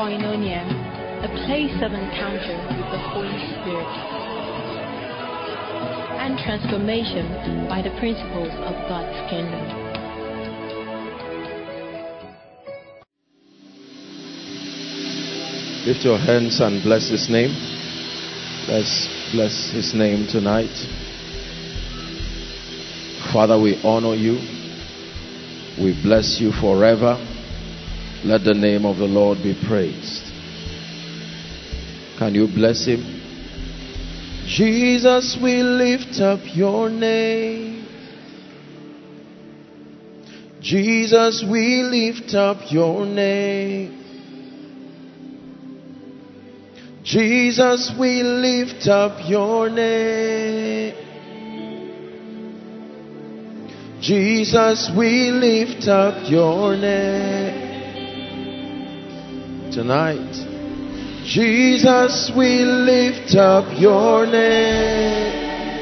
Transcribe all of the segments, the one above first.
Koinonia, a place of encounter with the Holy Spirit and transformation by the principles of God's kingdom. Lift your hands and bless His name. Let's bless His name tonight. Father, we honor you. We bless you forever. Let the name of the Lord be praised. Can you bless Him? Jesus, we lift up your name. Jesus, we lift up your name. Jesus, we lift up your name. Jesus, we lift up your name. Tonight, Jesus, we lift up your name.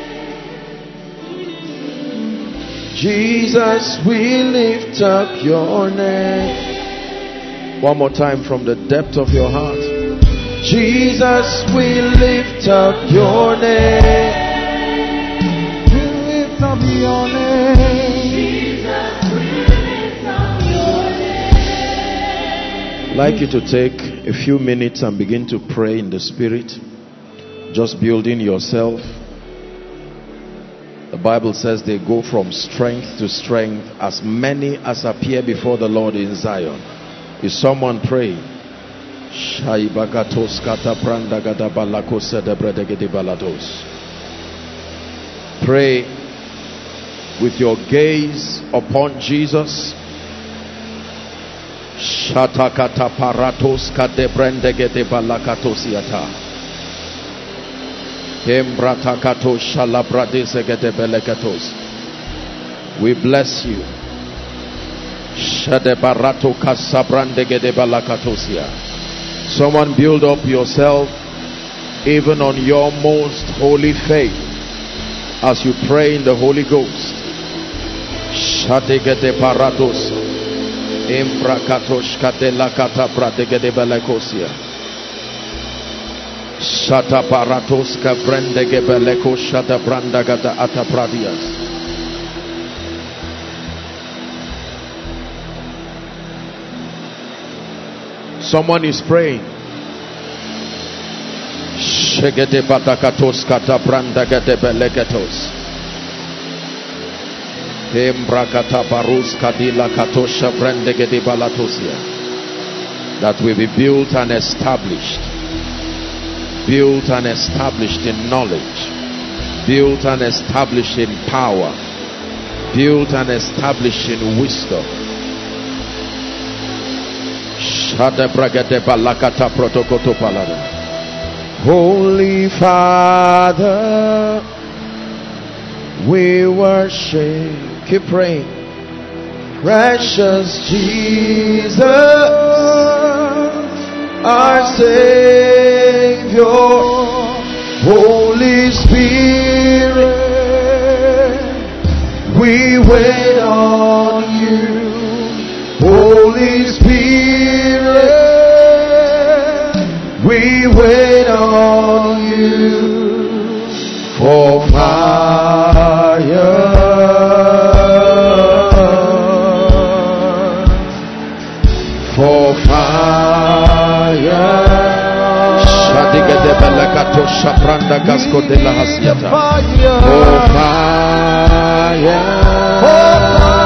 Jesus, we lift up your name. One more time from the depth of your heart. Jesus, we lift up your name. We lift up your name. Jesus, we lift up your name. I'd like you to take a few minutes and begin to pray in the Spirit. Just building yourself. The Bible says they go from strength to strength, as many as appear before the Lord in Zion. Is someone praying? Pray with your gaze upon Jesus. Shatakata paratos kade brendegede balakatosiata. Hembrata shalabradesegede belekatos. We bless you. Shade barato kasabrandegede balakatosia. Someone build up yourself even on your most holy faith as you pray in the Holy Ghost. Shadegede paratos. Imbrakatos kadelakata pradegede belekosia. Shata paratos kavrendege beleko shata brandagata atapradias. Someone is praying. Shegede batakatos kata brandagede beleketos. That will be built and established. Built and established in knowledge. Built and established in power. Built and established in wisdom. Holy Father, we worship. Keep praying. Precious Jesus, our Savior. Holy Spirit, we wait on you. Holy Spirit, we wait on you for fire. For fire. Shadigede belakato shapranda gasko de la hasiata. For fire. For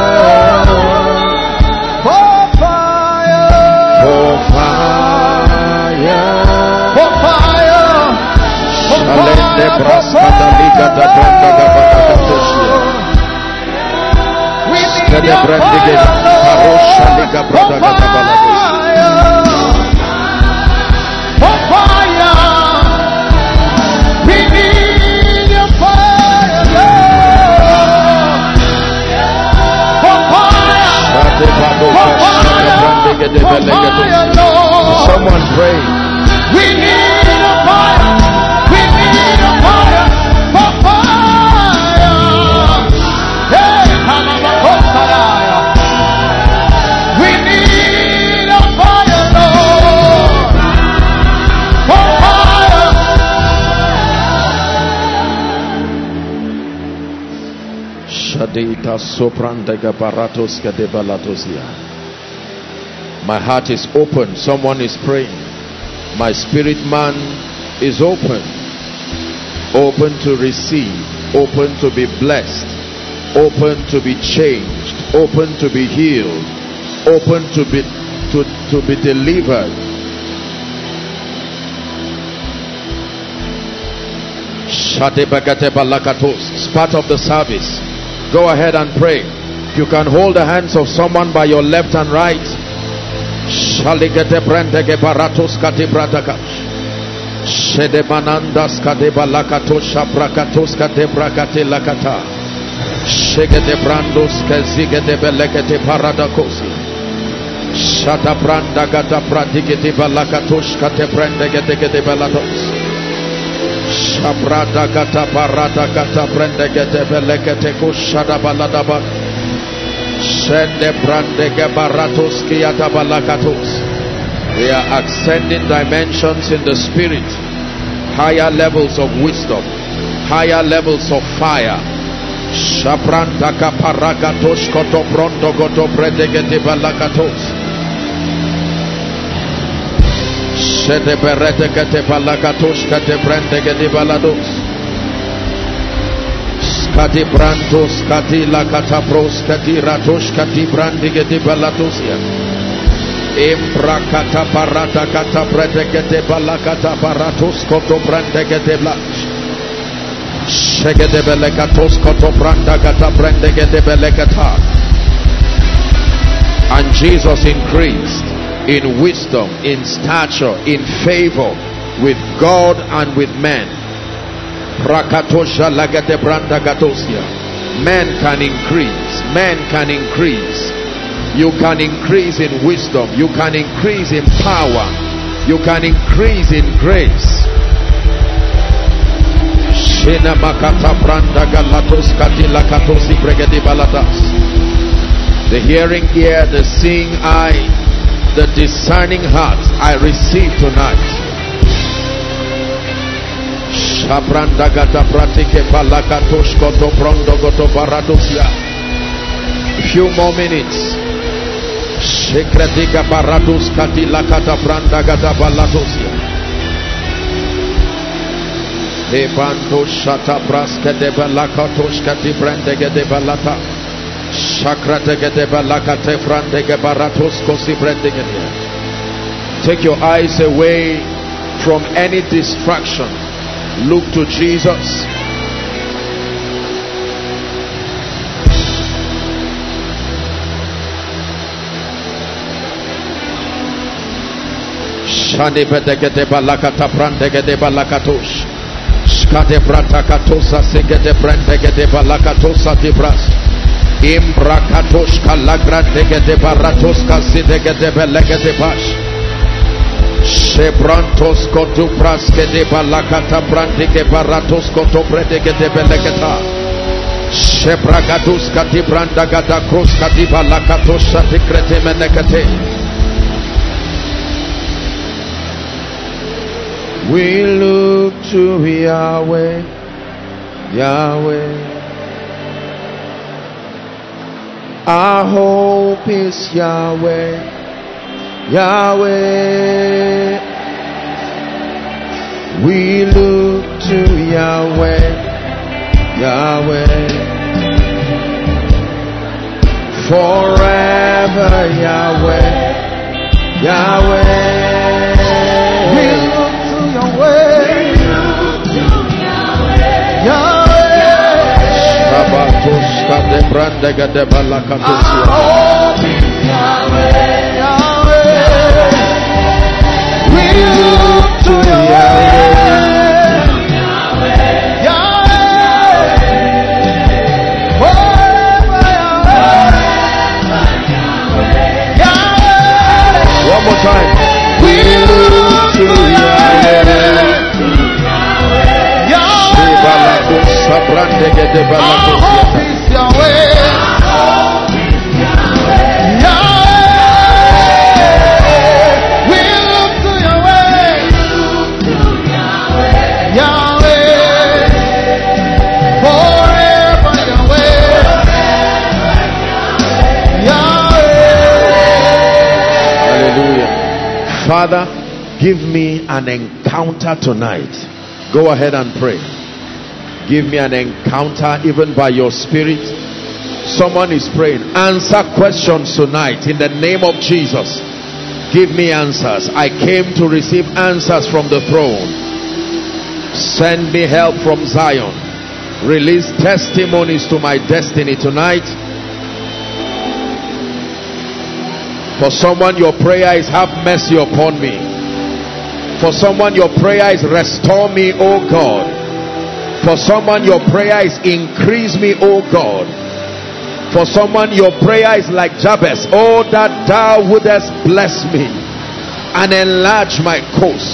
fire. For fire. For fire. Shalende braska da liga da branda gabakatoshia. We need your fire. For fire, we need your fire. For fire, for fire, Lord. Someone pray. We need a fire. We need a fire. For fire. Hey, we need a fire. My heart is open. Someone is praying. My spirit man is open. Open to receive. Open to be blessed. Open to be changed. Open to be healed. Open to be delivered. It's part of the service. Go ahead and pray. If you can hold the hands of someone by your left and right. Shata branda gata pratikiti balakatosh kate branda gete balatos. Shabrada gata barata gata branda gete belekete kushada baladaba. Shende brande gebaratos kiyata balakatos. We are ascending dimensions in the spirit. Higher levels of wisdom. Higher levels of fire. Shabranda kaparagatos koto brondo goto brende gete balakatos. Shede berete kete balakatos kate brende gete balados. Skati brantos kati lakata pros kati ratos kati brandi gete balatosia. Imprakata parata kata brende gete balakata paratos koto brende gete blash. Shegede belekatos koto branda kata brende gete belekata. And Jesus increased in wisdom, in stature, in favor with God and with men. Prakatosha lagate branda gatosia. Men can increase. Men can increase. You can increase in wisdom. You can increase in power. You can increase in grace. Shena makata branda galatos katila katosi bregedi balatas. The hearing ear, the seeing eye, the discerning heart, I receive tonight. Shabranda gata pratike palakatosh koto brondo goto baradosia. Few more minutes. Shekretika barados kati lakata branda gata baladosia. Lebanto shata braske de balakatosh kati brande gede balata. Shakrate gede balakate frande ge baratos kosi brande gede. Take your eyes away from any distraction. Look to Jesus. Shani bedegede balakata brandegede balakatosh. Shkade bratakatosa segede brandegede balakatosa dibras. Imbrakatosh kalagrandegede baratos kasidegede belegede bash. Shebrantos kotu praskede balakata brandege baratos koto bredegede belegeta. Shebragadus kati brandagada kros kati balakatos shatikrete menekete. We look to Yahweh, Yahweh. Our hope is Yahweh, Yahweh. We look to Yahweh, Yahweh. Forever Yahweh, Yahweh. We look to Yahweh, Yahweh. Sabatos kade brandega de balakatosia. Yahweh, Yahweh. We look to Yahweh, Yahweh. Forever Yahweh, Yahweh. One more time. We look to Yahweh, Yahweh. Sabrandege de Our hope balakatosia. is Yahweh, Yahweh. We look to Yahweh, Yahweh. Forever Yahweh, Father, give me an encounter tonight. Go ahead and pray. Give me an encounter even by your spirit. Someone is praying. Answer questions tonight in the name of Jesus. Give me answers. I came to receive answers from the throne. Send me help from Zion. Release testimonies to my destiny tonight. For someone, your prayer is have mercy upon me. For someone, your prayer is restore me, O God. For someone, your prayer is increase me, O God. For someone, your prayer is like Jabez. Oh, that thou wouldest bless me and enlarge my coast.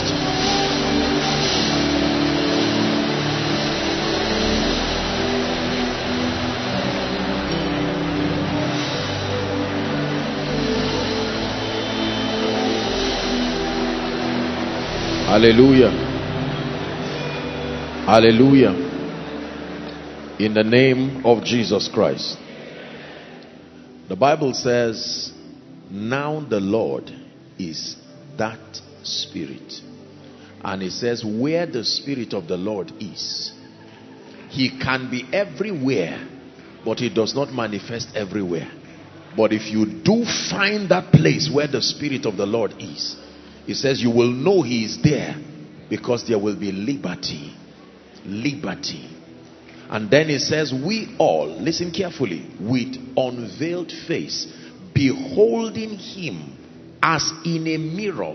Hallelujah. Hallelujah. In the name of Jesus Christ. The Bible says, now the Lord is that Spirit. And it says, where the Spirit of the Lord is, He can be everywhere, but He does not manifest everywhere. But if you do find that place where the Spirit of the Lord is, it says you will know He is there, because there will be liberty. Liberty. And then it says, we all, listen carefully, with unveiled face, beholding Him as in a mirror.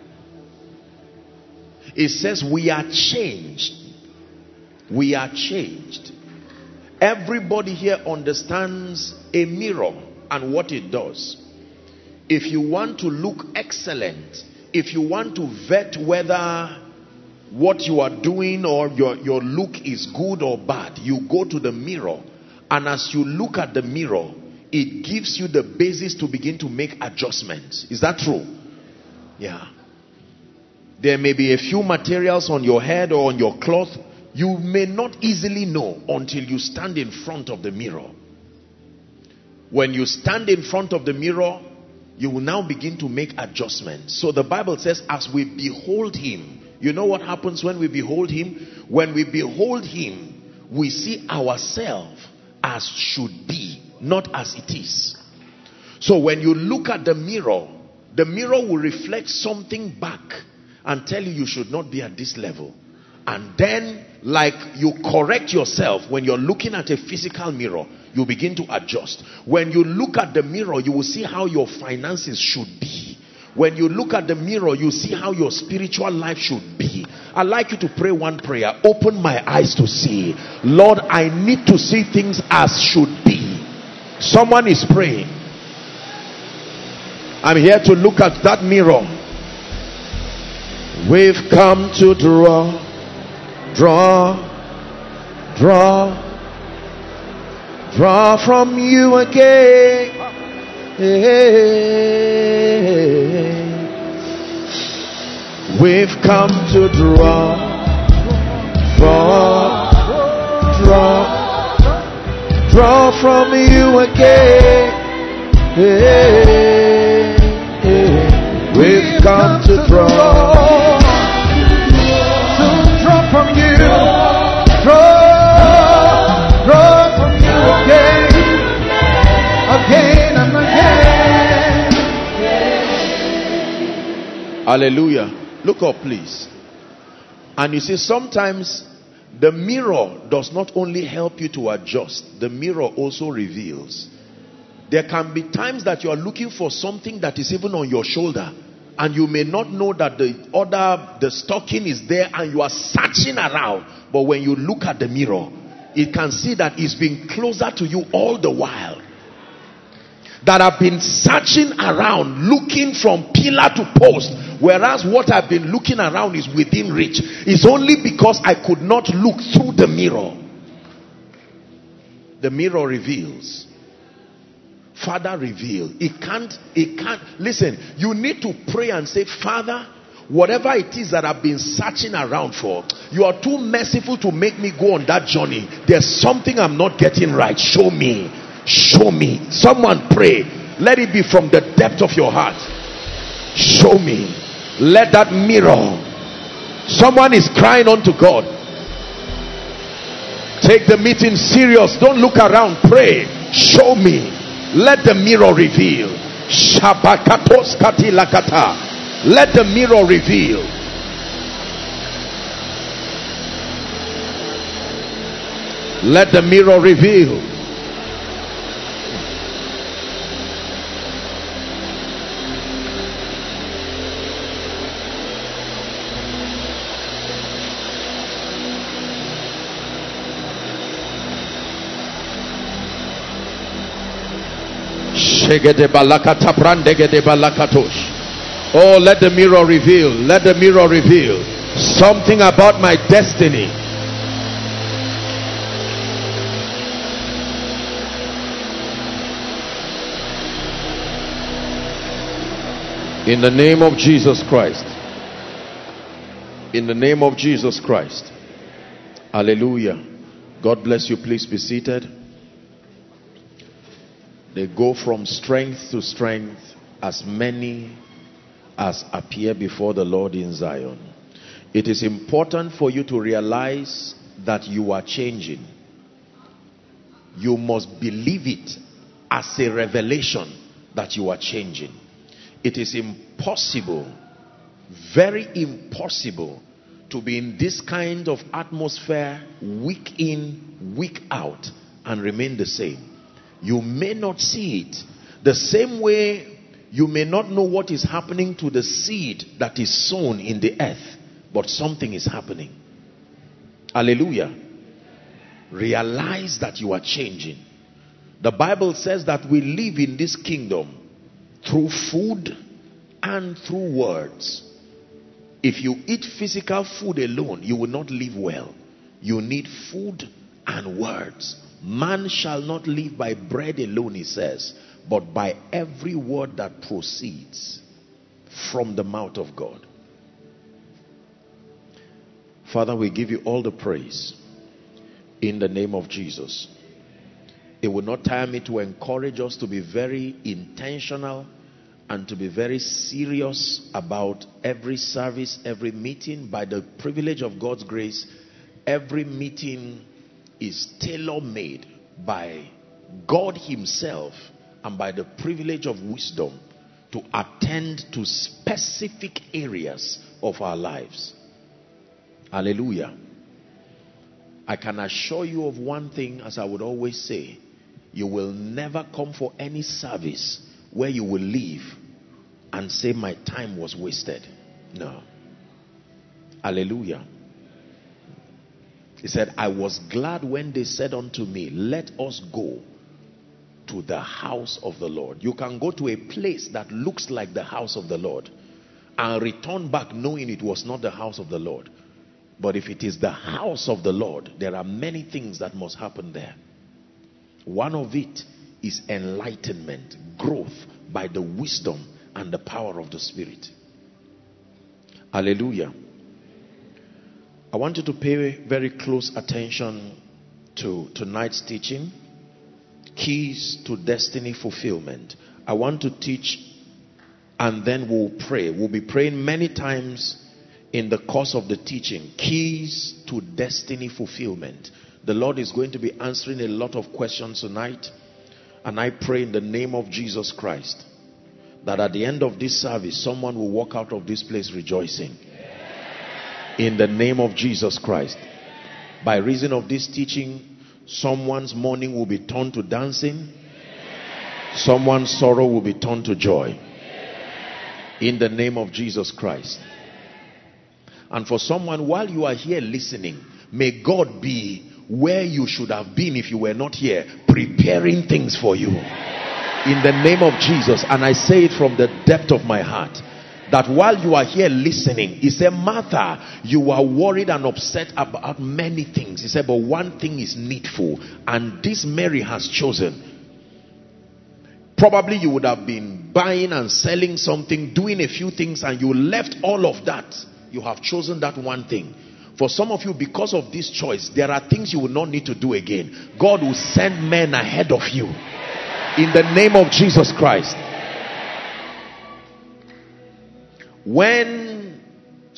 It says we are changed. We are changed. Everybody here understands a mirror and what it does. If you want to look excellent, if you want to vet whether what you are doing or your look is good or bad, you go to the mirror, and as you look at the mirror, it gives you the basis to begin to make adjustments. Is that true? Yeah. There may be a few materials on your head or on your cloth you may not easily know until you stand in front of the mirror. When you stand in front of the mirror, you will now begin to make adjustments. So the Bible says, as we behold Him, you know what happens when we behold Him? When we behold Him, we see ourselves as should be, not as it is. So when you look at the mirror will reflect something back and tell you should not be at this level. And then, like you correct yourself when you're looking at a physical mirror, you begin to adjust. When you look at the mirror, you will see how your finances should be. When you look at the mirror, you see how your spiritual life should be. I'd like you to pray one prayer. Open my eyes to see. Lord, I need to see things as should be. Someone is praying. I'm here to look at that mirror. We've come to draw from you again. We've come to draw from you again. We've come to draw from you. Draw from you again and again. Hallelujah. Look up, please. And you see, sometimes the mirror does not only help you to adjust, the mirror also reveals. There can be times that you are looking for something that is even on your shoulder, and you may not know that the stocking is there, and you are searching around. But when you look at the mirror, it can see that it's been closer to you all the while. That I've been searching around, looking from pillar to post, whereas what I've been looking around is within reach. It's only because I could not look through the mirror. The mirror reveals. Father, reveal. It can't. Listen, you need to pray and say, Father, whatever it is that I've been searching around for, you are too merciful to make me go on that journey. There's something I'm not getting right. Show me. Show me. Someone pray. Let it be from the depth of your heart. Show me. Let that mirror. Someone is crying unto God. Take the meeting serious. Don't look around. Pray. Show me. Let the mirror reveal. Shabakatos katilakata. Let the mirror reveal. Let the mirror reveal. Oh, let the mirror reveal. Let the mirror reveal something about my destiny. In the name of Jesus Christ. In the name of Jesus Christ. Hallelujah. God bless you. Please be seated. They go from strength to strength, as many as appear before the Lord in Zion. It is important for you to realize that you are changing. You must believe it as a revelation that you are changing. It is impossible, very impossible, to be in this kind of atmosphere week in, week out and remain the same. You may not see it. The same way you may not know what is happening to the seed that is sown in the earth, but something is happening. Hallelujah. Realize that you are changing. The Bible says that we live in this kingdom through food and through words. If you eat physical food alone, you will not live well. You need food and words. Man shall not live by bread alone, he says, but by every word that proceeds from the mouth of God. Father, we give you all the praise in the name of Jesus. It will not tire me to encourage us to be very intentional and to be very serious about every service, every meeting. By the privilege of God's grace, every meeting is tailor-made by God himself and by the privilege of wisdom to attend to specific areas of our lives. Hallelujah. I can assure you of one thing, as I would always say: you will never come for any service where you will leave and say, my time was wasted. No. Hallelujah. He said, I was glad when they said unto me, let us go to the house of the Lord. You can go to a place that looks like the house of the Lord and return back knowing it was not the house of the Lord. But if it is the house of the Lord, there are many things that must happen there. One of it is enlightenment, growth by the wisdom and the power of the Spirit. Hallelujah. I want you to pay very close attention to tonight's teaching, Keys to Destiny Fulfillment. I want to teach and then we'll pray. We'll be praying many times in the course of the teaching. Keys to Destiny Fulfillment. The Lord is going to be answering a lot of questions tonight, and I pray in the name of Jesus Christ that at the end of this service, someone will walk out of this place rejoicing. In the name of Jesus Christ. By reason of this teaching, someone's mourning will be turned to dancing. Someone's sorrow will be turned to joy. In the name of Jesus Christ. And for someone, while you are here listening, may God be where you should have been if you were not here, preparing things for you. In the name of Jesus. And I say it from the depth of my heart, that while you are here listening, he said, Martha, you are worried and upset about many things. He said, but one thing is needful, and this Mary has chosen. Probably you would have been buying and selling something, doing a few things, and you left all of that. You have chosen that one thing. For some of you, because of this choice, there are things you will not need to do again. God will send men ahead of you. In the name of Jesus Christ. When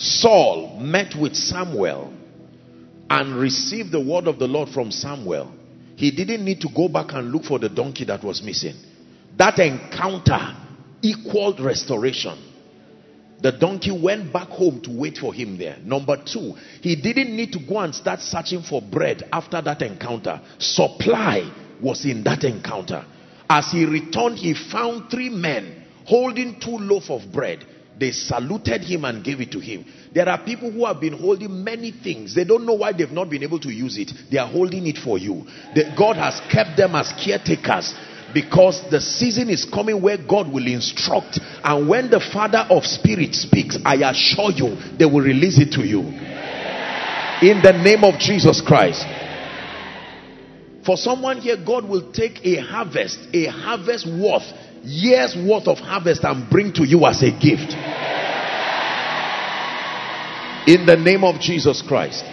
Saul met with Samuel and received the word of the Lord from Samuel, he didn't need to go back and look for the donkey that was missing. That encounter equaled restoration. The donkey went back home to wait for him there. Number two, he didn't need to go and start searching for bread after that encounter. Supply was in that encounter. As he returned, he found 3 men holding 2 loaves of bread. They saluted him and gave it to him. There are people who have been holding many things. They don't know why they've not been able to use it. They are holding it for you. God has kept them as caretakers, because the season is coming where God will instruct. And when the Father of Spirit speaks, I assure you, they will release it to you. In the name of Jesus Christ. For someone here, God will take a harvest worth, years worth of harvest, and bring to you as a gift. In the name of Jesus Christ.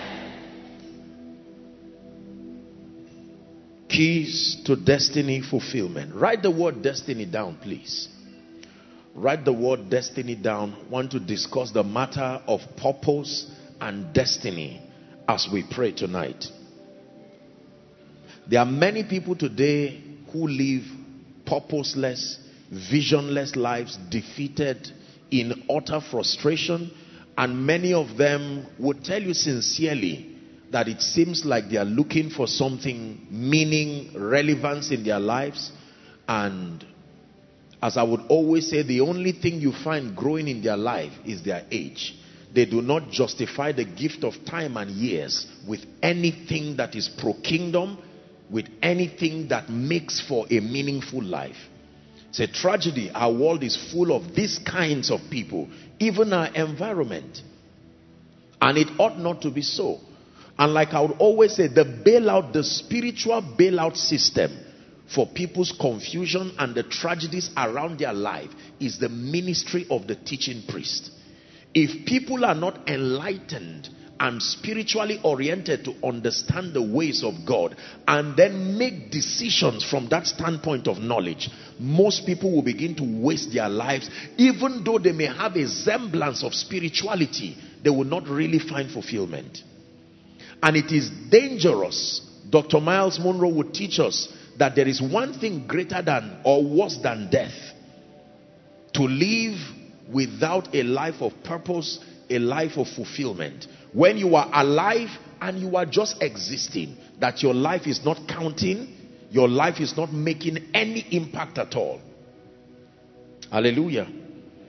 Keys to destiny fulfillment. Write the word destiny down, please. Write the word destiny down. I want to discuss the matter of purpose and destiny as we pray tonight. There are many people today who live purposeless, visionless lives, defeated, in utter frustration, and many of them would tell you sincerely that it seems like they are looking for something, meaning, relevance in their lives. And as I would always say, the only thing you find growing in their life is their age. They do not justify the gift of time and years with anything that is pro-kingdom, with anything that makes for a meaningful life. It's a tragedy. Our world is full of these kinds of people, even our environment. And it ought not to be so. And like I would always say, the bailout, the spiritual bailout system for people's confusion and the tragedies around their life is the ministry of the teaching priest. If people are not enlightened and spiritually oriented to understand the ways of God and then make decisions from that standpoint of knowledge, most people will begin to waste their lives. Even though they may have a semblance of spirituality, they will not really find fulfillment. And it is dangerous. Dr. Miles Monroe would teach us that there is one thing greater than or worse than death: to live without a life of purpose, a life of fulfillment. When you are alive and you are just existing, that your life is not counting, your life is not making any impact at all. Hallelujah.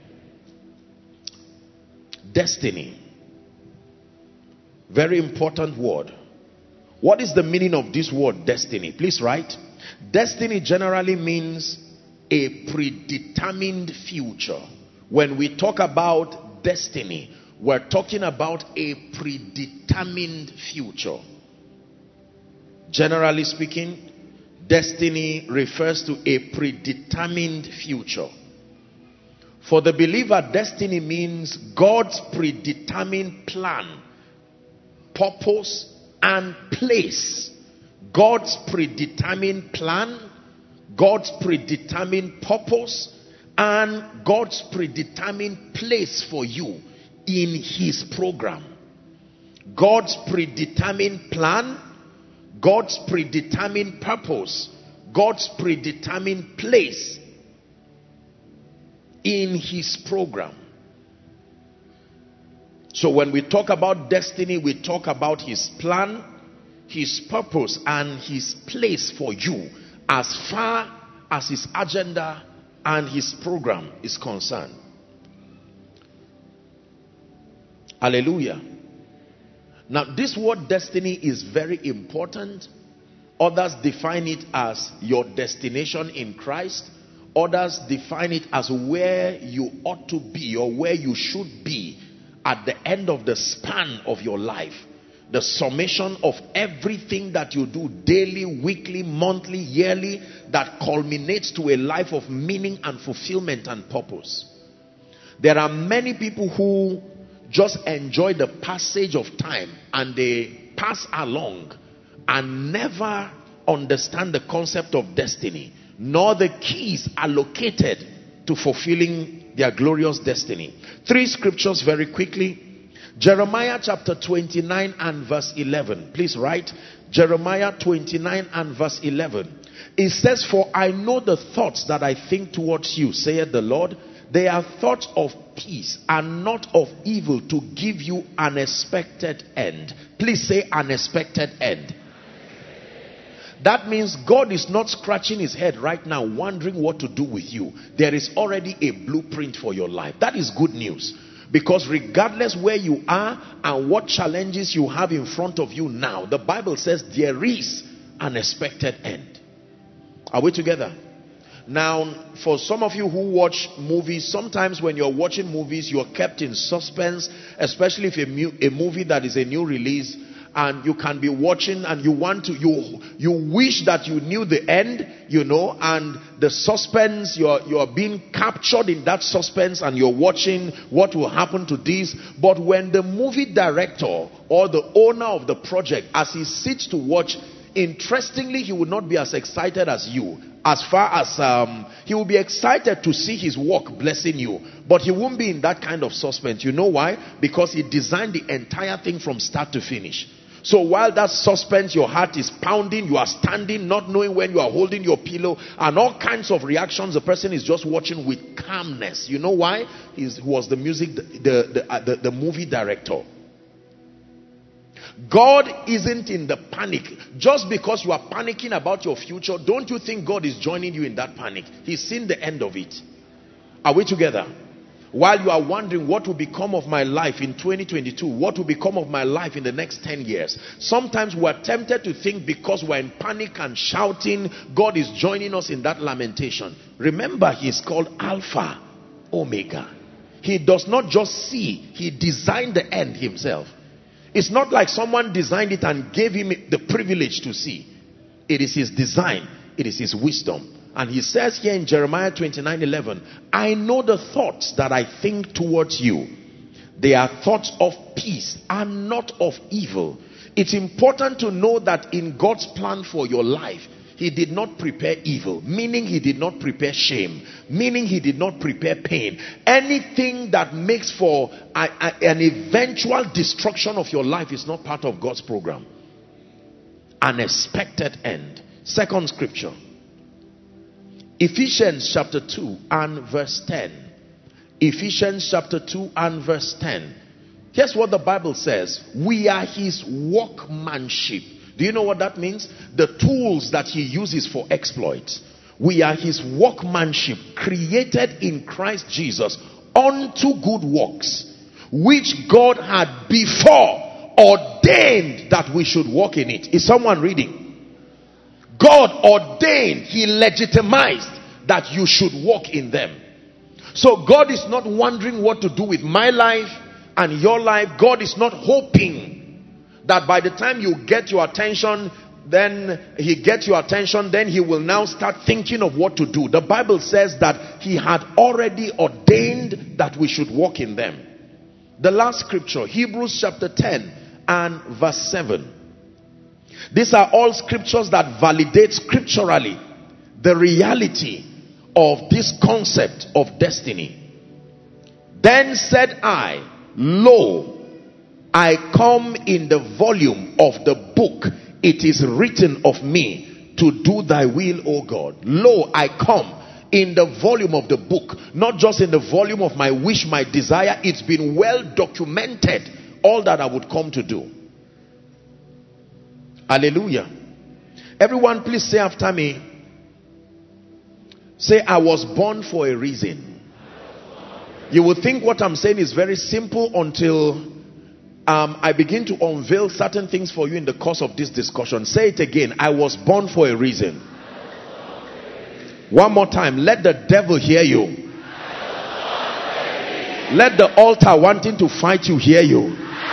Destiny. Very important word. What is the meaning of this word destiny? Please write. Destiny generally means a predetermined future. When we talk about destiny, we're talking about a predetermined future. Generally speaking, destiny refers to a predetermined future. For the believer, destiny means God's predetermined plan, purpose, and place. God's predetermined plan, God's predetermined purpose, and God's predetermined place for you in his program. God's predetermined plan, God's predetermined purpose, God's predetermined place in his program. So when we talk about destiny, we talk about his plan, his purpose, and his place for you as far as his agenda and his program is concerned. Hallelujah. Now, this word destiny is very important. Others define it as your destination in Christ. Others define it as where you ought to be or where you should be at the end of the span of your life. The summation of everything that you do daily, weekly, monthly, yearly, that culminates to a life of meaning and fulfillment and purpose. There are many people who just enjoy the passage of time and they pass along and never understand the concept of destiny, nor the keys allocated to fulfilling their glorious destiny. 3 scriptures very quickly. Jeremiah chapter 29 and verse 11. Please write Jeremiah 29 and verse 11. It says, "For I know the thoughts that I think towards you, saith the Lord. They are thoughts of peace and not of evil, to give you an expected end." Please say unexpected end. That means God is not scratching his head right now wondering what to do with you. There is already a blueprint for your life. That is good news. Because regardless where you are and what challenges you have in front of you now, the Bible says there is an expected end. Are we together? Now, for some of you who watch movies, sometimes when you're watching movies, you're kept in suspense, especially if a movie that is a new release, and you can be watching and you wish that you knew the end, and the suspense, you're being captured in that suspense, and you're watching what will happen to this. But when the movie director or the owner of the project, as he sits to watch, interestingly, he would not be as excited as you. As far as he will be excited to see his work blessing you, but he won't be in that kind of suspense. You know why? Because he designed the entire thing from start to finish. So while that suspense, your heart is pounding, you are standing, not knowing when you are holding your pillow, and all kinds of reactions. The person is just watching with calmness. You know why? He was the movie director. God isn't in the panic. Just because you are panicking about your future, don't you think God is joining you in that panic? He's seen the end of it. Are we together? While you are wondering what will become of my life in 2022, what will become of my life in the next 10 years, sometimes we are tempted to think because we're in panic and shouting, God is joining us in that lamentation. Remember, he is called Alpha, Omega. He does not just see, he designed the end himself. It's not like someone designed it and gave him the privilege to see. It is his design. It is his wisdom. And he says here in Jeremiah 29:11, "I know the thoughts that I think towards you. They are thoughts of peace and not of evil." It's important to know that in God's plan for your life, he did not prepare evil, meaning he did not prepare shame, meaning he did not prepare pain. Anything that makes for an eventual destruction of your life is not part of God's program. An expected end. Second scripture, Ephesians chapter 2 and verse 10. Ephesians chapter 2 and verse 10. Here's what the Bible says. We are his workmanship. Do you know what that means? The tools that he uses for exploits. We are his workmanship, created in Christ Jesus unto good works, which God had before ordained that we should walk in it. Is someone reading? God ordained, he legitimized that you should walk in them. So God is not wondering what to do with my life and your life. God is not hoping that by the time you get your attention, then he gets your attention, then he will now start thinking of what to do. The Bible says that he had already ordained that we should walk in them. The last scripture, Hebrews chapter 10 and verse 7. These are all scriptures that validate scripturally the reality of this concept of destiny. Then said I, lo, I come in the volume of the book. It is written of me to do thy will, O God. Lo, I come in the volume of the book. Not just in the volume of my wish, my desire. It's been well documented, all that I would come to do. Hallelujah. Everyone please say after me. Say, I was born for a reason. You will think what I'm saying is very simple until I begin to unveil certain things for you in the course of this discussion. Say it again. I was born for a reason. One more time. Let the devil hear you. Let the altar wanting to fight you hear you.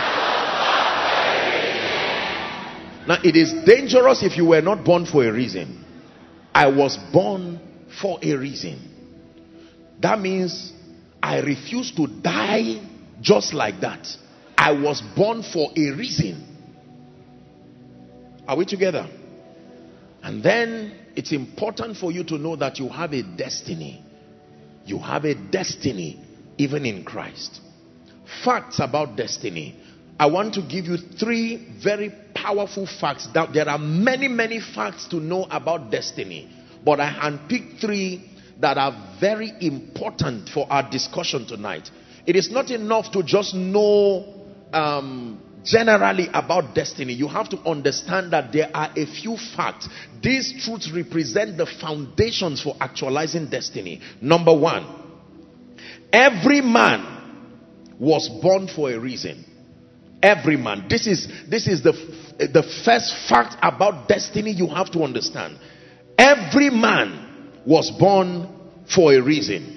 Now, it is dangerous if you were not born for a reason. I was born for a reason. That means I refuse to die just like that. I was born for a reason. Are we together? And then it's important for you to know that you have a destiny. You have a destiny even in Christ. Facts about destiny. I want to give you 3 very powerful facts. There are many facts to know about destiny, but I handpicked 3 that are very important for our discussion tonight. It is not enough to just know generally about destiny. You have to understand that there are a few facts. These truths represent the foundations for actualizing destiny. Number 1, every man was born for a reason. Every man. This is the first fact about destiny you have to understand. Every man was born for a reason.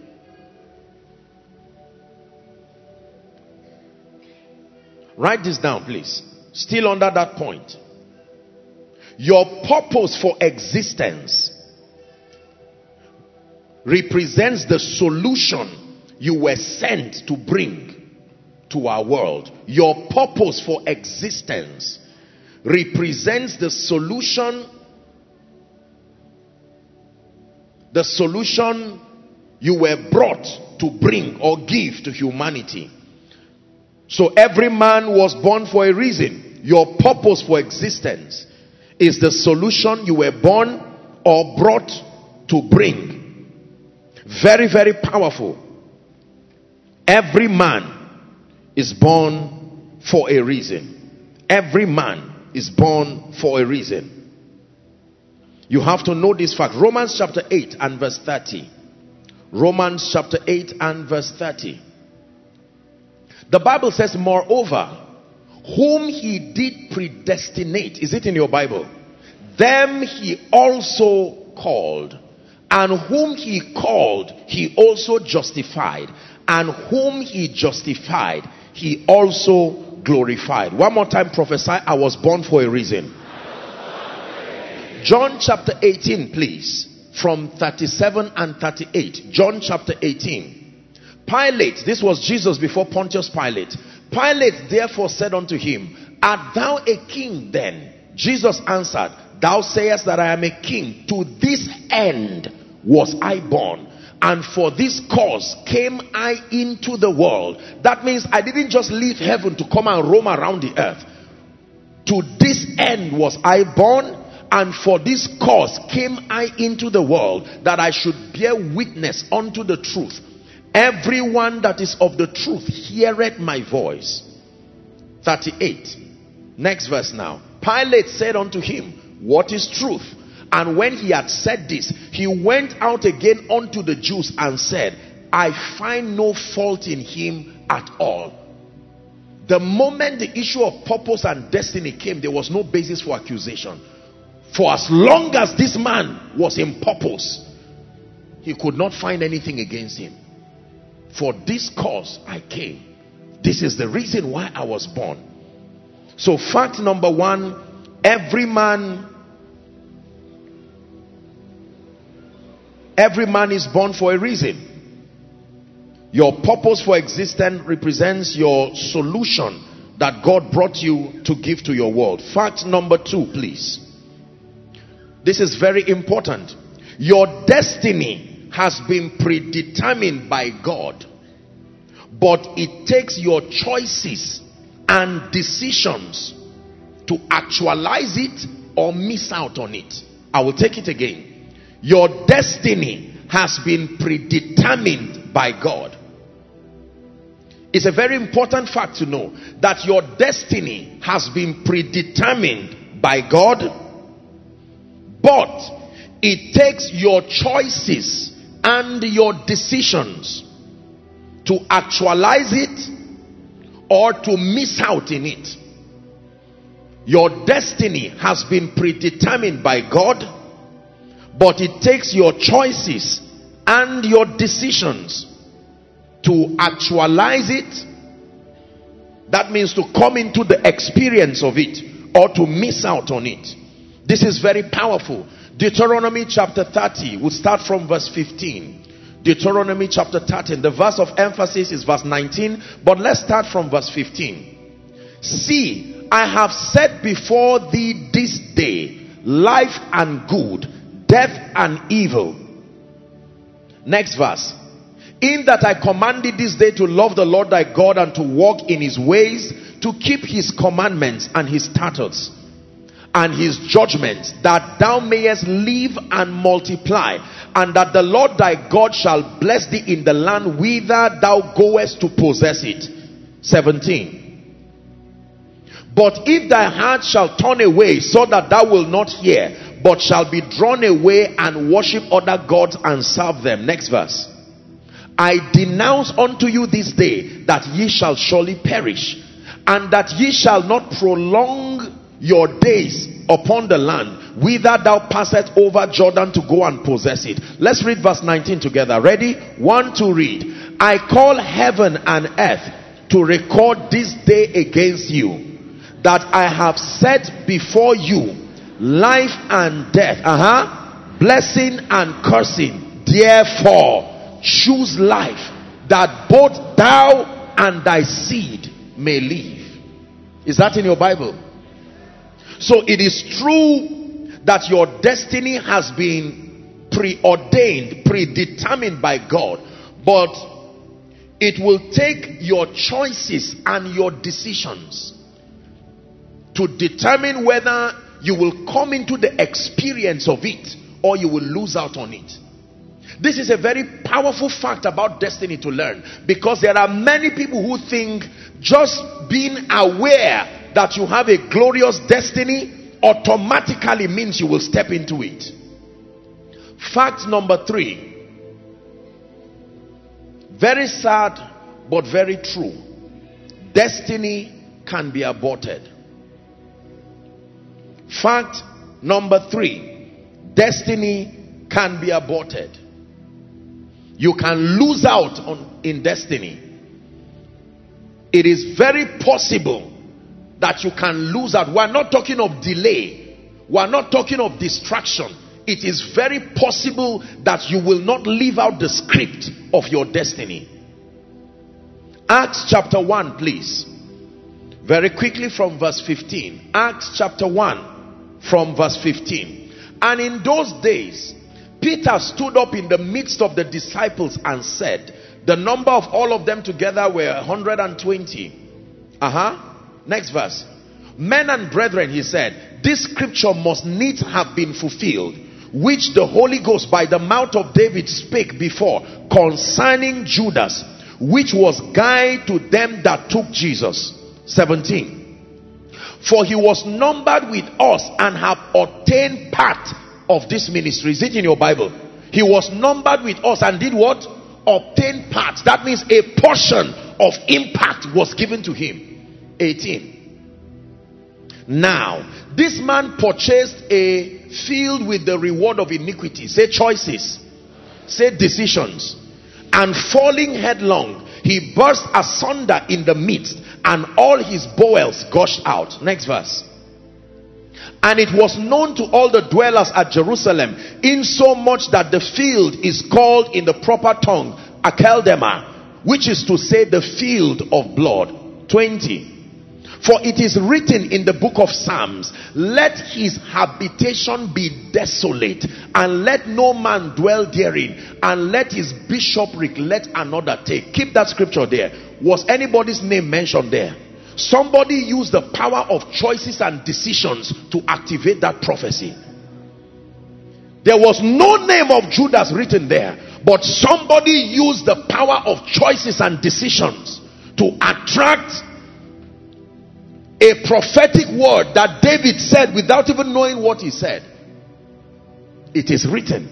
Write this down, please. Still under that point. Your purpose for existence represents the solution you were sent to bring to our world. Your purpose for existence represents the solution you were brought to bring or give to humanity. So every man was born for a reason. Your purpose for existence is the solution you were born or brought to bring. Very, very powerful. Every man is born for a reason. Every man is born for a reason. You have to know this fact. Romans chapter 8 and verse 30. Romans chapter 8 and verse 30. The Bible says, moreover, whom he did predestinate. Is it in your Bible? Them he also called. And whom he called, he also justified. And whom he justified, he also glorified. One more time, prophesy, I was born for a reason. John chapter 18, please. From 37 and 38. John chapter 18. Pilate, this was Jesus before Pontius Pilate. Pilate therefore said unto him, art thou a king then? Jesus answered, thou sayest that I am a king. To this end was I born, and for this cause came I into the world. That means I didn't just leave heaven to come and roam around the earth. To this end was I born, and for this cause came I into the world, that I should bear witness unto the truth. Everyone that is of the truth heareth my voice. 38. Next verse now. Pilate said unto him, what is truth? And when he had said this, he went out again unto the Jews and said, I find no fault in him at all. The moment the issue of purpose and destiny came, there was no basis for accusation. For as long as this man was in purpose, he could not find anything against him. For this cause I came. This is the reason why I was born. So fact number 1, every man is born for a reason. Your purpose for existence represents your solution that God brought you to give to your world. Fact number 2, please. This is very important. Your destiny has been predetermined by God, but it takes your choices and decisions to actualize it or miss out on it. I will take it again. Your destiny has been predetermined by God. It's a very important fact to know that your destiny has been predetermined by God, but it takes your choices and your decisions to actualize it or to miss out in it. Your destiny has been predetermined by God, but it takes your choices and your decisions to actualize it. That means to come into the experience of it or to miss out on it. This is very powerful. Deuteronomy chapter 30, we'll start from verse 15. Deuteronomy chapter 13, the verse of emphasis is verse 19, but let's start from verse 15. See, I have set before thee this day life and good, death and evil. Next verse. In that I command thee this day to love the Lord thy God, and to walk in his ways, to keep his commandments and his statutes and his judgments, that thou mayest live and multiply, and that the Lord thy God shall bless thee in the land whither thou goest to possess it. 17. But if thy heart shall turn away, so that thou wilt not hear, but shall be drawn away and worship other gods and serve them. Next verse. I denounce unto you this day that ye shall surely perish, and that ye shall not prolong your days upon the land whither thou passest over Jordan to go and possess it. Let's read verse 19 together. Ready? 1, 2, read. I call heaven and earth to record this day against you, that I have set before you life and death, blessing and cursing. Therefore choose life, that both thou and thy seed may live. Is that in your Bible? So it is true that your destiny has been preordained, predetermined by God, but it will take your choices and your decisions to determine whether you will come into the experience of it or you will lose out on it. This is a very powerful fact about destiny to learn, because there are many people who think just being aware that you have a glorious destiny automatically means you will step into it. Fact number 3, very sad but very true: destiny can be aborted. Fact number 3, destiny can be aborted. You can lose out in destiny. It is very possible that you can lose out. We are not talking of delay. We are not talking of distraction. It is very possible that you will not live out the script of your destiny. Acts chapter 1, please. Very quickly from verse 15. Acts chapter 1 from verse 15. And in those days, Peter stood up in the midst of the disciples and said, the number of all of them together were 120. Next verse. Men and brethren, he said, this scripture must needs have been fulfilled, which the Holy Ghost by the mouth of David spake before, concerning Judas, which was guide to them that took Jesus. 17. For he was numbered with us and have obtained part of this ministry. Is it in your Bible? He was numbered with us and did what? Obtained part. That means a portion of impact was given to him. 18. Now, this man purchased a field with the reward of iniquity. Say choices. Say decisions. And falling headlong, he burst asunder in the midst, and all his bowels gushed out. Next verse. And it was known to all the dwellers at Jerusalem, insomuch that the field is called in the proper tongue Akeldama, which is to say the field of blood. 20. For it is written in the book of Psalms, let his habitation be desolate, and let no man dwell therein, and let his bishopric let another take. Keep that scripture there. Was anybody's name mentioned there? Somebody used the power of choices and decisions to activate that prophecy. There was no name of Judas written there, but somebody used the power of choices and decisions to attract a prophetic word that David said without even knowing what he said. It is written.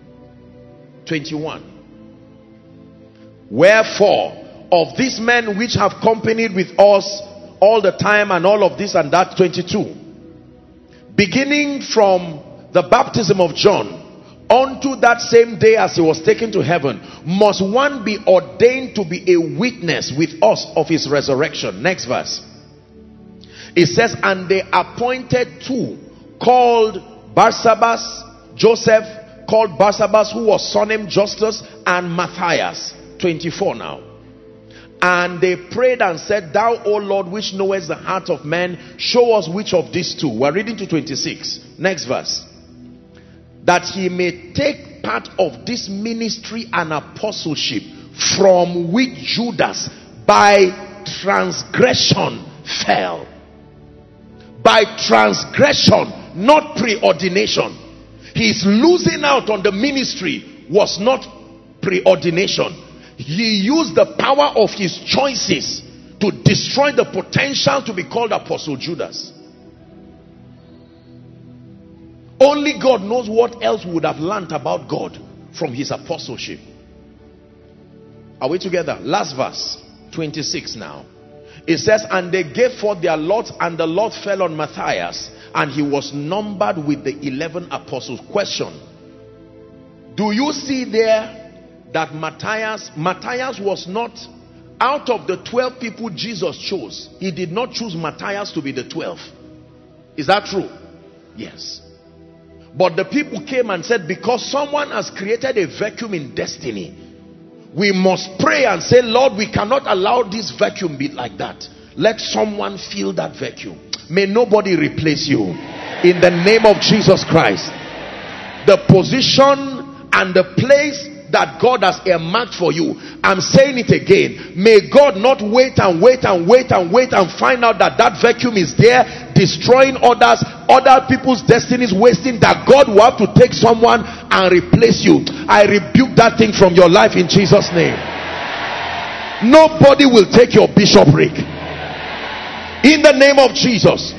21. Wherefore, of these men which have companied with us all the time and all of this and that. 22. Beginning from the baptism of John unto that same day as he was taken to heaven, must one be ordained to be a witness with us of his resurrection. Next verse. It says, and they appointed two, called Barsabbas, Joseph, called Barsabbas, who was surnamed Justus, and Matthias. 24 now. And they prayed and said, thou, O Lord, which knowest the heart of men, show us which of these two. We're reading to 26. Next verse. That he may take part of this ministry and apostleship from which Judas by transgression fell. By transgression, not preordination. His losing out on the ministry was not preordination. He used the power of his choices to destroy the potential to be called Apostle Judas. Only God knows what else we would have learned about God from his apostleship. Are we together? Last verse, 26 now. It says, and they gave forth their lots, and the lot fell on Matthias, and he was numbered with the 11 apostles. Question: do you see there that Matthias was not out of the 12 people Jesus chose? He did not choose Matthias to be the 12. Is that true? Yes. But the people came and said, because someone has created a vacuum in destiny, we must pray and say, Lord, we cannot allow this vacuum be like that. Let someone fill that vacuum. May nobody replace you in the name of Jesus Christ. The position and the place that God has earmarked for you, I'm saying it again, may God not wait and wait and wait and wait and find out that that vacuum is there, destroying others, other people's destinies, wasting, that God will have to take someone and replace you. I rebuke that thing from your life in Jesus' name. Nobody will take your bishopric in the name of Jesus.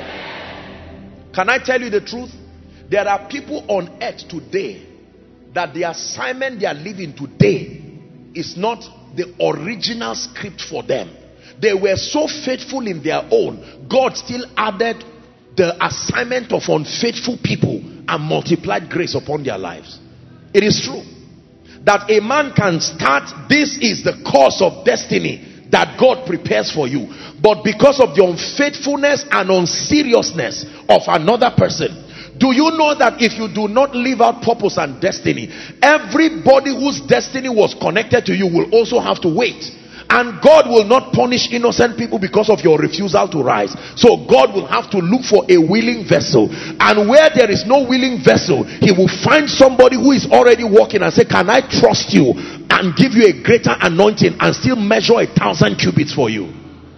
Can I tell you the truth? There are people on earth today that the assignment they are living today is not the original script for them. They were so faithful in their own, God still added the assignment of unfaithful people and multiplied grace upon their lives. It is true that a man can start, this is the course of destiny that God prepares for you, but because of the unfaithfulness and unseriousness of another person, do you know that if you do not live out purpose and destiny, everybody whose destiny was connected to you will also have to wait? And God will not punish innocent people because of your refusal to rise. So God will have to look for a willing vessel. And where there is no willing vessel, he will find somebody who is already walking and say, can I trust you and give you a greater anointing and still measure 1,000 cubits for you?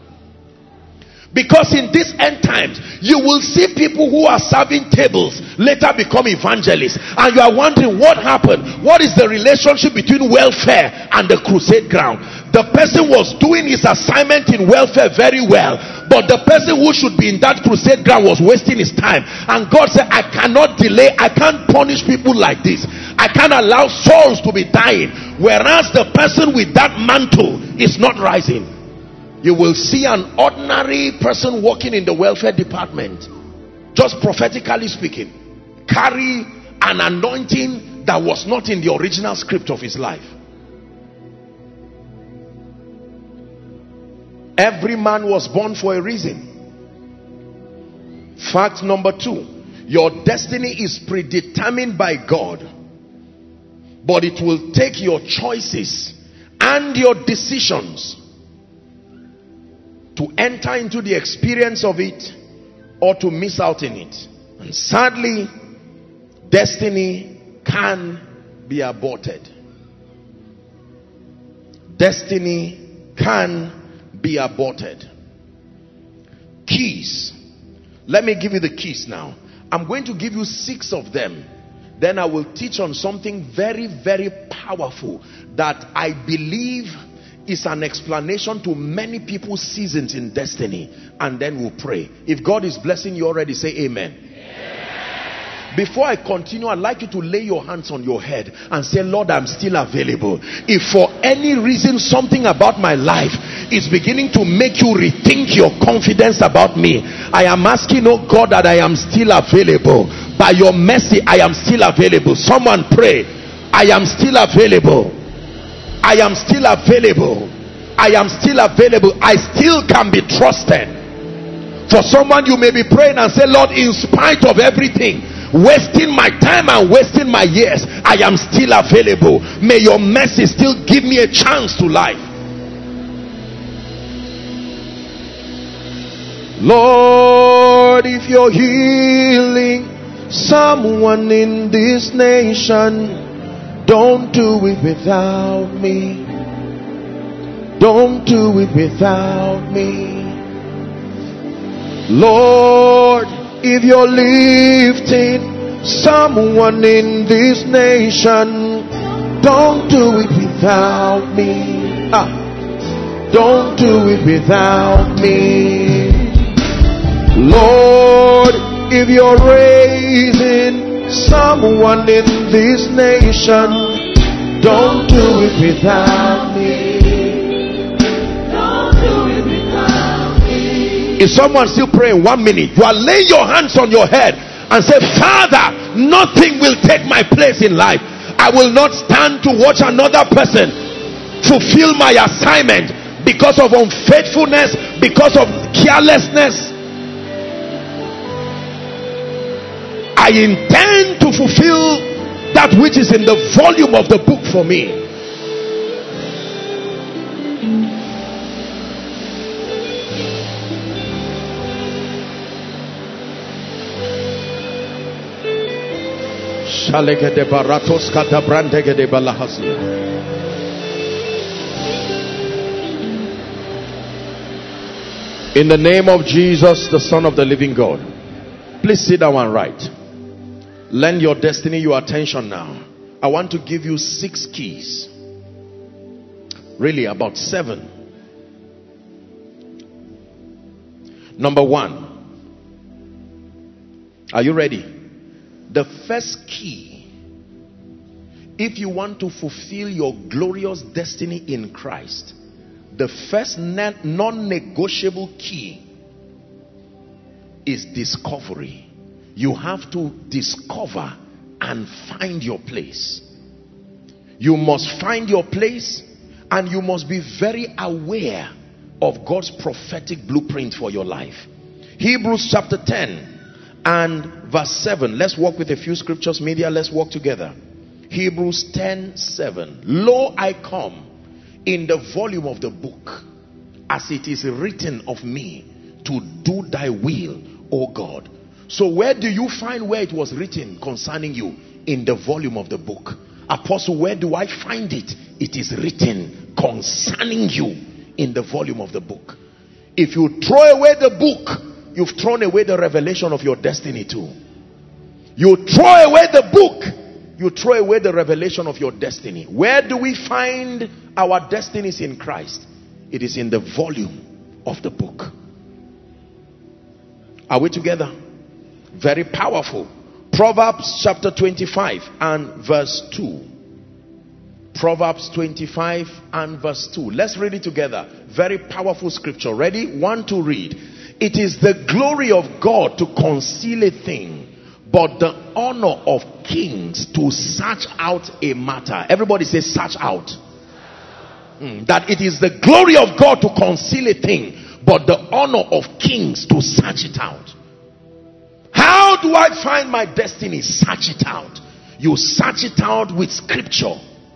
Because in these end times, you will see people who are serving tables later become evangelists. And you are wondering what happened. What is the relationship between welfare and the crusade ground? The person was doing his assignment in welfare very well, but the person who should be in that crusade ground was wasting his time. And God said, I cannot delay. I can't punish people like this. I can't allow souls to be dying, whereas the person with that mantle is not rising. You will see an ordinary person working in the welfare department, just prophetically speaking, carry an anointing that was not in the original script of his life. Every man was born for a reason. Fact number 2, your destiny is predetermined by God, but it will take your choices and your decisions to enter into the experience of it or to miss out in it. And sadly, destiny can be aborted. Destiny can be aborted. Keys. Let me give you the keys now. I'm going to give you 6 of them. Then I will teach on something very, very powerful that I believe is an explanation to many people's seasons in destiny. And then we'll pray. If God is blessing you already, say amen. Before I continue, I'd like you to lay your hands on your head and say, Lord, I'm still available. If for any reason something about my life is beginning to make you rethink your confidence about me, I am asking, oh God, that I am still available. By your mercy, I am still available. Someone pray. I am still available. I am still available. I am still available. I still can be trusted. For someone, you may be praying and say, Lord, in spite of everything, wasting my time and wasting my years, I am still available. May your mercy still give me a chance to life. Lord, if you're healing someone in this nation, don't do it without me. Don't do it without me. Lord, if you're lifting someone in this nation, don't do it without me. Don't do it without me. Lord, if you're raising someone in this nation, don't do it without me. Don't do it without me. Is someone still praying? 1 minute. You are laying your hands on your head and say, Father, nothing will take my place in life. I will not stand to watch another person fulfill my assignment because of unfaithfulness, because of carelessness. I intend to fulfill that which is in the volume of the book for me. In the name of Jesus, the Son of the living God. Please sit down and write. Lend your destiny your attention now. I want to give you 6 keys. Really, about 7. Number 1. Are you ready? The first key, if you want to fulfill your glorious destiny in Christ, the first non-negotiable key is discovery. You have to discover and find your place. You must find your place, and you must be very aware of God's prophetic blueprint for your life. Hebrews chapter 10 and verse 7. Let's walk with a few scriptures. Media, let's walk together. Hebrews 10:7. Lo, I come in the volume of the book, as it is written of me, to do thy will, O God. So where do you find where it was written concerning you? In the volume of the book. Apostle, where do I find it? It is written concerning you in the volume of the book. If you throw away the book, you've thrown away the revelation of your destiny too. You throw away the book, you throw away the revelation of your destiny. Where do we find our destinies in Christ? It is in the volume of the book. Are we together? Very powerful. Proverbs chapter 25 and verse 2. Proverbs 25 and verse 2. Let's read it together. Very powerful scripture. Ready? 1, 2, read. It is the glory of God to conceal a thing, but the honor of kings to search out a matter. Everybody say search out. That it is the glory of God to conceal a thing, but the honor of kings to search it out. How do I find my destiny? Search it out. You search it out with scripture.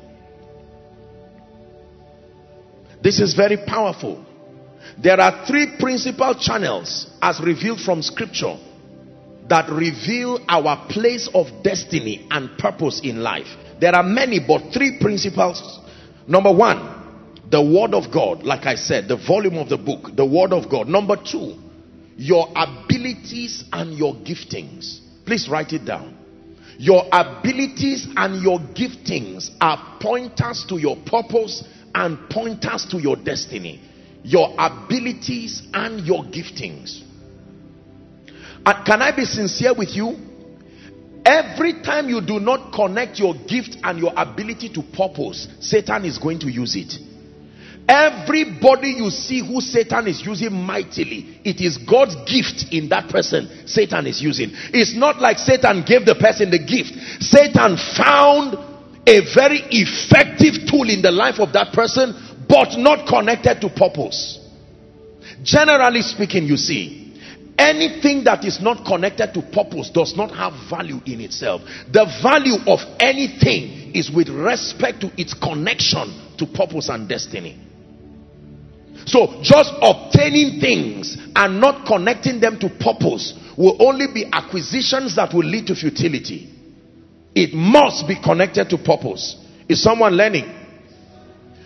This is very powerful. There are 3 principal channels as revealed from scripture that reveal our place of destiny and purpose in life. There are many, but 3 principles. Number 1, the word of God. Like I said, the volume of the book, the word of God. Number 2, your abilities and your giftings. Please write it down. Your abilities and your giftings are pointers to your purpose and pointers to your destiny. Your abilities and your giftings. Can I be sincere with you? Every time you do not connect your gift and your ability to purpose, Satan is going to use it. Everybody you see who Satan is using mightily, it is God's gift in that person Satan is using. It's not like Satan gave the person the gift. Satan found a very effective tool in the life of that person, but not connected to purpose. Generally speaking, you see, anything that is not connected to purpose does not have value in itself. The value of anything is with respect to its connection to purpose and destiny. So just obtaining things and not connecting them to purpose will only be acquisitions that will lead to futility. It must be connected to purpose. Is someone learning?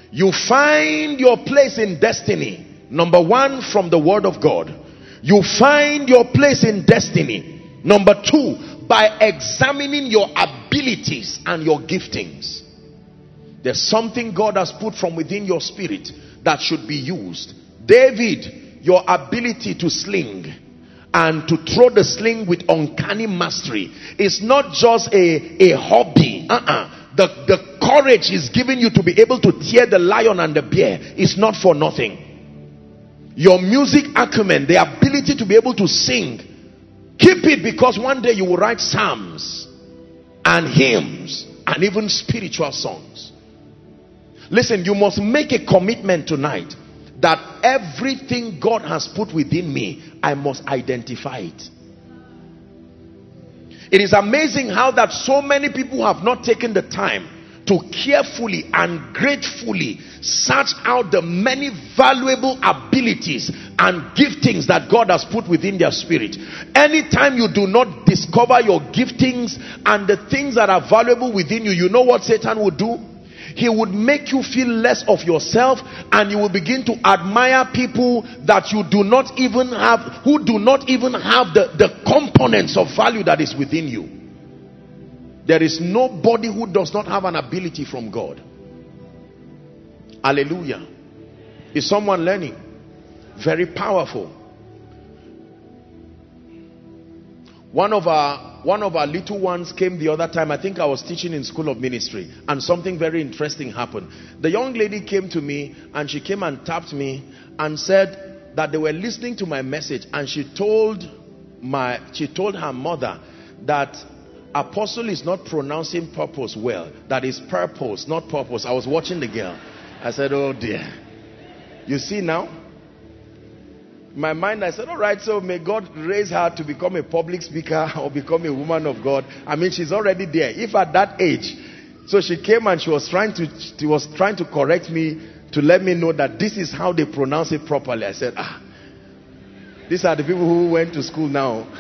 You find your place in destiny, number one, from the word of God. You find your place in destiny, number two, by examining your abilities and your giftings. There's something God has put from within your spirit that should be used. David, your ability to sling and to throw the sling with uncanny mastery is not just a hobby. The courage is given you to be able to tear the lion and the bear. It's not for nothing. Your music acumen, the ability to be able to sing, keep it, because one day you will write psalms and hymns and even spiritual songs. Listen, you must make a commitment tonight that everything God has put within me, I must identify it. It is amazing how that so many people have not taken the time to carefully and gratefully search out the many valuable abilities and giftings that God has put within their spirit. Anytime you do not discover your giftings and the things that are valuable within you, you know what Satan would do? He would make you feel less of yourself, and you will begin to admire people that you do not even have, who do not even have the components of value that is within you. There is nobody who does not have an ability from God. Hallelujah. Is someone learning? Very powerful. One of our little ones came the other time. I think I was teaching in School of Ministry, and something very interesting happened. The young lady came to me, and she came and tapped me and said that they were listening to my message, and she told her mother that Apostle is not pronouncing purpose well. That is purpose, not purpose. I was watching the girl. I said, oh dear. You see now? In my mind, I said, all right, so may God raise her to become a public speaker or become a woman of God. I mean, she's already there. If at that age. So she came and she was trying to correct me, to let me know that this is how they pronounce it properly. I said, these are the people who went to school now.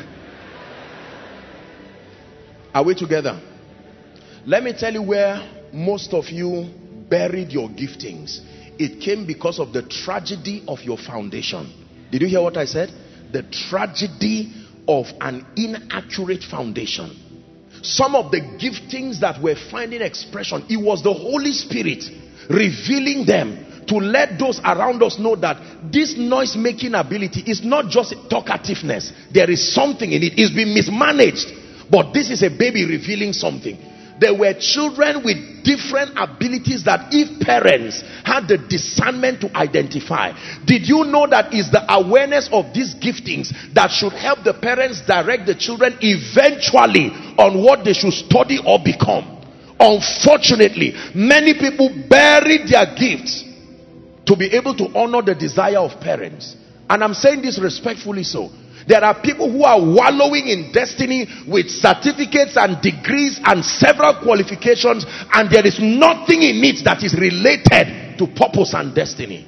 Are we together? Let me tell you where most of you buried your giftings. It came because of the tragedy of your foundation. Did you hear what I said? The tragedy of an inaccurate foundation. Some of the giftings that were finding expression, it was the Holy Spirit revealing them to let those around us know that this noise-making ability is not just talkativeness. There is something in it. It's been mismanaged. But this is a baby revealing something. There were children with different abilities that if parents had the discernment to identify. Did you know that it's the awareness of these giftings that should help the parents direct the children eventually on what they should study or become? Unfortunately, many people buried their gifts to be able to honor the desire of parents. And I'm saying this respectfully so. There are people who are wallowing in destiny with certificates and degrees and several qualifications, and there is nothing in it that is related to purpose and destiny.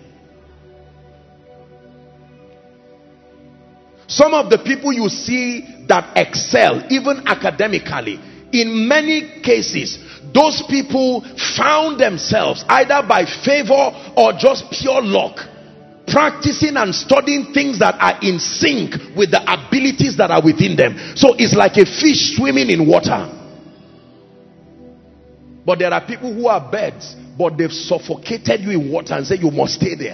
Some of the people you see that excel, even academically, in many cases, those people found themselves either by favor or just pure luck, practicing and studying things that are in sync with the abilities that are within them. So it's like a fish swimming in water. But there are people who are birds, but they've suffocated you in water and say you must stay there.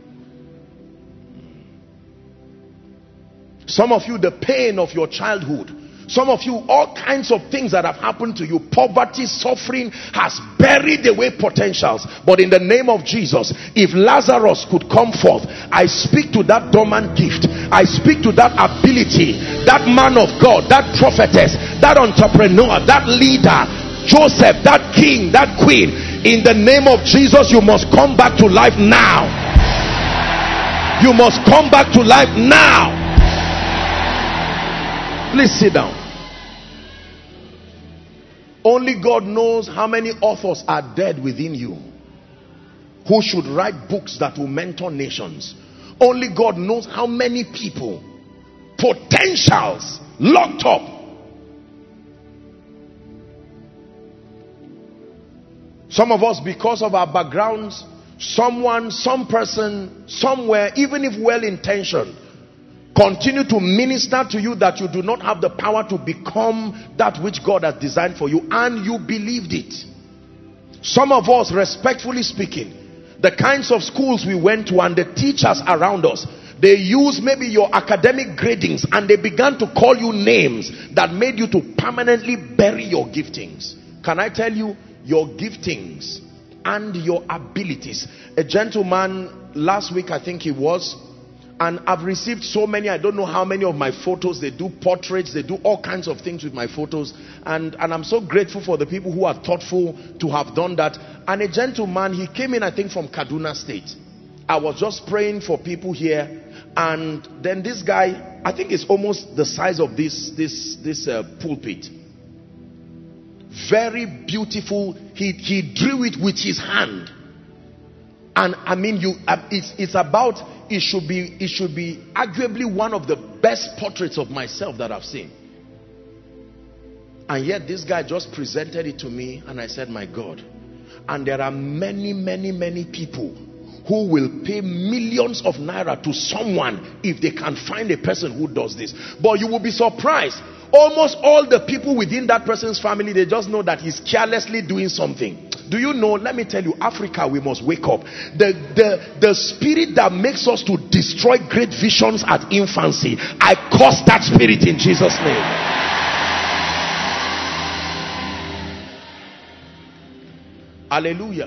Some of you, the pain of your childhood. Some of you, all kinds of things that have happened to you. Poverty, suffering has buried away potentials. But in the name of Jesus, if Lazarus could come forth, I speak to that dormant gift. I speak to that ability, that man of God, that prophetess, that entrepreneur, that leader, Joseph, that king, that queen. In the name of Jesus, you must come back to life now. You must come back to life now. Please sit down. Only God knows how many authors are dead within you who should write books that will mentor nations. Only God knows how many people, potentials, locked up. Some of us, because of our backgrounds, someone, some person, somewhere, even if well-intentioned, continue to minister to you that you do not have the power to become that which God has designed for you, and you believed it. Some of us, respectfully speaking, the kinds of schools we went to and the teachers around us, they use maybe your academic gradings and they began to call you names that made you to permanently bury your giftings. Can I tell you, your giftings and your abilities. A gentleman last week, I think he was, and I've received so many, I don't know how many of my photos. They do portraits, they do all kinds of things with my photos, and I'm so grateful for the people who are thoughtful to have done that. And a gentleman, he came in, I think from Kaduna State. I was just praying for people here, and then this guy, I think it's almost the size of this pulpit. Very beautiful. He drew it with his hand, and I mean, it's about, it should be arguably one of the best portraits of myself that I've seen. And yet this guy just presented it to me, and I said, my God. And there are many people who will pay millions of naira to someone if they can find a person who does this. But you will be surprised, almost all the people within that person's family, they just know that he's carelessly doing something. Do you know, let me tell you, Africa, we must wake up. The spirit that makes us to destroy great visions at infancy, I curse that spirit in Jesus' name. Hallelujah.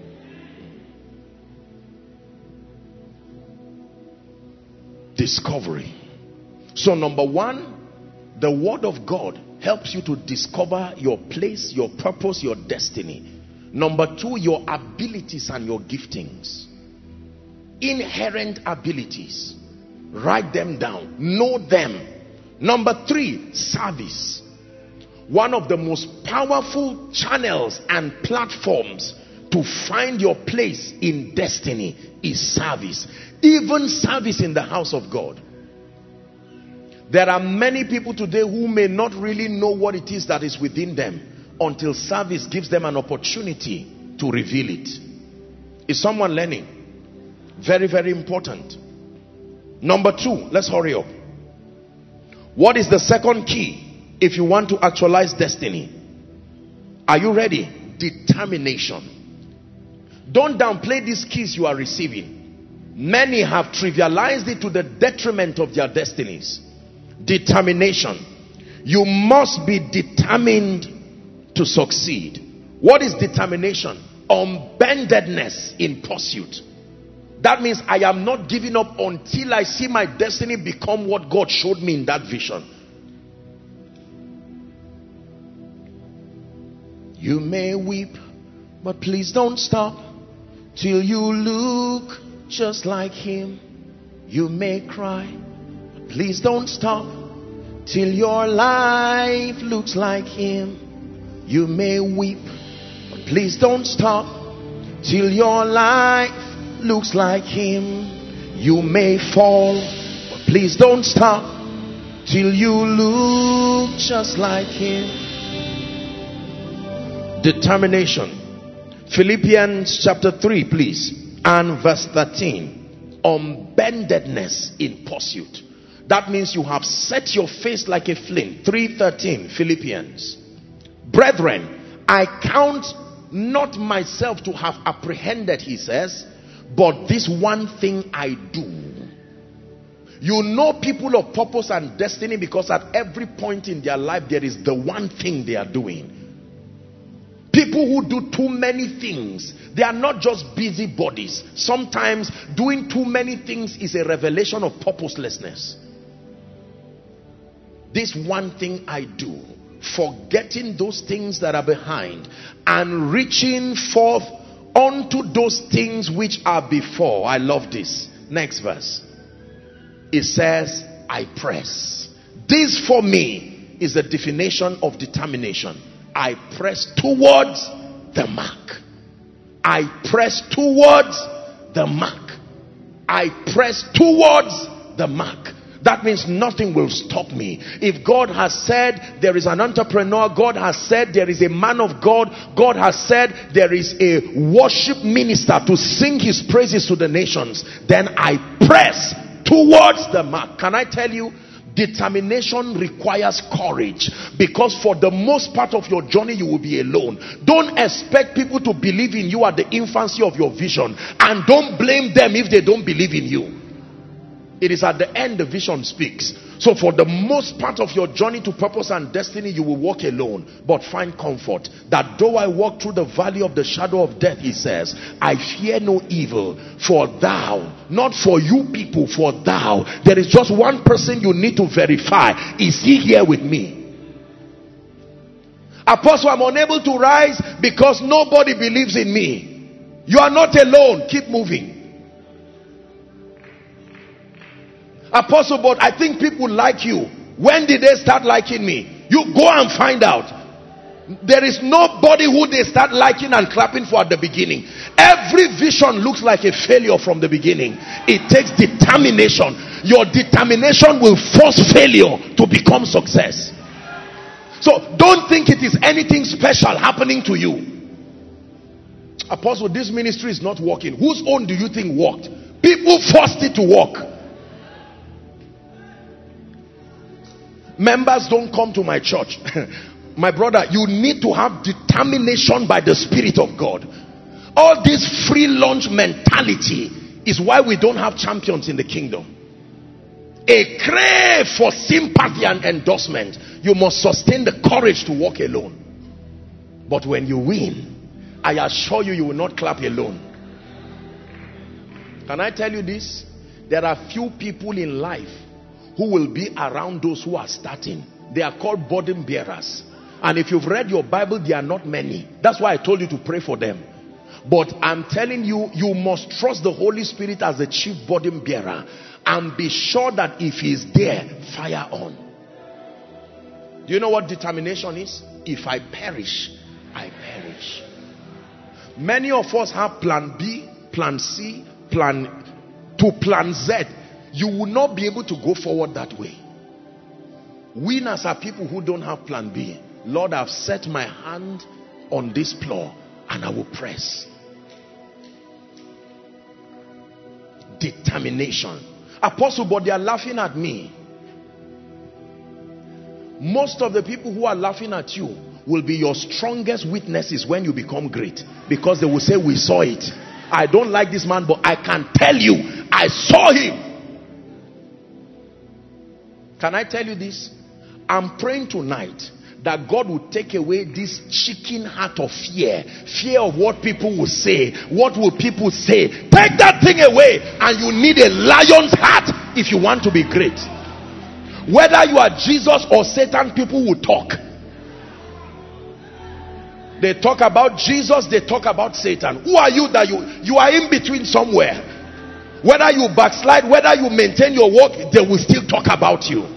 Discovery. So number one, the word of God helps you to discover your place, your purpose, your destiny. Number two, your abilities and your giftings. Inherent abilities. Write them down. Know them. Number three, service. One of the most powerful channels and platforms to find your place in destiny is service. Even service in the house of God. There are many people today who may not really know what it is that is within them until service gives them an opportunity to reveal it. Is someone learning? Very, very important. Number two, let's hurry up. What is the second key if you want to actualize destiny? Are you ready? Determination. Don't downplay these keys you are receiving. Many have trivialized it to the detriment of their destinies. Determination. You must be determined to succeed. What is determination? Unbendedness in pursuit. That means I am not giving up until I see my destiny become what God showed me in that vision. You may weep, but please don't stop till you look just like him. You may cry, but please don't stop till your life looks like him. You may weep, but please don't stop till your life looks like him. You may fall, but please don't stop till you look just like him. Determination. Philippians chapter 3, please, and verse 13. Unbendedness in pursuit. That means you have set your face like a flint. 3:13, Philippians. Brethren, I count not myself to have apprehended, he says, but this one thing I do. You know people of purpose and destiny because at every point in their life there is the one thing they are doing. People who do too many things, they are not just busybodies. Sometimes doing too many things is a revelation of purposelessness. This one thing I do, forgetting those things that are behind and reaching forth unto those things which are before. I love this. Next verse. It says, I press. This for me is the definition of determination. I press towards the mark. I press towards the mark. I press towards the mark. That means nothing will stop me. If God has said there is an entrepreneur, God has said there is a man of God, God has said there is a worship minister to sing his praises to the nations, then I press towards the mark. Can I tell you, determination requires courage, because for the most part of your journey you will be alone. Don't expect people to believe in you at the infancy of your vision, and don't blame them if they don't believe in you. It is at the end the vision speaks. So for the most part of your journey to purpose and destiny, you will walk alone. But find comfort that though I walk through the valley of the shadow of death, he says, I fear no evil, for thou, not for you people, for thou. There is just one person you need to verify. Is he here with me? Apostle, I'm unable to rise because nobody believes in me. You are not alone. Keep moving. Apostle, but I think people like you. When did they start liking me? You go and find out. There is nobody who they start liking and clapping for at the beginning. Every vision looks like a failure from the beginning. It takes determination. Your determination will force failure to become success. So don't think it is anything special happening to you. Apostle, this ministry is not working. Whose own do you think worked? People forced it to work. Members don't come to my church. My brother, you need to have determination by the Spirit of God. All this free lunch mentality is why we don't have champions in the kingdom. A crave for sympathy and endorsement. You must sustain the courage to walk alone. But when you win, I assure you, you will not clap alone. Can I tell you this? There are few people in life who will be around those who are starting. They are called burden bearers. And if you've read your Bible, there are not many. That's why I told you to pray for them. But I'm telling you, you must trust the Holy Spirit as the chief burden bearer. And be sure that if he is there, fire on. Do you know what determination is? If I perish, I perish. Many of us have plan B, plan C, plan Z. You will not be able to go forward that way. Winners are people who don't have plan B. Lord, I've set my hand on this plow and I will press. Determination. Apostle, but they are laughing at me. Most of the people who are laughing at you will be your strongest witnesses when you become great, because they will say, we saw it. I don't like this man, but I can tell you, I saw him. Can I tell you this? I'm praying tonight that God will take away this chicken heart of fear. Fear of what people will say. What will people say? Take that thing away, and you need a lion's heart if you want to be great. Whether you are Jesus or Satan, people will talk. They talk about Jesus, they talk about Satan. Who are you that you are in between somewhere? Whether you backslide, whether you maintain your walk, they will still talk about you.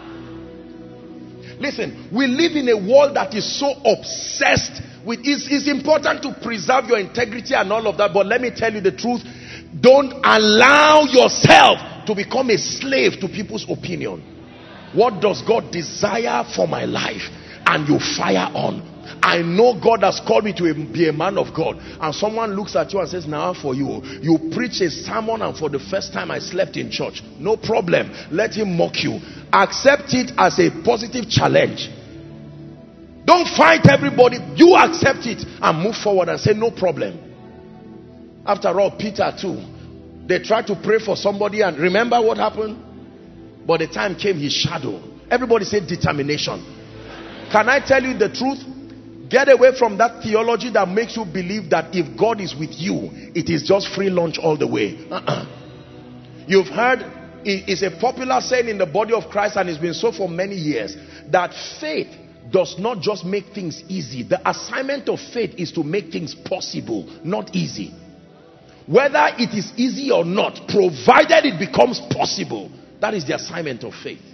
Listen, we live in a world that is so obsessed with, it's important to preserve your integrity and all of that, but let me tell you the truth. Don't allow yourself to become a slave to people's opinion. What does God desire for my life? And you fire on. I know God has called me to be a man of God, and someone looks at you and says, now for you preach a sermon and for the first time I slept in church. No problem. Let him mock you. Accept it as a positive challenge. Don't fight everybody. You accept it and move forward and say, no problem. After all, Peter too, they tried to pray for somebody, and remember what happened? But the time came, his shadow. Everybody said determination. Can I tell you the truth? Get away from that theology that makes you believe that if God is with you, it is just free lunch all the way. You've heard, it's a popular saying in the body of Christ, and it's been so for many years, that faith does not just make things easy. The assignment of faith is to make things possible, not easy. Whether it is easy or not, provided it becomes possible, that is the assignment of faith.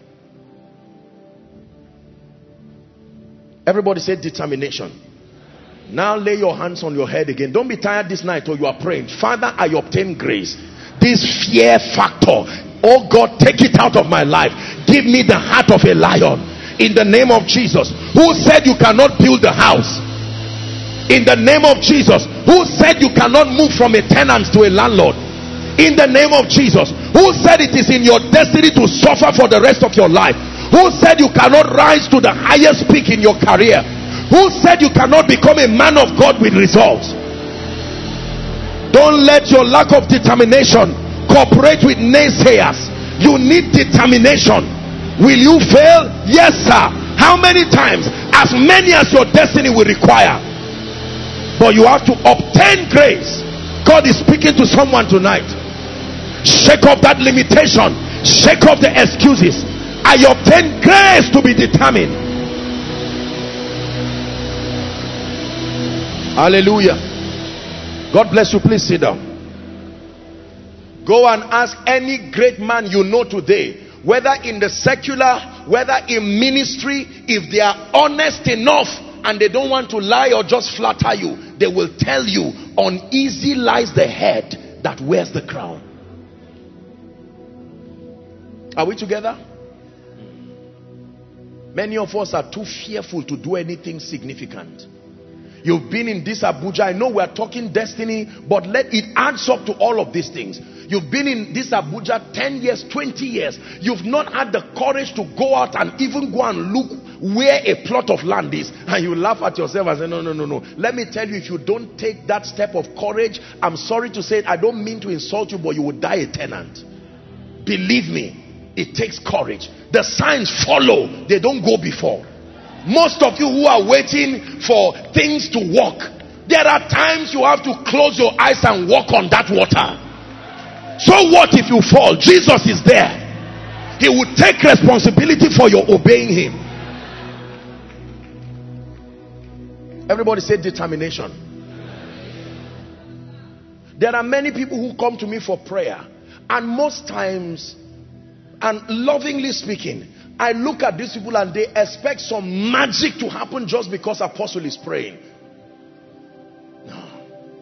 Everybody say determination. Now lay your hands on your head again. Don't be tired this night or you are praying. Father, I obtain grace. This fear factor, Oh God, take it out of my life. Give me the heart of a lion. In the name of Jesus. Who said you cannot build a house? In the name of Jesus. Who said you cannot move from a tenant to a landlord? In the name of Jesus. Who said it is in your destiny to suffer for the rest of your life? Who said you cannot rise to the highest peak in your career? Who said you cannot become a man of God with results? Don't let your lack of determination cooperate with naysayers. You need determination. Will you fail? Yes, sir. How many times? As many as your destiny will require. But you have to obtain grace. God is speaking to someone tonight. Shake off that limitation. Shake off the excuses. I obtain grace to be determined. Hallelujah. God bless you. Please sit down. Go and ask any great man you know today, whether in the secular, whether in ministry, if they are honest enough and they don't want to lie or just flatter you, they will tell you, uneasy lies the head that wears the crown. Are we together? Many of us are too fearful to do anything significant. You've been in this Abuja. I know we're talking destiny, but it adds up to all of these things. You've been in this Abuja 10 years, 20 years. You've not had the courage to go out and even go and look where a plot of land is. And you laugh at yourself and say, no. Let me tell you, if you don't take that step of courage, I'm sorry to say it, I don't mean to insult you, but you will die a tenant. Believe me, it takes courage. The signs follow, they don't go before. Most of you who are waiting for things to work, there are times you have to close your eyes and walk on that water. So what if you fall? Jesus is there. He will take responsibility for your obeying him. Everybody say determination. There are many people who come to me for prayer, and most times, and lovingly speaking, I look at these people and they expect some magic to happen just because apostle is praying. No.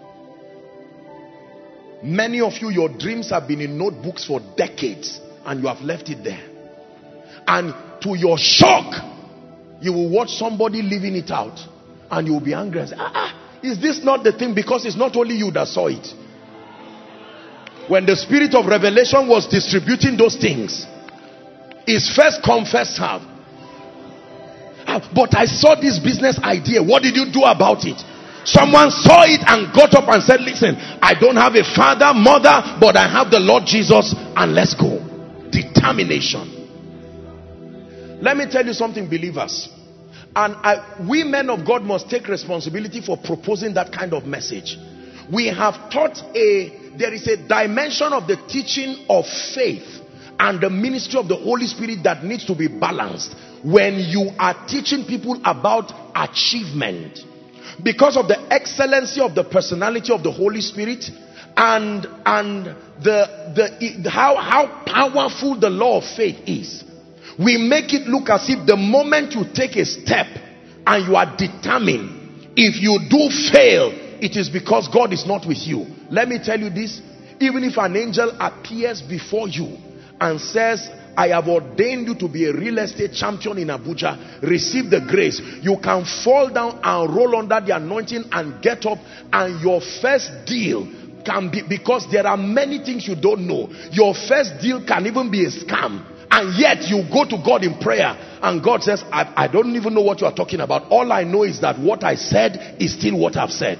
Many of you, your dreams have been in notebooks for decades and you have left it there. And to your shock, you will watch somebody living it out and you will be angry and say, is this not the thing? Because it's not only you that saw it. When the spirit of revelation was distributing those things, is first come, first serve. But I saw this business idea. What did you do about it? Someone saw it and got up and said, listen, I don't have a father, mother, but I have the Lord Jesus, and let's go. Determination. Let me tell you something, believers. And we men of God must take responsibility for proposing that kind of message. We have taught there is a dimension of the teaching of faith and the ministry of the Holy Spirit that needs to be balanced when you are teaching people about achievement, because of the excellency of the personality of the Holy Spirit and how powerful the law of faith is. We make it look as if the moment you take a step and you are determined, if you do fail, it is because God is not with you. Let me tell you this, even if an angel appears before you and says, I have ordained you to be a real estate champion in Abuja, receive the grace, you can fall down and roll under the anointing and get up, and your first deal can be, because there are many things you don't know, your first deal can even be a scam, and yet you go to God in prayer and God says, I don't even know what you are talking about. All I know is that what I said is still what I've said.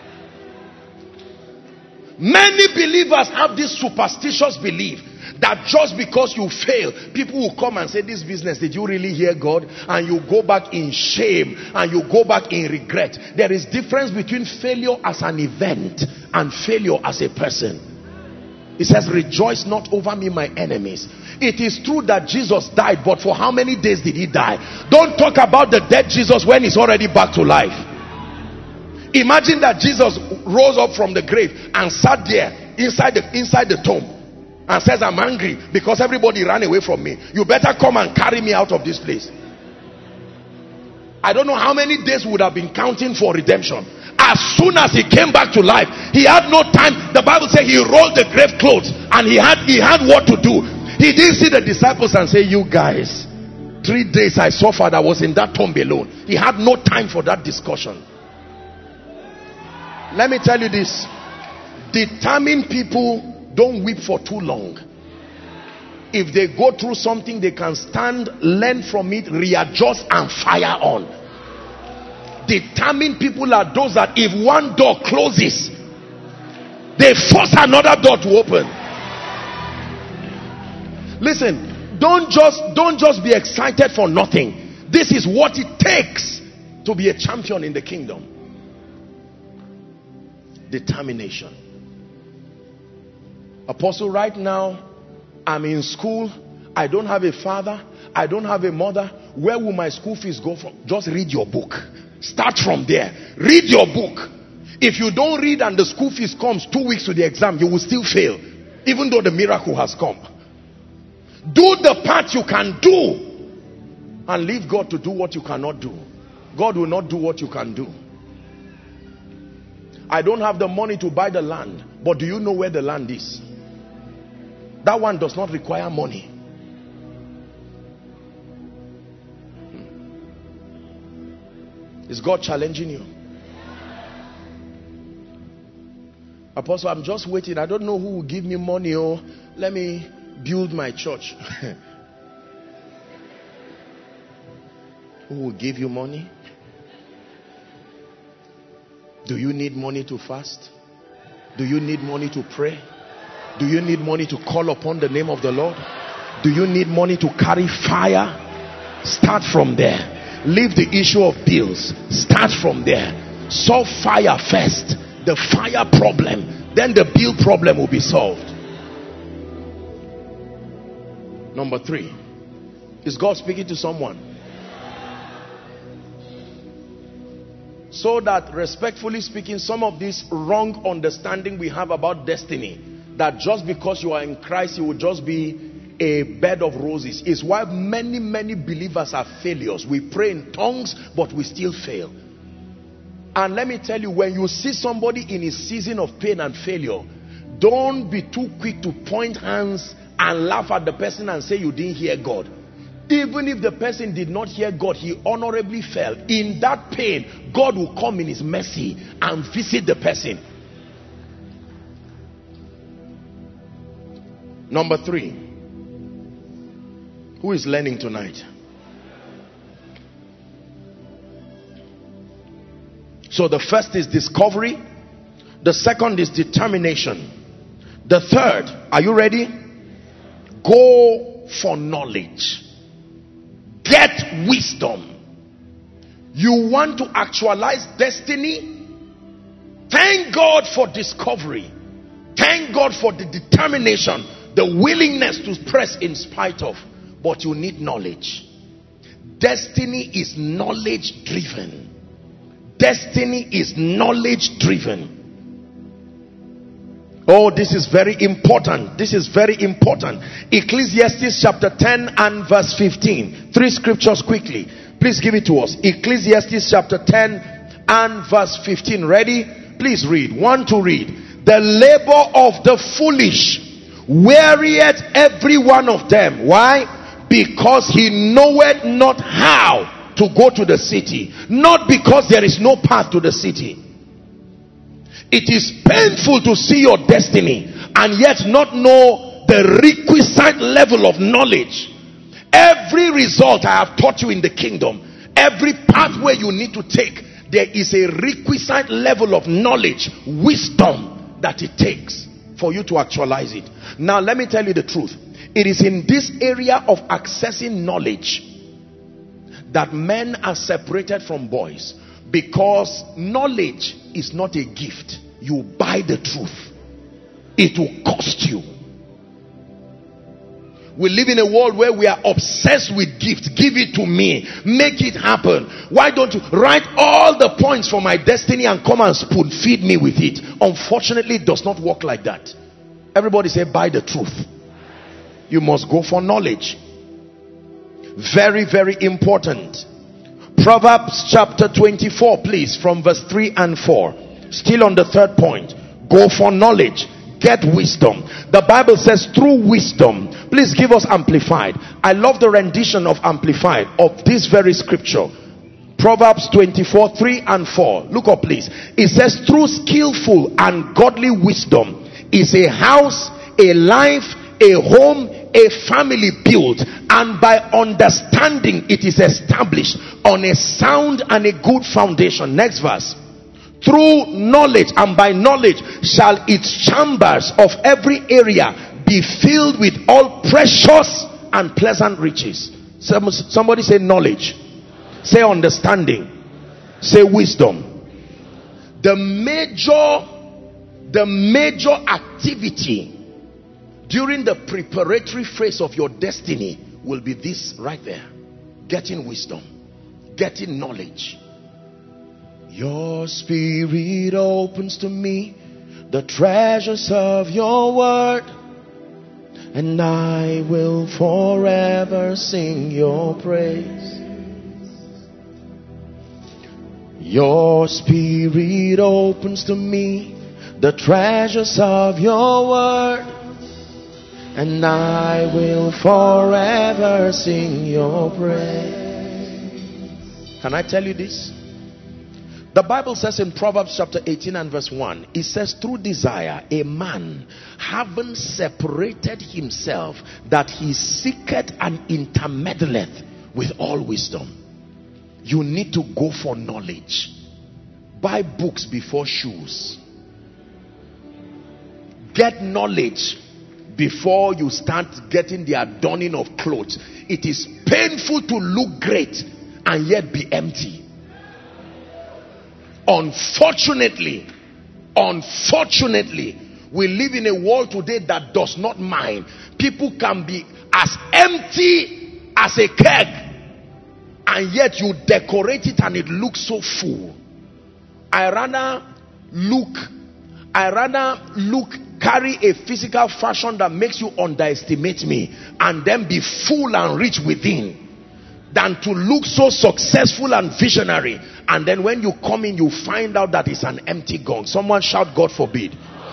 Many believers have this superstitious belief that just because you fail, people will come and say, this business, did you really hear God? And you go back in shame and you go back in regret. There is difference between failure as an event and failure as a person. It says, rejoice not over me, my enemies. It is true that Jesus died, but for how many days did he die? Don't talk about the dead Jesus when he's already back to life. Imagine that Jesus rose up from the grave and sat there inside the tomb and says, I'm angry because everybody ran away from me. You better come and carry me out of this place. I don't know how many days would have been counting for redemption. As soon as he came back to life, he had no time. The Bible says he rolled the grave clothes and he had what to do. He didn't see the disciples and say, you guys, 3 days I suffered, I was in that tomb alone. He had no time for that discussion. Let me tell you this. Determined people don't weep for too long. If they go through something, they can stand, learn from it, readjust and fire on. Determined people are those that if one door closes, they force another door to open. Listen, don't just be excited for nothing. This is what it takes to be a champion in the kingdom. Determination. Apostle, right now I'm in school. I don't have a father. I don't have a mother. Where will my school fees go from? Just read your book. Start from there. Read your book. If you don't read and the school fees comes 2 weeks to the exam, you will still fail, even though the miracle has come. Do the part you can do and leave God to do what you cannot do. God will not do what you can do. I don't have the money to buy the land, but do you know where the land is? That one does not require money. Is God challenging you? Apostle, I'm just waiting. I don't know who will give me money. Oh, let me build my church. Who will give you money? Do you need money to fast? Do you need money to pray? Do you need money to call upon the name of the Lord? Do you need money to carry fire? Start from there. Leave the issue of bills. Start from there. Solve fire first. The fire problem. Then the bill problem will be solved. Number 3. Is God speaking to someone? So that, respectfully speaking, some of this wrong understanding we have about destiny, that just because you are in Christ, you will just be a bed of roses, is why many believers are failures. We pray in tongues, but we still fail. And let me tell you, when you see somebody in his season of pain and failure, don't be too quick to point hands and laugh at the person and say you didn't hear God. Even if the person did not hear God, he honorably fell. In that pain, God will come in his mercy and visit the person. Number 3. Who is learning tonight? So the first is discovery. The second is determination. The third, are you ready? Go for knowledge. Get wisdom. You want to actualize destiny? Thank God for discovery. Thank God for the determination, the willingness to press in spite of. But you need knowledge. Destiny is knowledge driven. Destiny is knowledge driven. Oh, this is very important. This is very important. Ecclesiastes chapter 10 and verse 15. 3 scriptures quickly. Please give it to us. Ecclesiastes chapter 10 and verse 15. Ready? Please read. 1 to read. The labor of the foolish wearieth every one of them. Why? Because he knoweth not how to go to the city. Not because there is no path to the city. It is painful to see your destiny and yet not know the requisite level of knowledge. Every result I have taught you in the kingdom, every pathway you need to take, there is a requisite level of knowledge, wisdom that it takes for you to actualize it. Now let me tell you the truth. It is in this area of accessing knowledge that men are separated from boys, because knowledge is not a gift. You buy the truth. It will cost you. We live in a world where we are obsessed with gifts. Give it to me. Make it happen. Why don't you write all the points for my destiny and come and spoon feed me with it? Unfortunately, it does not work like that. Everybody say, buy the truth. You must go for knowledge. Very important. Proverbs chapter 24, please, from verse 3 and 4. Still on the third point. Go for knowledge. get wisdom. The Bible says through wisdom. Please give us Amplified. I love the rendition of Amplified of this very scripture. Proverbs 24, 3 and 4. Look up please. It says through skillful and godly wisdom is a house, a life, a home, a family built, and by understanding it is established on a sound and a good foundation. Next verse. Through knowledge and by knowledge shall its chambers of every area be filled with all precious and pleasant riches. Somebody say knowledge. Say understanding. Say wisdom. The major activity during the preparatory phase of your destiny will be this right there. Getting wisdom. Getting knowledge. Your spirit opens to me the treasures of your word, and I will forever sing your praise. Your spirit opens to me the treasures of your word, and I will forever sing your praise. Can I tell you this? The Bible says in Proverbs chapter 18 and verse 1, it says through desire a man having separated himself, that he seeketh and intermeddleth with all wisdom. You need to go for knowledge. Buy books before shoes. Get knowledge before you start getting the adorning of clothes. It is painful to look great and yet be empty. Unfortunately, we live in a world today that does not mind. People can be as empty as a keg, and yet you decorate it and it looks so full. I rather carry a physical fashion that makes you underestimate me and then be full and rich within, than to look so successful and visionary, and then when you come in you find out that it's an empty gong. Someone shout God forbid.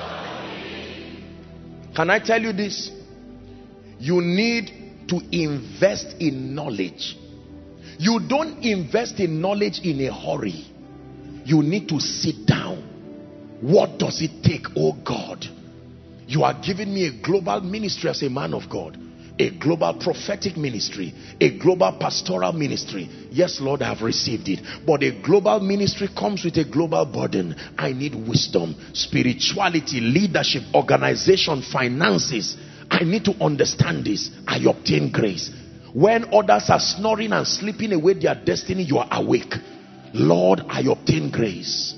Can I tell you this? You need to invest in knowledge. You don't invest in knowledge in a hurry. You need to sit down. What does it take, oh God? You are giving me a global ministry as a man of God, a global prophetic ministry, a global pastoral ministry. Yes, Lord, I have received it. But a global ministry comes with a global burden. I need wisdom, spirituality, leadership, organization, finances. I need to understand this. I obtain grace. When others are snoring and sleeping away their destiny, you are awake. Lord, I obtain grace.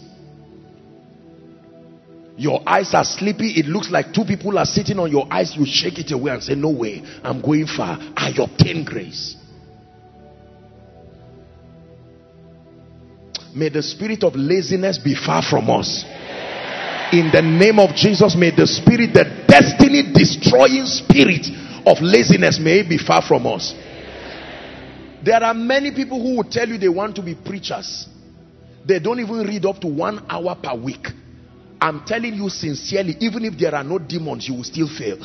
Your eyes are sleepy. It looks like two people are sitting on your eyes. You shake it away and say, no way, I'm going far. I obtain grace. May the spirit of laziness be far from us. In the name of Jesus, may the spirit, the destiny destroying spirit of laziness, may it be far from us. There are many people who will tell you they want to be preachers. They don't even read up to 1 hour per week. I'm telling you sincerely, even if there are no demons, you will still fail.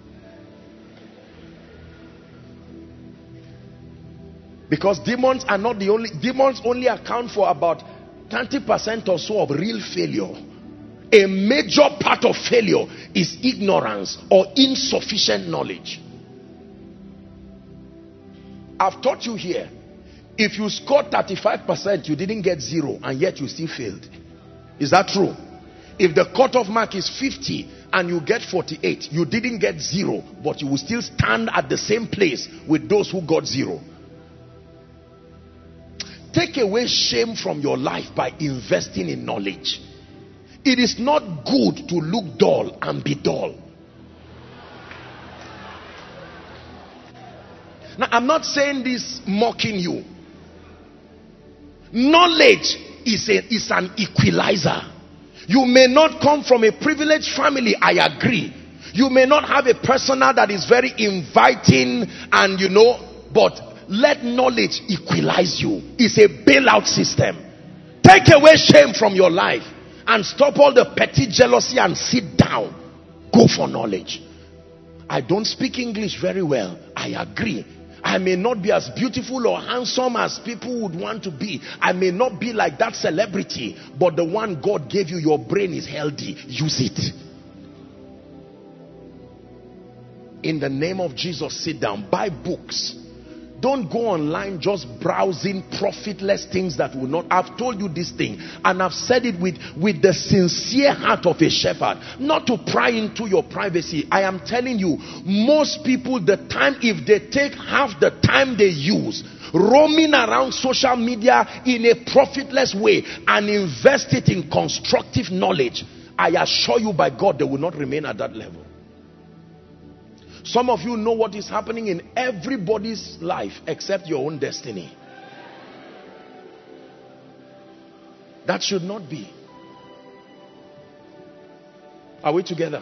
Because demons are not the only, demons only account for about 30% or so of real failure. A major part of failure is ignorance or insufficient knowledge. I've taught you here, if you scored 35%, you didn't get 0, and yet you still failed. Is that true? If the cutoff mark is 50 and you get 48, you didn't get 0, but you will still stand at the same place with those who got 0. Take away shame from your life by investing in knowledge. It is not good to look dull and be dull. Now, I'm not saying this mocking you. Knowledge is an equalizer. You may not come from a privileged family, I agree. You may not have a persona that is very inviting and but let knowledge equalize you. It's a bailout system. Take away shame from your life and stop all the petty jealousy and sit down. Go for knowledge. I don't speak English very well. I agree. I may not be as beautiful or handsome as people would want to be. I may not be like that celebrity, but the one God gave you, your brain is healthy. Use it. In the name of Jesus, sit down. Buy books. Don't go online just browsing profitless things that will not. I've told you this thing, and I've said it with the sincere heart of a shepherd, not to pry into your privacy. I am telling you, most people, the time, if they take half the time they use roaming around social media in a profitless way and invest it in constructive knowledge, I assure you by God, they will not remain at that level. Some of you know what is happening in everybody's life except your own destiny. That should not be. Are we together?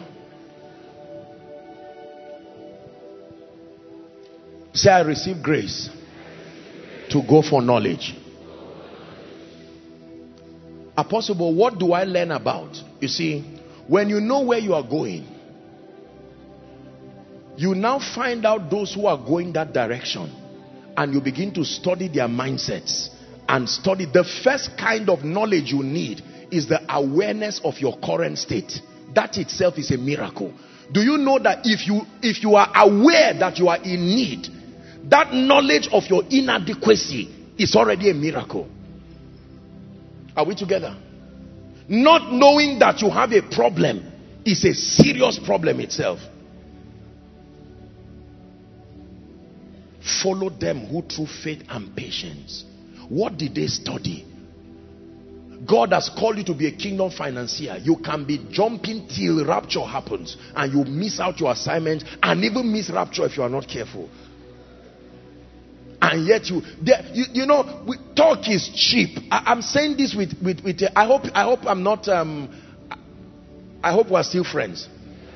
Say, I receive grace to go for knowledge. Apostle, what do I learn about? You see, when you know where you are going, you now find out those who are going that direction, and you begin to study their mindsets and study. The first kind of knowledge you need is the awareness of your current state. That itself is a miracle. Do you know that if you are aware that you are in need, that knowledge of your inadequacy is already a miracle? Are we together? Not knowing that you have a problem is a serious problem itself. Follow them who through faith and patience. What did they study? God has called you to be a kingdom financier. You can be jumping till rapture happens, and you miss out your assignment, and even miss rapture if you are not careful. And yet you know, talk is cheap. I'm saying this with I hope I'm not I hope we're still friends.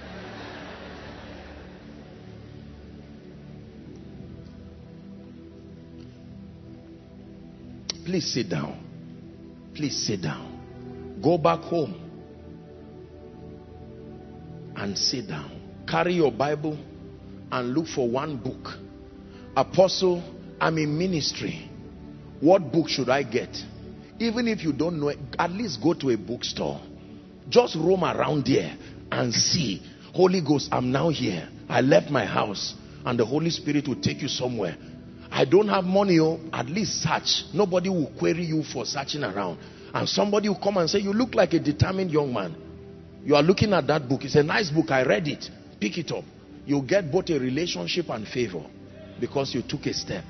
Please sit down. Please sit down. Go back home and sit down. Carry your Bible and look for one book. Apostle, I'm in ministry. What book should I get? Even if you don't know it, at least go to a bookstore. Just roam around there and see. Holy Ghost, I'm now here. I left my house, and the Holy Spirit will take you somewhere. I don't have money, at least search. Nobody will query you for searching around. And somebody will come and say, you look like a determined young man. You are looking at that book. It's a nice book. I read it. Pick it up. You'll get both a relationship and favor because you took a step.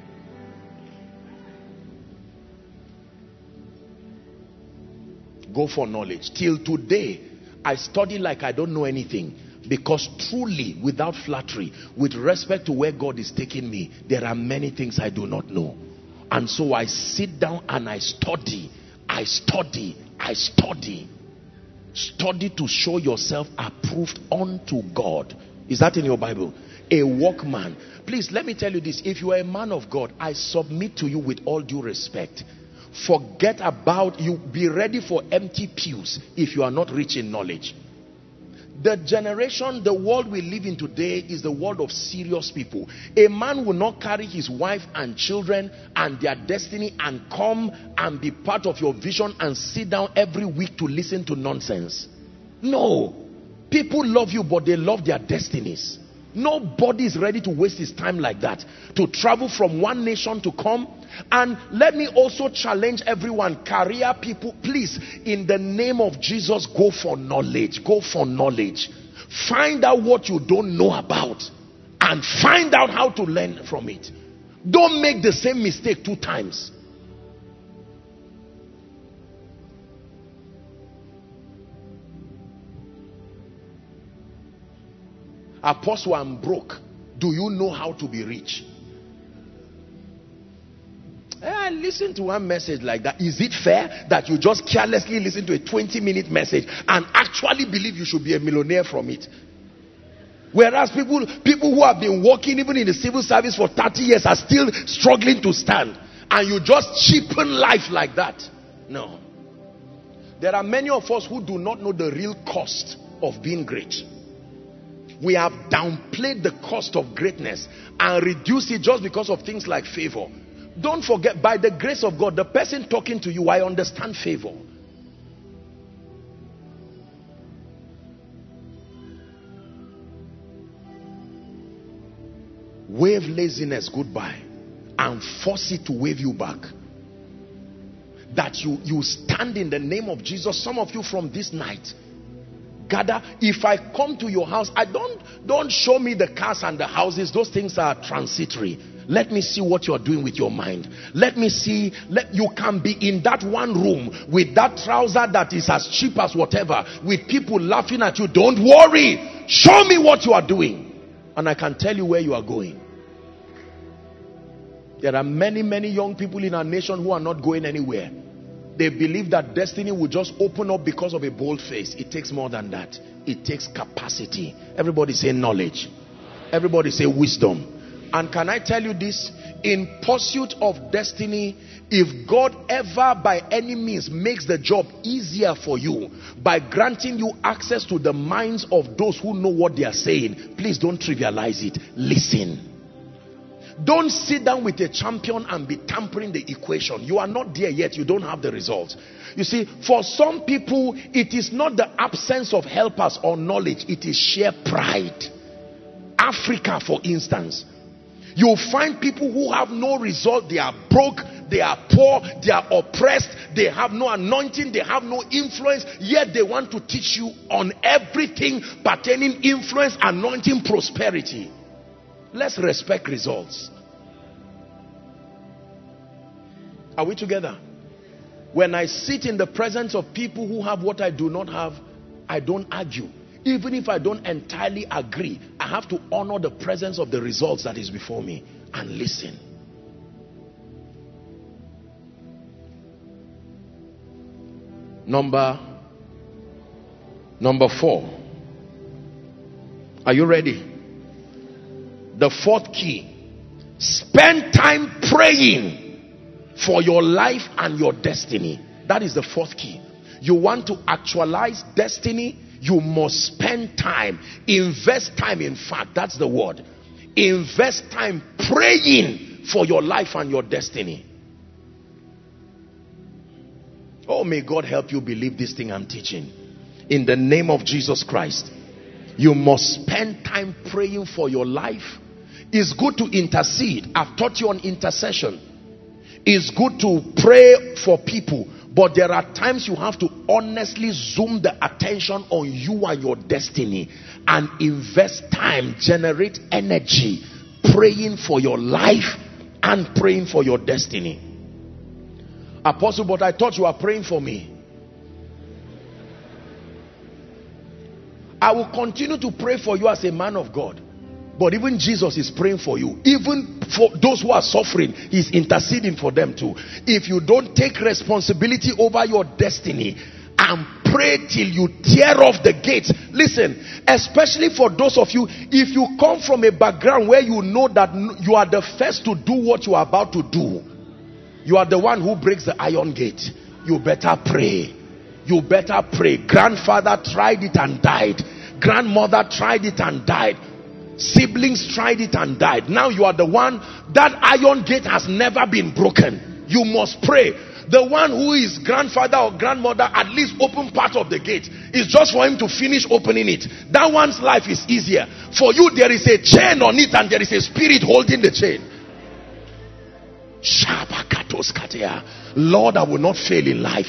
Go for knowledge. Till today, I study like I don't know anything. Because truly, without flattery, with respect to where God is taking me, there are many things I do not know. And so I sit down and I study. I study. I study. Study to show yourself approved unto God. Is that in your Bible? A workman. Please, let me tell you this. If you are a man of God, I submit to you with all due respect. Forget about you. Be ready for empty pews if you are not rich in knowledge. The generation, the world we live in today is the world of serious people. A man will not carry his wife and children and their destiny and come and be part of your vision and sit down every week to listen to nonsense. No. People love you, but they love their destinies. Nobody is ready to waste his time like that. To travel from one nation to come. And let me also challenge everyone, career people, please, in the name of Jesus, go for knowledge. Go for knowledge. Find out what you don't know about and find out how to learn from it. Don't make the same mistake 2 times. Apostle, I'm broke. Do you know how to be rich? I listened to one message like that. Is it fair that you just carelessly listen to a 20-minute message and actually believe you should be a millionaire from it? Whereas people who have been working even in the civil service for 30 years are still struggling to stand, and you just cheapen life like that. No. There are many of us who do not know the real cost of being great. We have downplayed the cost of greatness and reduced it just because of things like favor. Don't forget, by the grace of God, the person talking to you, I understand favor. Wave laziness goodbye and force it to wave you back. That you stand in the name of Jesus. Some of you from this night, gather. If I come to your house, don't show me the cars and the houses. Those things are transitory. Let me see what you're doing with your mind. Let me see. You can be in that one room with that trouser that is as cheap as whatever, with people laughing at you. Don't worry. Show me what you are doing, and I can tell you where you are going. There are many, many young people in our nation who are not going anywhere. They believe that destiny will just open up because of a bold face. It takes more than that. It takes capacity. Everybody say knowledge. Everybody say wisdom. And can I tell you this? In pursuit of destiny, if God ever by any means makes the job easier for you by granting you access to the minds of those who know what they are saying, please don't trivialize it. Listen. Don't sit down with a champion and be tampering the equation. You are not there yet. You don't have the results. You see, for some people, it is not the absence of helpers or knowledge. It is sheer pride. Africa, for instance. You'll find people who have no result. They are broke. They are poor. They are oppressed. They have no anointing. They have no influence. Yet they want to teach you on everything pertaining influence, anointing, prosperity. Let's respect results. Are we together? When I sit in the presence of people who have what I do not have, I don't argue. Even if I don't entirely agree, I have to honor the presence of the results that is before me and listen. Number 4. Are you ready? The fourth key. Spend time praying for your life and your destiny. That is the fourth key. You want to actualize destiny, you must spend time. Invest time, in fact. That's the word. Invest time praying for your life and your destiny. Oh, may God help you believe this thing I'm teaching. In the name of Jesus Christ. You must spend time praying for your life. It's good to intercede. I've taught you on intercession. It's good to pray for people. But there are times you have to honestly zoom the attention on you and your destiny. And invest time, generate energy, praying for your life and praying for your destiny. Apostle, but I thought you were praying for me. I will continue to pray for you as a man of God. But even Jesus is praying for you. Even for those who are suffering, he's interceding for them too. If you don't take responsibility over your destiny and pray till you tear off the gates. Listen, especially for those of you, if you come from a background where you know that you are the first to do what you are about to do, you are the one who breaks the iron gate, you better pray. You better pray. Grandfather tried it and died. Grandmother tried it and died. Siblings tried it and died. Now you are the one. That iron gate has never been broken. You must pray. The one who is grandfather or grandmother at least open part of the gate. It's just for him to finish opening it. That one's life is easier. For you there is a chain on it and there is a spirit holding the chain. Lord, I will not fail in life.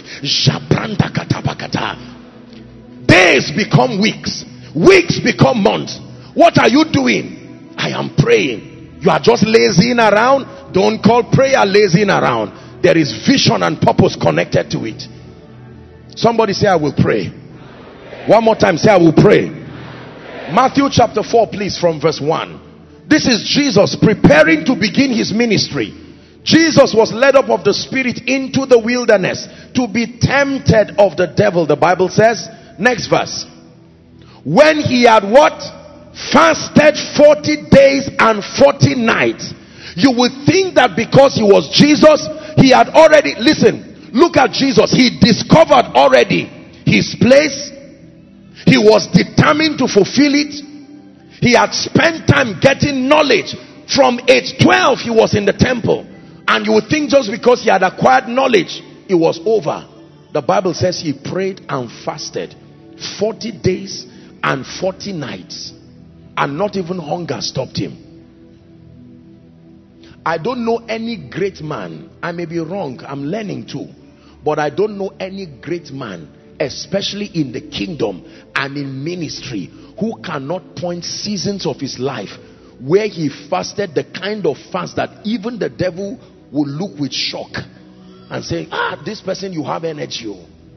Days become weeks. Weeks become months. What are you doing? I am praying. You are just lazying around. Don't call prayer lazying around. There is vision and purpose connected to it. Somebody say, I will pray. One more time, say, I will pray. Matthew chapter 4, please, from verse 1. This is Jesus preparing to begin his ministry. Jesus was led up of the Spirit into the wilderness to be tempted of the devil, the Bible says. Next verse. When he had what? Fasted 40 days and 40 nights. You would think that because he was Jesus, he had already, listen, look at Jesus. He discovered already his place. He was determined to fulfill it. He had spent time getting knowledge. From age 12, he was in the temple. And you would think just because he had acquired knowledge, it was over. The Bible says he prayed and fasted 40 days and 40 nights. And not even hunger stopped him. I don't know any great man. I may be wrong. I'm learning too. But I don't know any great man, especially in the kingdom and in ministry, who cannot point seasons of his life where he fasted the kind of fast that even the devil will look with shock and say, this person, you have energy.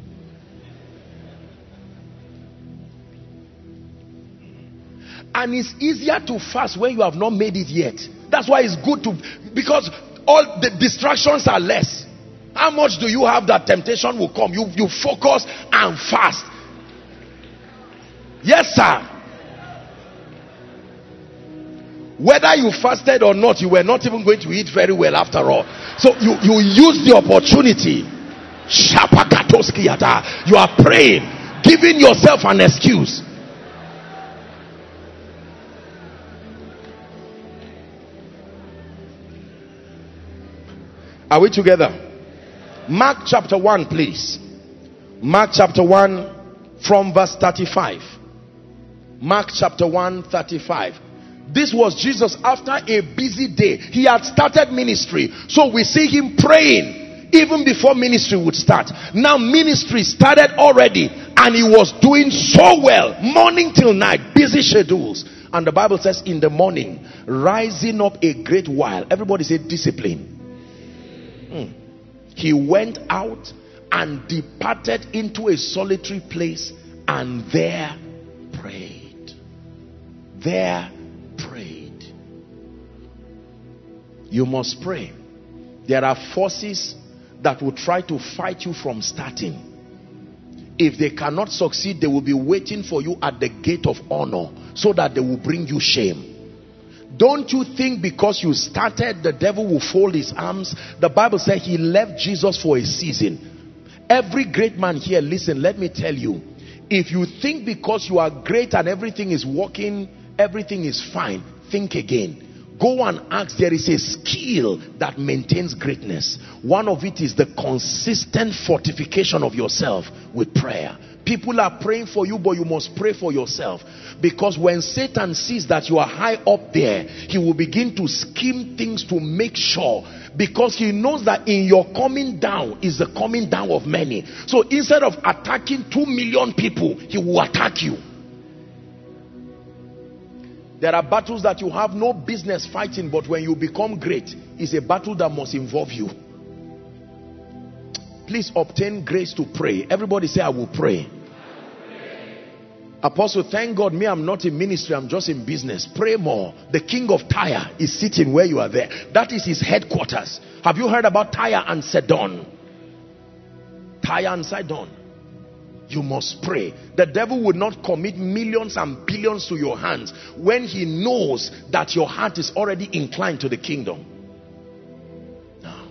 And it's easier to fast when you have not made it yet. That's why it's good to, because all the distractions are less. How much do you have that temptation will come? You focus and fast. Yes, sir. Whether you fasted or not, you were not even going to eat very well after all. So you use the opportunity. You are praying, giving yourself an excuse. Are we together? Mark chapter 1, please. Mark chapter 1 from verse 35. Mark chapter 1, 35. This was Jesus after a busy day. He had started ministry. So we see him praying even before ministry would start. Now ministry started already and he was doing so well. Morning till night. Busy schedules. And the Bible says in the morning, rising up a great while. Everybody say discipline. He went out and departed into a solitary place and there prayed. There prayed. You must pray. There are forces that will try to fight you from starting. If they cannot succeed, they will be waiting for you at the gate of honor so that they will bring you shame. Don't you think because you started, the devil will fold his arms? The Bible said he left Jesus for a season. Every great man here, listen, let me tell you. If you think because you are great and everything is working, everything is fine, think again. Go and ask. There is a skill that maintains greatness. One of it is the consistent fortification of yourself with prayer. People are praying for you, but you must pray for yourself. Because when Satan sees that you are high up there, he will begin to scheme things to make sure. Because he knows that in your coming down is the coming down of many. So instead of attacking 2 million people, he will attack you. There are battles that you have no business fighting, but when you become great, it's a battle that must involve you. Please obtain grace to pray. Everybody say, I will pray. Apostle, thank God, me, I'm not in ministry, I'm just in business. Pray more. The king of Tyre is sitting where you are there. That is his headquarters. Have you heard about Tyre and Sidon? Tyre and Sidon. You must pray. The devil would not commit millions and billions to your hands when he knows that your heart is already inclined to the kingdom. Now,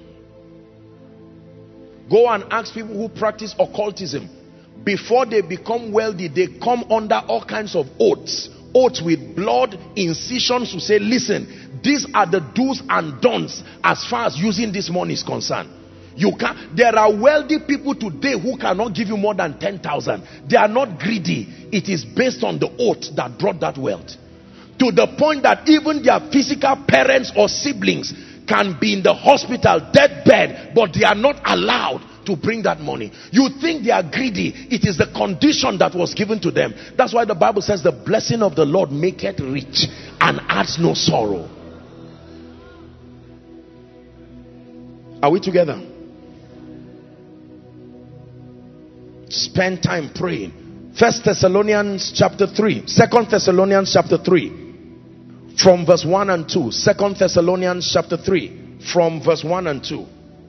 go and ask people who practice occultism. Before they become wealthy, they come under all kinds of oaths. Oaths with blood, incisions to say, listen, these are the do's and don'ts as far as using this money is concerned. You can. There are wealthy people today who cannot give you more than 10,000. They are not greedy. It is based on the oath that brought that wealth. To the point that even their physical parents or siblings can be in the hospital, deathbed, but they are not allowed to bring that money. You think they are greedy. It is the condition that was given to them. That's why the Bible says the blessing of the Lord maketh rich and adds no sorrow. Are we together? Spend time praying. 1 Thessalonians chapter 3. 2 Thessalonians chapter 3. From verse 1 and 2. 2 Thessalonians chapter 3. From verse 1 and 2.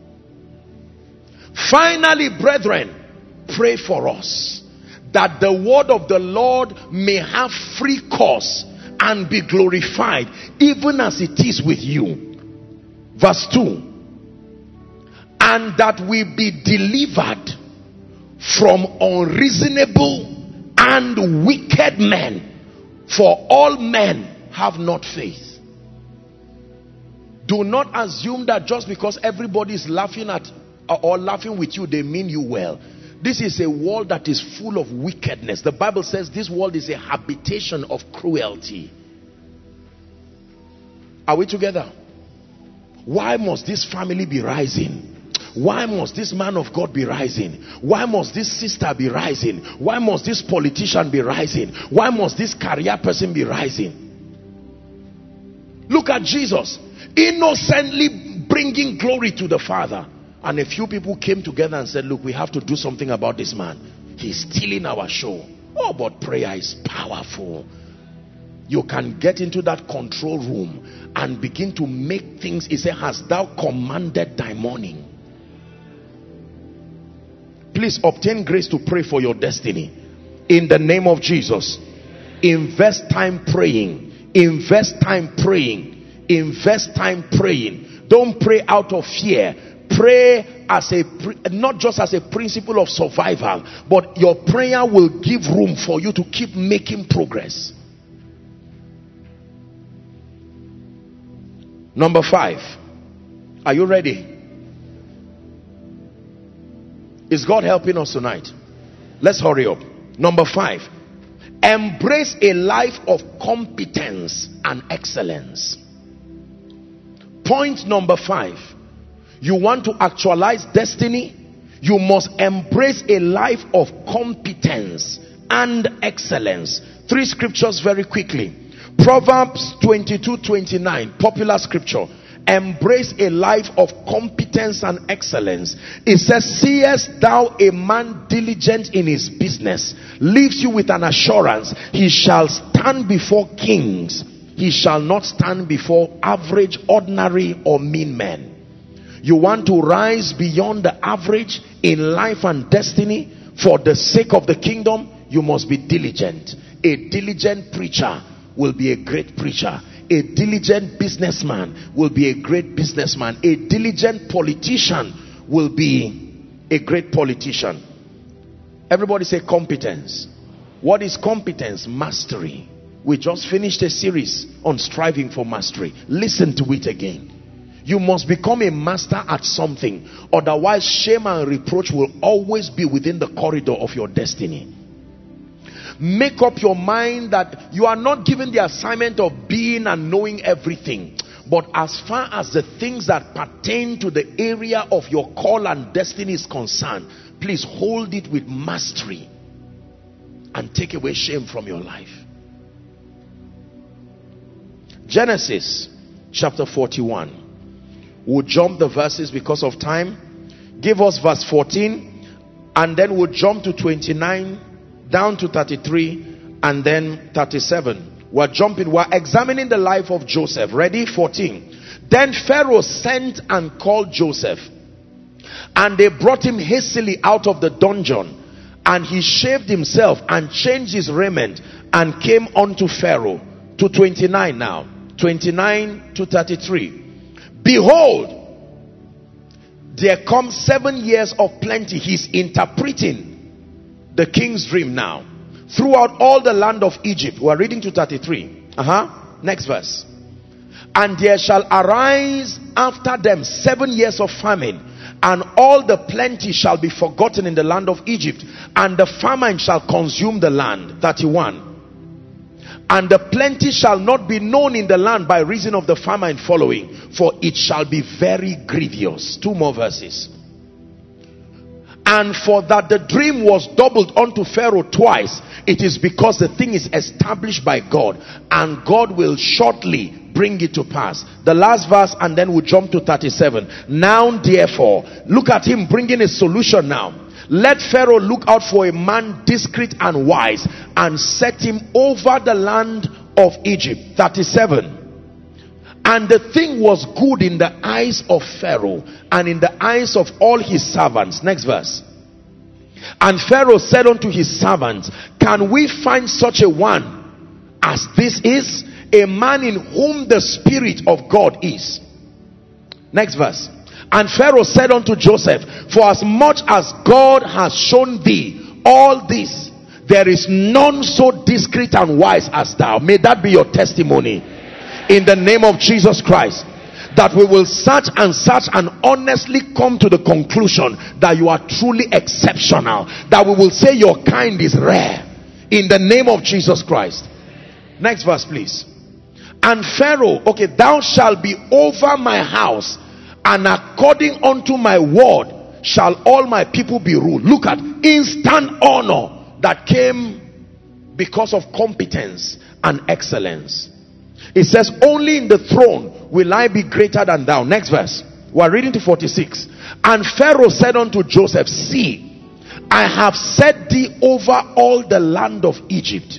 Finally, brethren, pray for us, that the word of the Lord may have free course and be glorified, even as it is with you. Verse 2. And that we be delivered from unreasonable and wicked men, For all men have not faith. Do not assume that just because everybody is laughing at or laughing with you, they mean you well. This is a world that is full of wickedness. The Bible says this world is a habitation of cruelty. Are we together? Why must this family be rising? Why must this man of God be rising? Why must this sister be rising? Why must this politician be rising? Why must this career person be rising? Look at Jesus, innocently bringing glory to the Father. And a few people came together and said, look, we have to do something about this man. He's stealing our show. Oh, but prayer is powerful. You can get into that control room and begin to make things. He said, hast thou commanded thy morning? Please obtain grace to pray for your destiny. In the name of Jesus. Invest time praying. Invest time praying. Invest time praying. Don't pray out of fear. Pray as not just as a principle of survival, but your prayer will give room for you to keep making progress. Number 5. Are you ready? Is God helping us tonight? Let's hurry up. Number 5. Embrace a life of competence and excellence. Point number 5. You want to actualize destiny? You must embrace a life of competence and excellence. 3 scriptures very quickly. Proverbs 22:29, popular scripture. Embrace a life of competence and excellence. It says, seest thou a man diligent in his business, leaves you with an assurance, he shall stand before kings, he shall not stand before average, ordinary or mean men. You want to rise beyond the average in life and destiny for the sake of the kingdom? You must be diligent. A diligent preacher will be a great preacher. A diligent businessman will be a great businessman. A diligent politician will be a great politician. Everybody say competence. What is competence? Mastery. We just finished a series on striving for mastery. Listen to it again. You must become a master at something. Otherwise, shame and reproach will always be within the corridor of your destiny. Make up your mind that you are not given the assignment of being and knowing everything. But as far as the things that pertain to the area of your call and destiny is concerned, please hold it with mastery and take away shame from your life. Genesis chapter 41. We'll jump the verses because of time. Give us verse 14 and then we'll jump to 29 down to 33 and then 37. We're examining the life of Joseph. Ready? 14. Then Pharaoh sent and called Joseph, and they brought him hastily out of the dungeon, and he shaved himself and changed his raiment and came unto Pharaoh. To 29 now. 29 to 33. Behold, there come 7 years of plenty. He's interpreting the king's dream now. Throughout all the land of Egypt. We're reading to 33. Next verse. And there shall arise after them 7 years of famine, and all the plenty shall be forgotten in the land of Egypt, and the famine shall consume the land. 31. And the plenty shall not be known in the land by reason of the famine following, for it shall be very grievous. 2 more verses. And for that the dream was doubled unto Pharaoh twice, it is because the thing is established by God, and God will shortly bring it to pass. The last verse, and then we'll jump to 37. Now therefore, look at him bringing a solution now. Let Pharaoh look out for a man discreet and wise, and set him over the land of Egypt. 37. And the thing was good in the eyes of Pharaoh and in the eyes of all his servants. Next verse. And Pharaoh said unto his servants, can we find such a one as this is? A man in whom the Spirit of God is. Next verse. And Pharaoh said unto Joseph, for as much as God has shown thee all this, there is none so discreet and wise as thou. May that be your testimony in the name of Jesus Christ, that we will search and honestly come to the conclusion that you are truly exceptional, that we will say your kind is rare in the name of Jesus Christ. Next verse please. And Pharaoh, okay, thou shalt be over my house, and according unto my word shall all my people be ruled. Look at instant honor that came because of competence and excellence. It says, only in the throne will I be greater than thou. Next verse. We're reading to 46. And Pharaoh said unto Joseph, see, I have set thee over all the land of Egypt.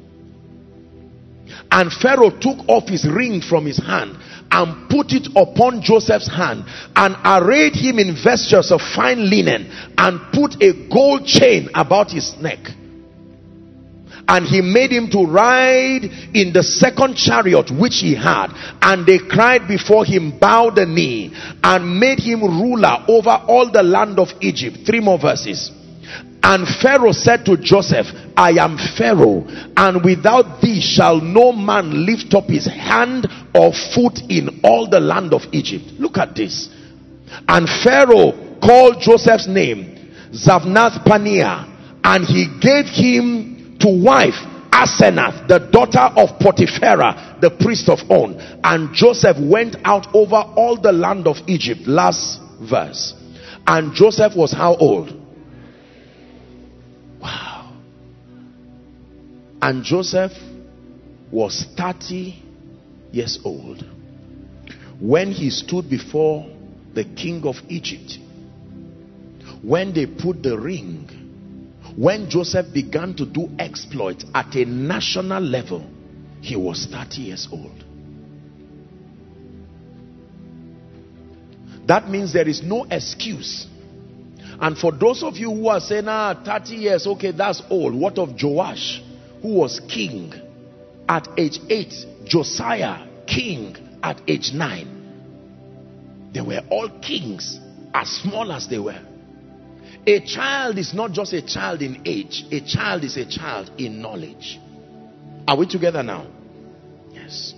And Pharaoh took off his ring from his hand and put it upon Joseph's hand, and arrayed him in vestures of fine linen, and put a gold chain about his neck. And he made him to ride in the second chariot which he had. And they cried before him, bow the knee, and made him ruler over all the land of Egypt. 3 more verses. And Pharaoh said to Joseph, I am Pharaoh, and without thee shall no man lift up his hand or foot in all the land of Egypt. Look at this. And Pharaoh called Joseph's name Zavnath Paneah, and he gave him to wife Asenath, the daughter of Potipharah, the priest of On. And Joseph went out over all the land of Egypt. Last verse. And Joseph was how old? Wow. And Joseph was 30 years old when he stood before the king of Egypt. When they put the ring, when Joseph began to do exploits at a national level, he was 30 years old. That means there is no excuse. And for those of you who are saying, 30 years, okay, that's old. What of Joash, who was king at age 8? Josiah, king at age 9. They were all kings, as small as they were. A child is not just a child in age. A child is a child in knowledge. Are we together now? Yes.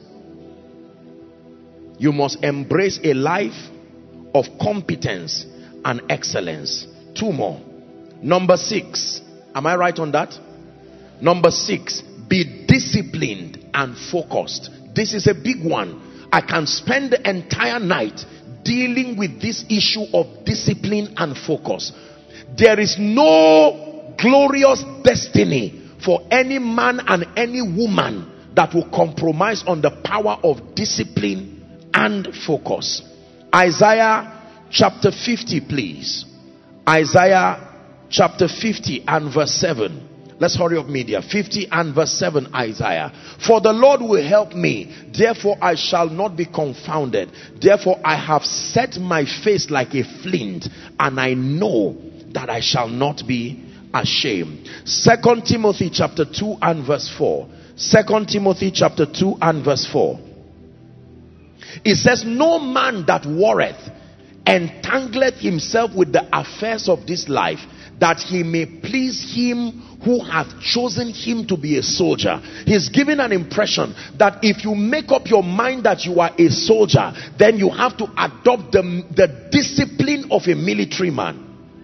You must embrace a life of competence and excellence. 2 more. Number 6. Am I right on that? Number 6. Be disciplined and focused. This is a big one. I can spend the entire night dealing with this issue of discipline and focus. There is no glorious destiny for any man and any woman that will compromise on the power of discipline and focus. Isaiah chapter 50, please. Isaiah chapter 50 and verse 7. Let's hurry up, media. 50 and verse 7, Isaiah. For the Lord will help me, therefore I shall not be confounded. Therefore I have set my face like a flint, and I know that I shall not be ashamed. 2 Timothy chapter 2 and verse 4. 2 Timothy chapter 2 and verse 4. It says, no man that warreth entangleth himself with the affairs of this life, that he may please him who hath chosen him to be a soldier. He's giving an impression that if you make up your mind that you are a soldier, then you have to adopt the discipline of a military man.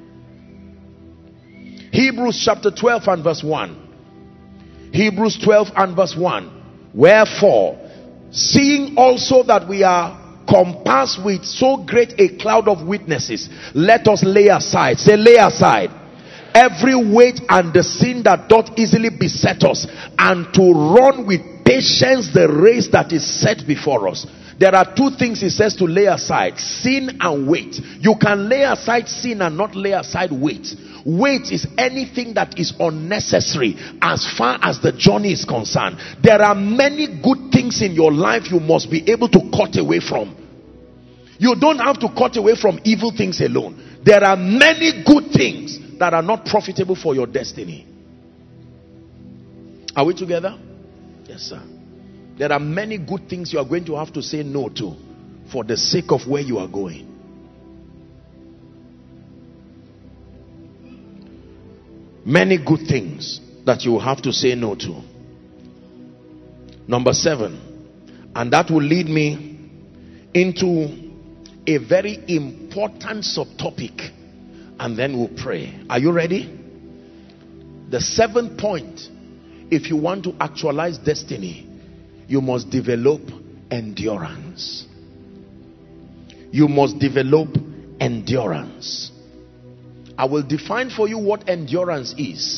Hebrews chapter 12 and verse 1. Hebrews 12 and verse 1. Wherefore, seeing also that we are compassed with so great a cloud of witnesses, let us lay aside, say lay aside, every weight and the sin that doth easily beset us, and to run with patience the race that is set before us. There are 2 things he says to lay aside: sin and weight. You can lay aside sin and not lay aside weight. Weight is anything that is unnecessary as far as the journey is concerned. There are many good things in your life you must be able to cut away from. You don't have to cut away from evil things alone. There are many good things that are not profitable for your destiny. Are we together? Yes, sir. There are many good things you are going to have to say no to for the sake of where you are going. Many good things that you have to say no to. Number 7, and that will lead me into a very important subtopic, and then we'll pray. Are you ready? The 7th point: if you want to actualize destiny, you must develop endurance. You must develop endurance. I will define for you what endurance is.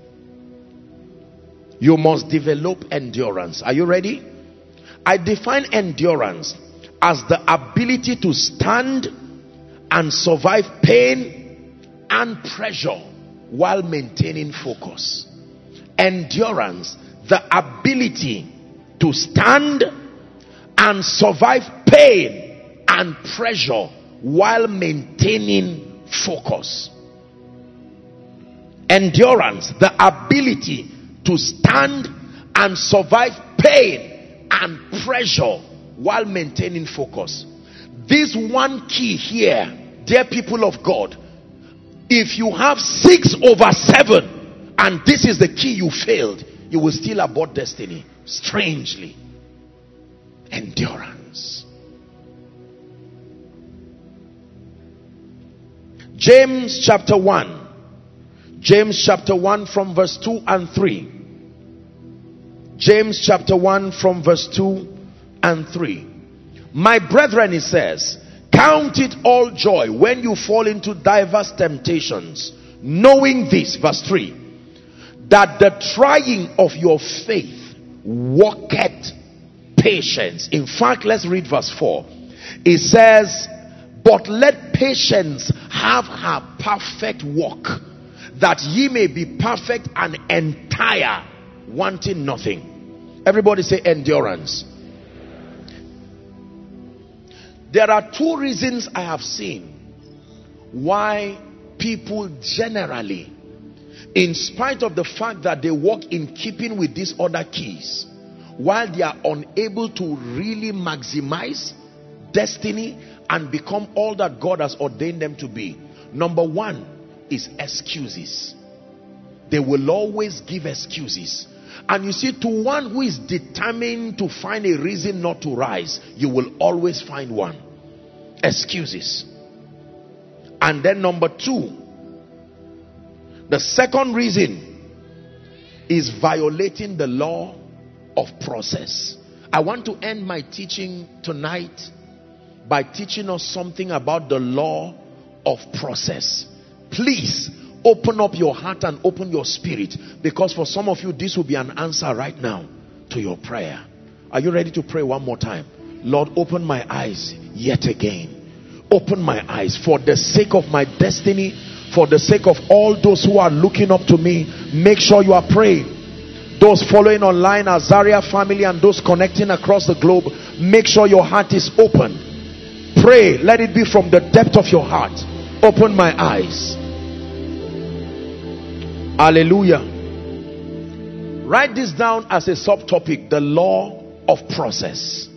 You must develop endurance. Are you ready? I define endurance as the ability to stand and survive pain and pressure while maintaining focus. Endurance, the ability to stand and survive pain and pressure while maintaining focus. Endurance, the ability to stand and survive pain and pressure while maintaining focus. This one key here, dear people of God, if you have 6/7 and this is the key you failed, you will still abort destiny. Strangely. Endurance. James chapter 1. James chapter 1 from verse 2 and 3. James chapter 1 from verse 2 and 3. My brethren, he says, count it all joy when you fall into diverse temptations, knowing this, verse 3, that the trying of your faith worketh patience. In fact, let's read verse 4. It says, but let patience have her perfect work, that ye may be perfect and entire, wanting nothing. Everybody say endurance. There are 2 reasons I have seen why people generally, in spite of the fact that they walk in keeping with these other keys, while they are unable to really maximize destiny and become all that God has ordained them to be. Number 1 is excuses. They will always give excuses. And you see, to one who is determined to find a reason not to rise, you will always find one. Excuses. And then number 2, the second reason is violating the law of process. I want to end my teaching tonight by teaching us something about the law of process. Please open up your heart and open your spirit, because for some of you this will be an answer right now to your prayer. Are you ready to pray one more time? Lord, open my eyes yet again. Open my eyes for the sake of my destiny, for the sake of all those who are looking up to me. Make sure you are praying. Those following online, Azaria family, and those connecting across the globe, make sure your heart is open. Pray. Let it be from the depth of your heart. Open my eyes. Hallelujah. Write this down as a subtopic: the law of process.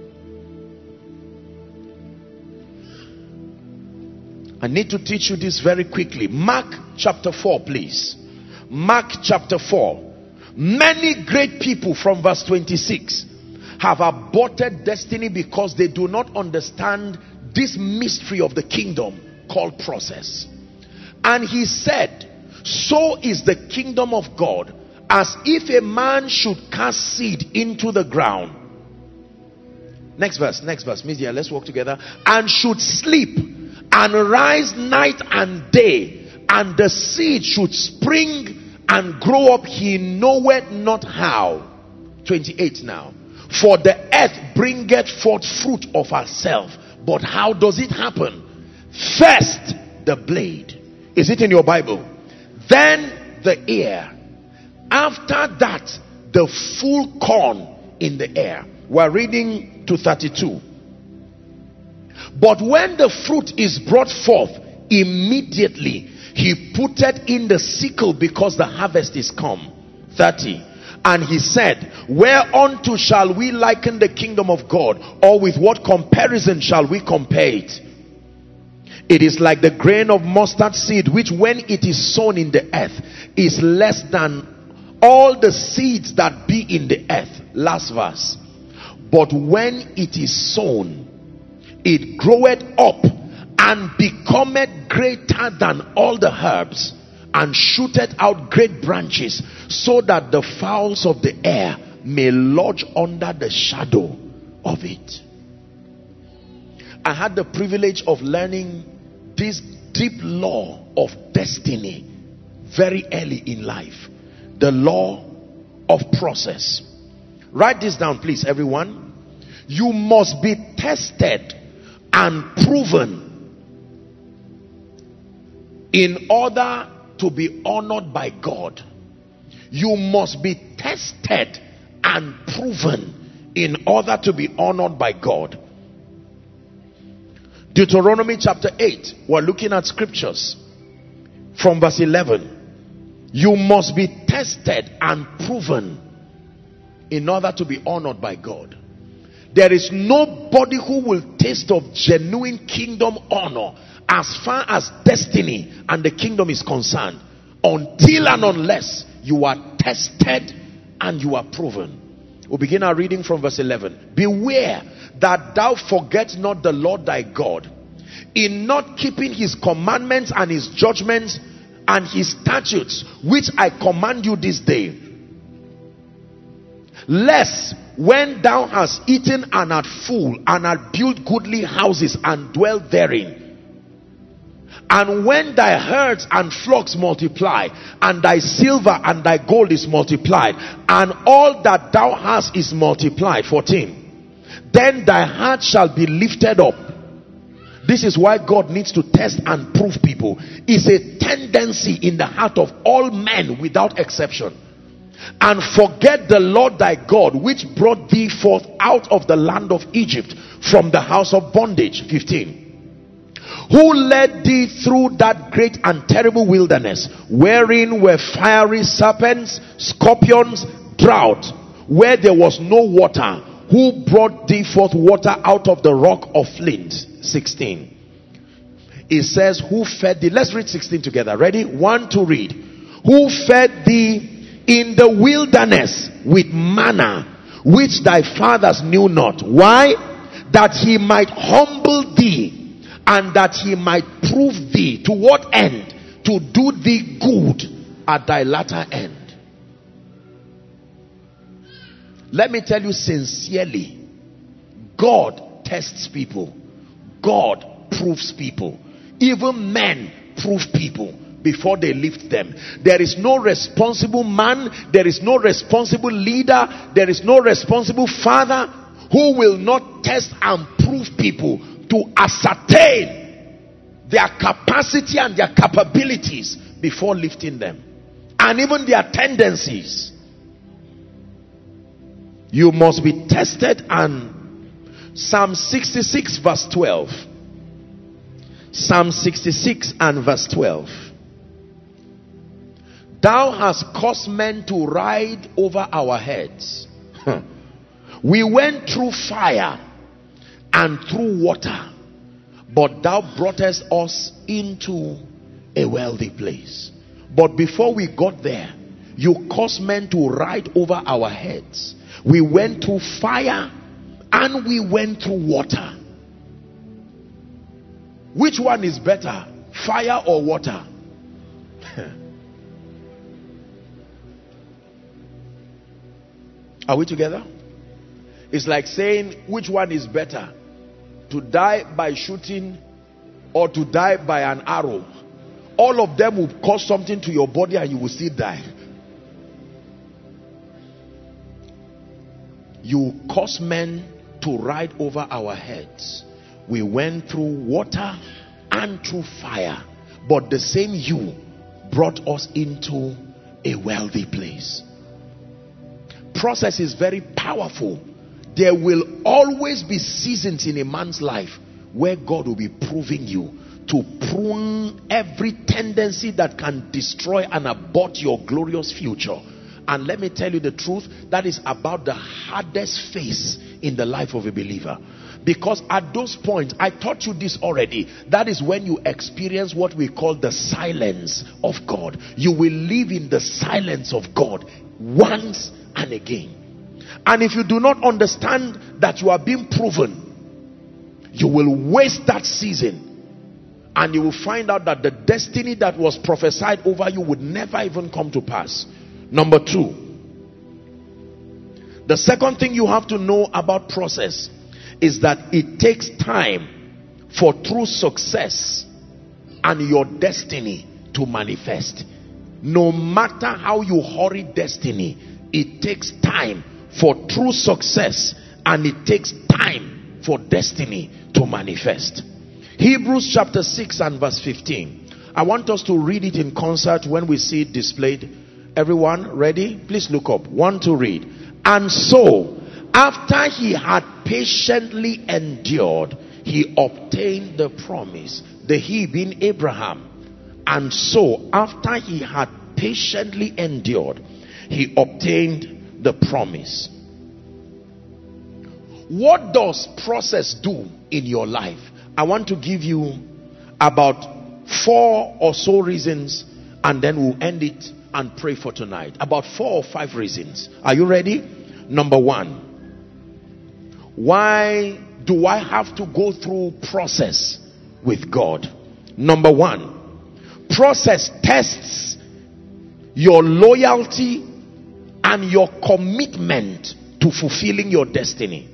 I need to teach you this very quickly. Mark chapter 4, please. Mark chapter 4. Many great people, from verse 26, have aborted destiny because they do not understand this mystery of the kingdom called process. And he said, so is the kingdom of God, as if a man should cast seed into the ground. Next verse, media, let's walk together. And should sleep and rise night and day, and the seed should spring and grow up, he knoweth not how. 28 now. For the earth bringeth forth fruit of herself. But how does it happen? First the blade. Is it in your Bible? Then the ear. After that, the full corn in the air. We're reading to 32. But when the fruit is brought forth, immediately he putteth in the sickle, because the harvest is come. 30. And he said, whereunto shall we liken the kingdom of God? Or with what comparison shall we compare it? It is like the grain of mustard seed, which when it is sown in the earth is less than all the seeds that be in the earth. Last verse. But when it is sown, it groweth up and becometh greater than all the herbs, and shooteth out great branches, so that the fowls of the air may lodge under the shadow of it. I had the privilege of learning this deep law of destiny very early in life. The law of process. Write this down, please, everyone. You must be tested and proven in order to be honored by God. You must be tested and proven in order to be honored by God. Deuteronomy chapter 8, we're looking at scriptures from verse 11. You must be tested and proven in order to be honored by God. There is nobody who will taste of genuine kingdom honor as far as destiny and the kingdom is concerned, until and unless you are tested and you are proven. We'll begin our reading from verse 11. Beware that thou forget not the Lord thy God, in not keeping his commandments and his judgments and his statutes, which I command you this day. Lest when thou hast eaten and art full, and art built goodly houses and dwelt therein, and when thy herds and flocks multiply, and thy silver and thy gold is multiplied, and all that thou hast is multiplied. 14. Then thy heart shall be lifted up. This is why God needs to test and prove people. It's a tendency in the heart of all men without exception. And forget the Lord thy God, which brought thee forth out of the land of Egypt, from the house of bondage. 15. Who led thee through that great and terrible wilderness, wherein were fiery serpents, scorpions, drought, where there was no water, who brought thee forth water out of the rock of flint. 16. It says, who fed thee? Let's read 16 together. Ready? 1, 2, read. Who fed thee in the wilderness with manna, which thy fathers knew not. Why? That he might humble thee, and that he might prove thee. To what end? To do thee good at thy latter end. Let me tell you sincerely, God tests people. God proves people. Even men prove people before they lift them. There is no responsible man, there is no responsible leader, there is no responsible father who will not test and prove people to ascertain their capacity and their capabilities before lifting them, and even their tendencies. You must be tested. And Psalm 66 verse 12. Psalm 66 and verse 12. Thou hast caused men to ride over our heads. We went through fire and through water, but thou broughtest us into a wealthy place. But before we got there, you caused men to ride over our heads. We went through fire and we went through water. Which one is better, fire or water? Are we together? It's like saying, which one is better, to die by shooting or to die by an arrow? All of them will cause something to your body and you will still die. You cause men to ride over our heads. We went through water and through fire, but the same you brought us into a wealthy place. Process is very powerful. There will always be seasons in a man's life where God will be proving you, to prune every tendency that can destroy and abort your glorious future. And let me tell you the truth, that is about the hardest phase in the life of a believer. Because at those points, I taught you this already, that is when you experience what we call the silence of God. You will live in the silence of God once and again. And if you do not understand that you are being proven, you will waste that season. And you will find out that the destiny that was prophesied over you would never even come to pass. Number 2. The second thing you have to know about process is that it takes time for true success and your destiny to manifest. No matter how you hurry destiny, it takes time for true success and it takes time for destiny to manifest. Hebrews chapter 6 and verse 15. I want us to read it in concert when we see it displayed. Everyone ready? Please look up. 1 to read. And so, after he had patiently endured, he obtained the promise. The he being Abraham. And so, after he had patiently endured, he obtained the promise. What does process do in your life? I want to give you about 4 or so reasons, and then we'll end it and pray for tonight. About 4 or 5 reasons. Are you ready? Number 1. Why do I have to go through process with God? Number 1. Process tests your loyalty and your commitment to fulfilling your destiny.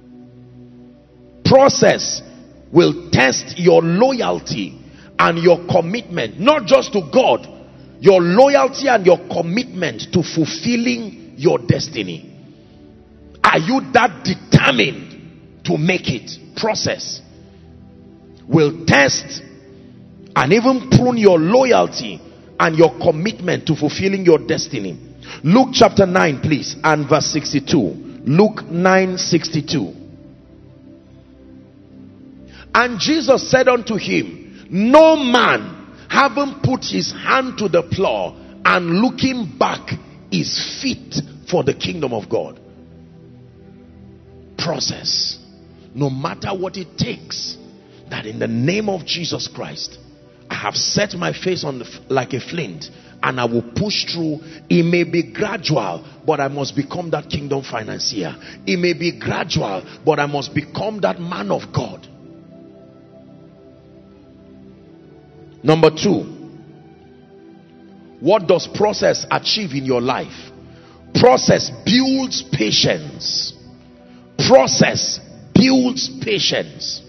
Process will test your loyalty and your commitment, not just to God, your loyalty and your commitment to fulfilling your destiny. Are you that determined to make it? Process will test and even prune your loyalty and your commitment to fulfilling your destiny. Luke chapter 9 please, and verse 62. Luke 9:62. And Jesus said unto him, no man, having put his hand to the plow and looking back, is fit for the kingdom of God. Process. No matter what it takes, that in the name of Jesus Christ, I have set my face on like a flint, and I will push through. It may be gradual, but I must become that kingdom financier. It may be gradual, but I must become that man of God. Number 2, what does process achieve in your life? Process builds patience. Process builds patience.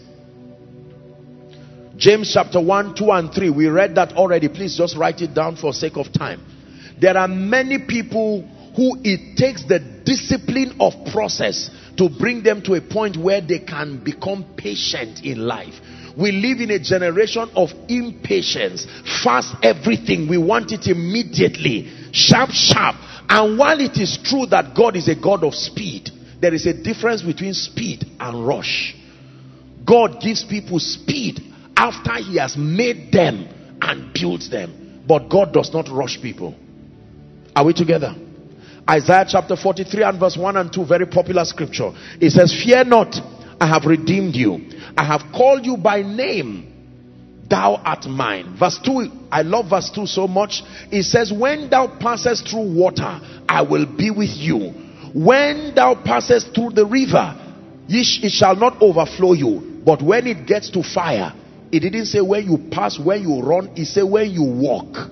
James chapter 1, 2 and 3. We read that already. Please just write it down for sake of time. There are many people who it takes the discipline of process to bring them to a point where they can become patient in life. We live in a generation of impatience. Fast everything. We want it immediately. Sharp, sharp. And while it is true that God is a God of speed, there is a difference between speed and rush. God gives people speed after he has made them and built them. But God does not rush people. Are we together? Isaiah chapter 43 and verse 1 and 2, very popular scripture. It says, fear not, I have redeemed you. I have called you by name. Thou art mine. Verse 2, I love verse 2 so much. It says, when thou passest through water, I will be with you. When thou passest through the river, it shall not overflow you. But when it gets to fire, it didn't say when you pass, when you run. It said when you walk.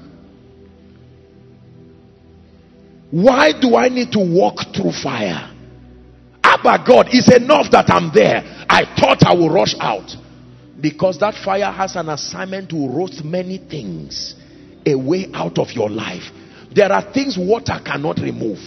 Why do I need to walk through fire? Abba God, it's enough that I'm there. I thought I would rush out. Because that fire has an assignment to roast many things away out of your life. There are things water cannot remove.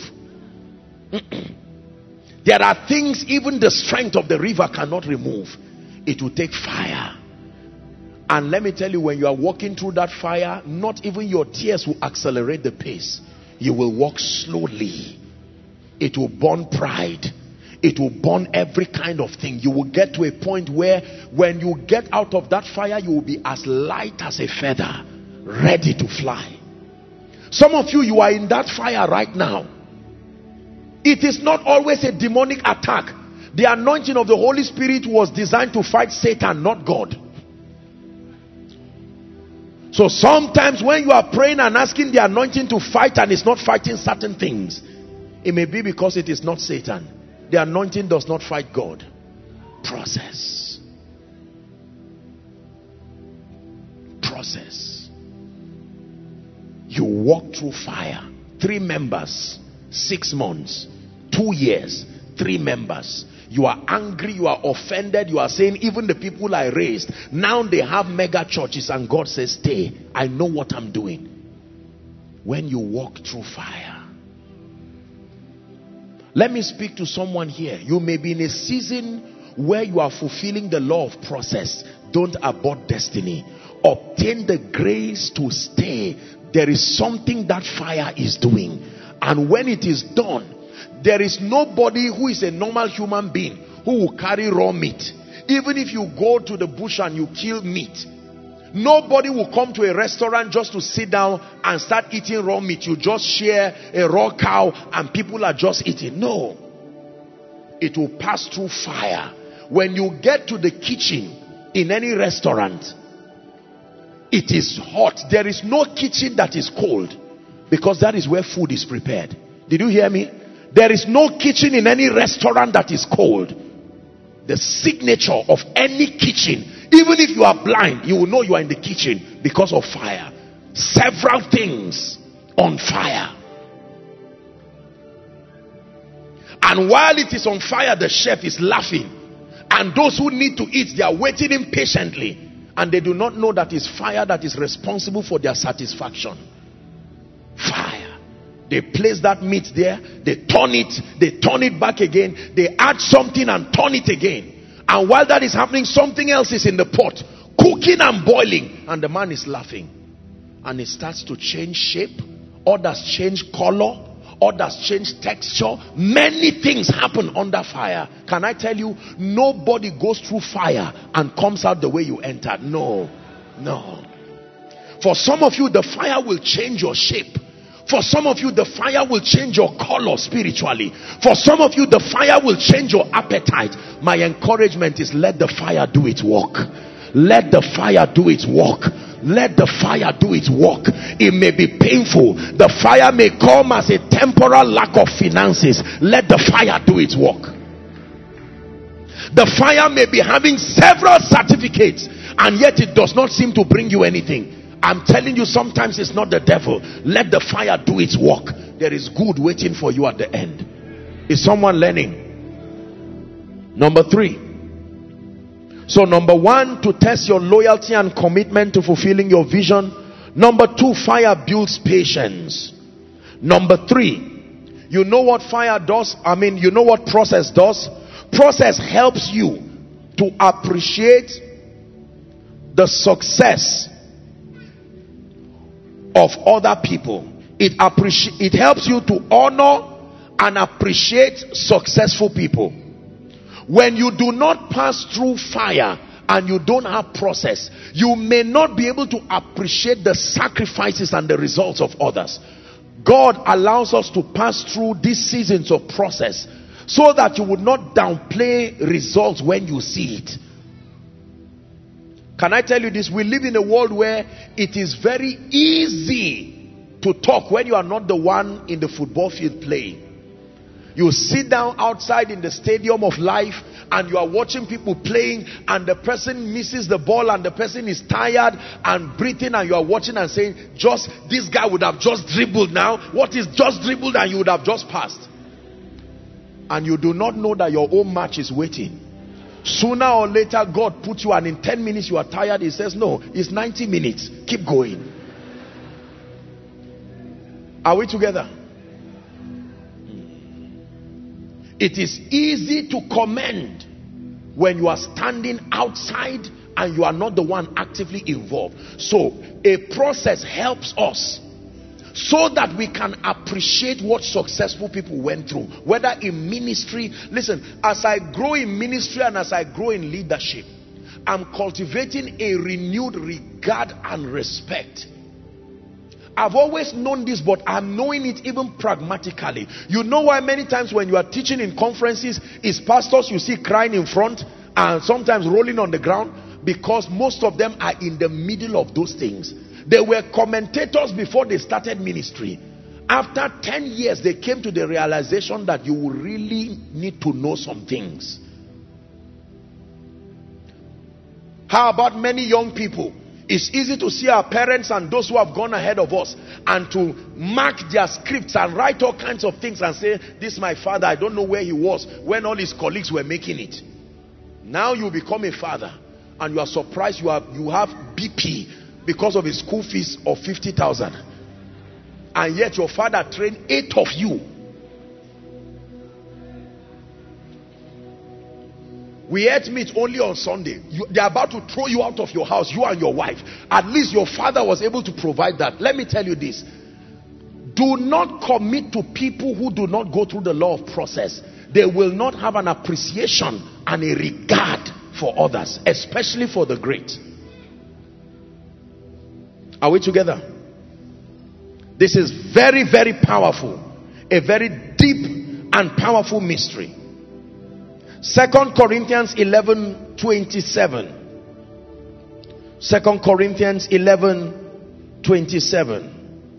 There are things even the strength of the river cannot remove. It will take fire. And let me tell you, when you are walking through that fire, not even your tears will accelerate the pace. You will walk slowly. It will burn pride. It will burn every kind of thing. You will get to a point where when you get out of that fire, you will be as light as a feather, ready to fly. Some of you, you are in that fire right now. It is not always a demonic attack. The anointing of the Holy Spirit was designed to fight Satan, not God. So sometimes when you are praying and asking the anointing to fight and it's not fighting certain things, it may be because it is not Satan. The anointing does not fight God. Process. Process. You walk through fire. 3 members, 6 months, 2 years, 3 members. You are angry, you are offended, you are saying even the people I raised, now they have mega churches, and God says stay, I know what I'm doing. When you walk through fire. Let me speak to someone here. You may be in a season where you are fulfilling the law of process. Don't abort destiny. Obtain the grace to stay. There is something that fire is doing, and when it is done, there is nobody who is a normal human being who will carry raw meat. Even if you go to the bush and you kill meat, nobody will come to a restaurant just to sit down and start eating raw meat. You just share a raw cow and people are just eating. No. It will pass through fire. When you get to the kitchen in any restaurant, it is hot. There is no kitchen that is cold, because that is where food is prepared. Did you hear me? There is no kitchen in any restaurant that is cold. The signature of any kitchen, even if you are blind, you will know you are in the kitchen because of fire. Several things on fire. And while it is on fire, the chef is laughing. And those who need to eat, they are waiting impatiently. And they do not know that it's fire that is responsible for their satisfaction. Fire. They place that meat there, they turn it back again, they add something and turn it again. And while that is happening, something else is in the pot, cooking and boiling, and the man is laughing. And it starts to change shape, others change color, others change texture. Many things happen under fire. Can I tell you, nobody goes through fire and comes out the way you entered. No. For some of you, the fire will change your shape. For some of you, the fire will change your color spiritually. For some of you, the fire will change your appetite. My encouragement is, let the fire do its work. Let the fire do its work. Let the fire do its work. It may be painful. The fire may come as a temporal lack of finances. Let the fire do its work. The fire may be having several certificates, and yet it does not seem to bring you anything. I'm telling you, sometimes it's not the devil. Let the fire do its work. There is good waiting for you at the end. Is someone learning? Number 3. So number 1, to test your loyalty and commitment to fulfilling your vision. Number 2, fire builds patience. Number 3, you know what fire does? You know what process does? Process helps you to appreciate the success of other people. It helps you to honor and appreciate successful people. When you do not pass through fire and you don't have process, you may not be able to appreciate the sacrifices and the results of others. God allows us to pass through these seasons of process so that you would not downplay results when you see it. Can I tell you this? We live in a world where it is very easy to talk when you are not the one in the football field playing. You sit down outside in the stadium of life and you are watching people playing, and the person misses the ball and the person is tired and breathing, and you are watching and saying, just this guy would have just dribbled now. What is just dribbled? And you would have just passed. And you do not know that your own match is waiting. Sooner or later, God puts you, and in 10 minutes you are tired. He says, no, it's 90 minutes. Keep going. Are we together? It is easy to commend when you are standing outside and you are not the one actively involved. So a process helps us so that we can appreciate what successful people went through, whether in ministry. Listen, as I grow in ministry and as I grow in leadership, I'm cultivating a renewed regard and respect. I've always known this, but I'm knowing it even pragmatically. You know why many times when you are teaching in conferences, is pastors you see crying in front and sometimes rolling on the ground? Because most of them are in the middle of those things. They were commentators before they started ministry. After 10 years, they came to the realization that you will really need to know some things. How about many young people? It's easy to see our parents and those who have gone ahead of us and to mark their scripts and write all kinds of things and say, this is my father, I don't know where he was when all his colleagues were making it. Now you become a father and you are surprised you have BP because of his school fees of 50,000. And yet your father trained 8 of you. We ate meat only on Sunday. They are about to throw you out of your house, you and your wife. At least your father was able to provide that. Let me tell you this. Do not commit to people who do not go through the law of process. They will not have an appreciation and a regard for others, especially for the great. Are we together? This is very, very powerful. A very deep and powerful mystery. 2 Corinthians 11:27. 2 Corinthians 11:27.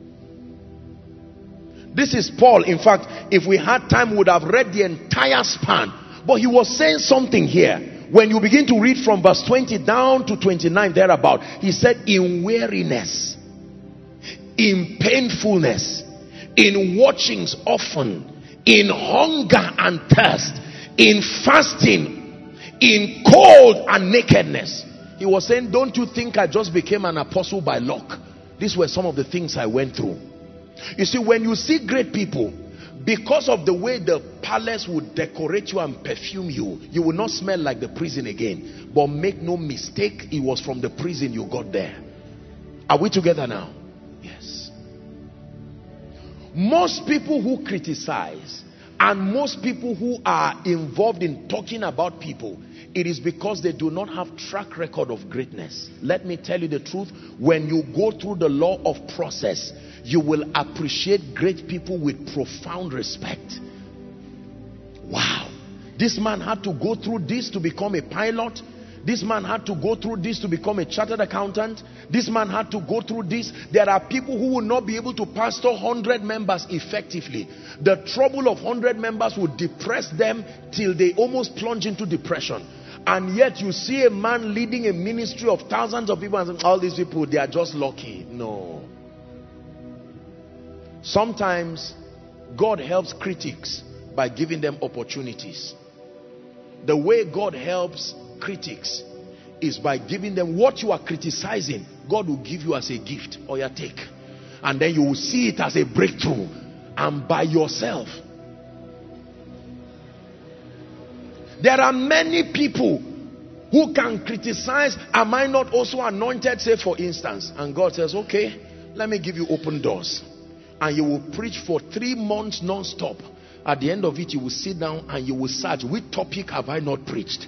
This is Paul. In fact, if we had time, we would have read the entire span. But he was saying something here. When you begin to read from verse 20 down to 29 thereabout, he said, in weariness, in painfulness, in watchings often, in hunger and thirst, in fasting, in cold and nakedness. He was saying, don't you think I just became an apostle by luck? These were some of the things I went through. You see, when you see great people, because of the way the palace would decorate you and perfume you, you will not smell like the prison again. But make no mistake, it was from the prison you got there. Are we together now? Yes. Most people who criticize and most people who are involved in talking about people, it is because they do not have track record of greatness. Let me tell you the truth. When you go through the law of process, you will appreciate great people with profound respect. Wow. This man had to go through this to become a pilot. This man had to go through this to become a chartered accountant. This man had to go through this. There are people who will not be able to pastor 100 members effectively. The trouble of 100 members will depress them till they almost plunge into depression. And yet you see a man leading a ministry of thousands of people and saying, all these people, they are just lucky. No. Sometimes God helps critics by giving them opportunities. The way God helps critics is by giving them what you are criticizing. God will give you as a gift, or you take, and then you will see it as a breakthrough, and by yourself. There are many people who can criticize. Am I not also anointed? Say for instance, and God says, okay, let me give you open doors, and you will preach for 3 months non-stop. At the end of it, you will sit down and you will search, which topic have I not preached?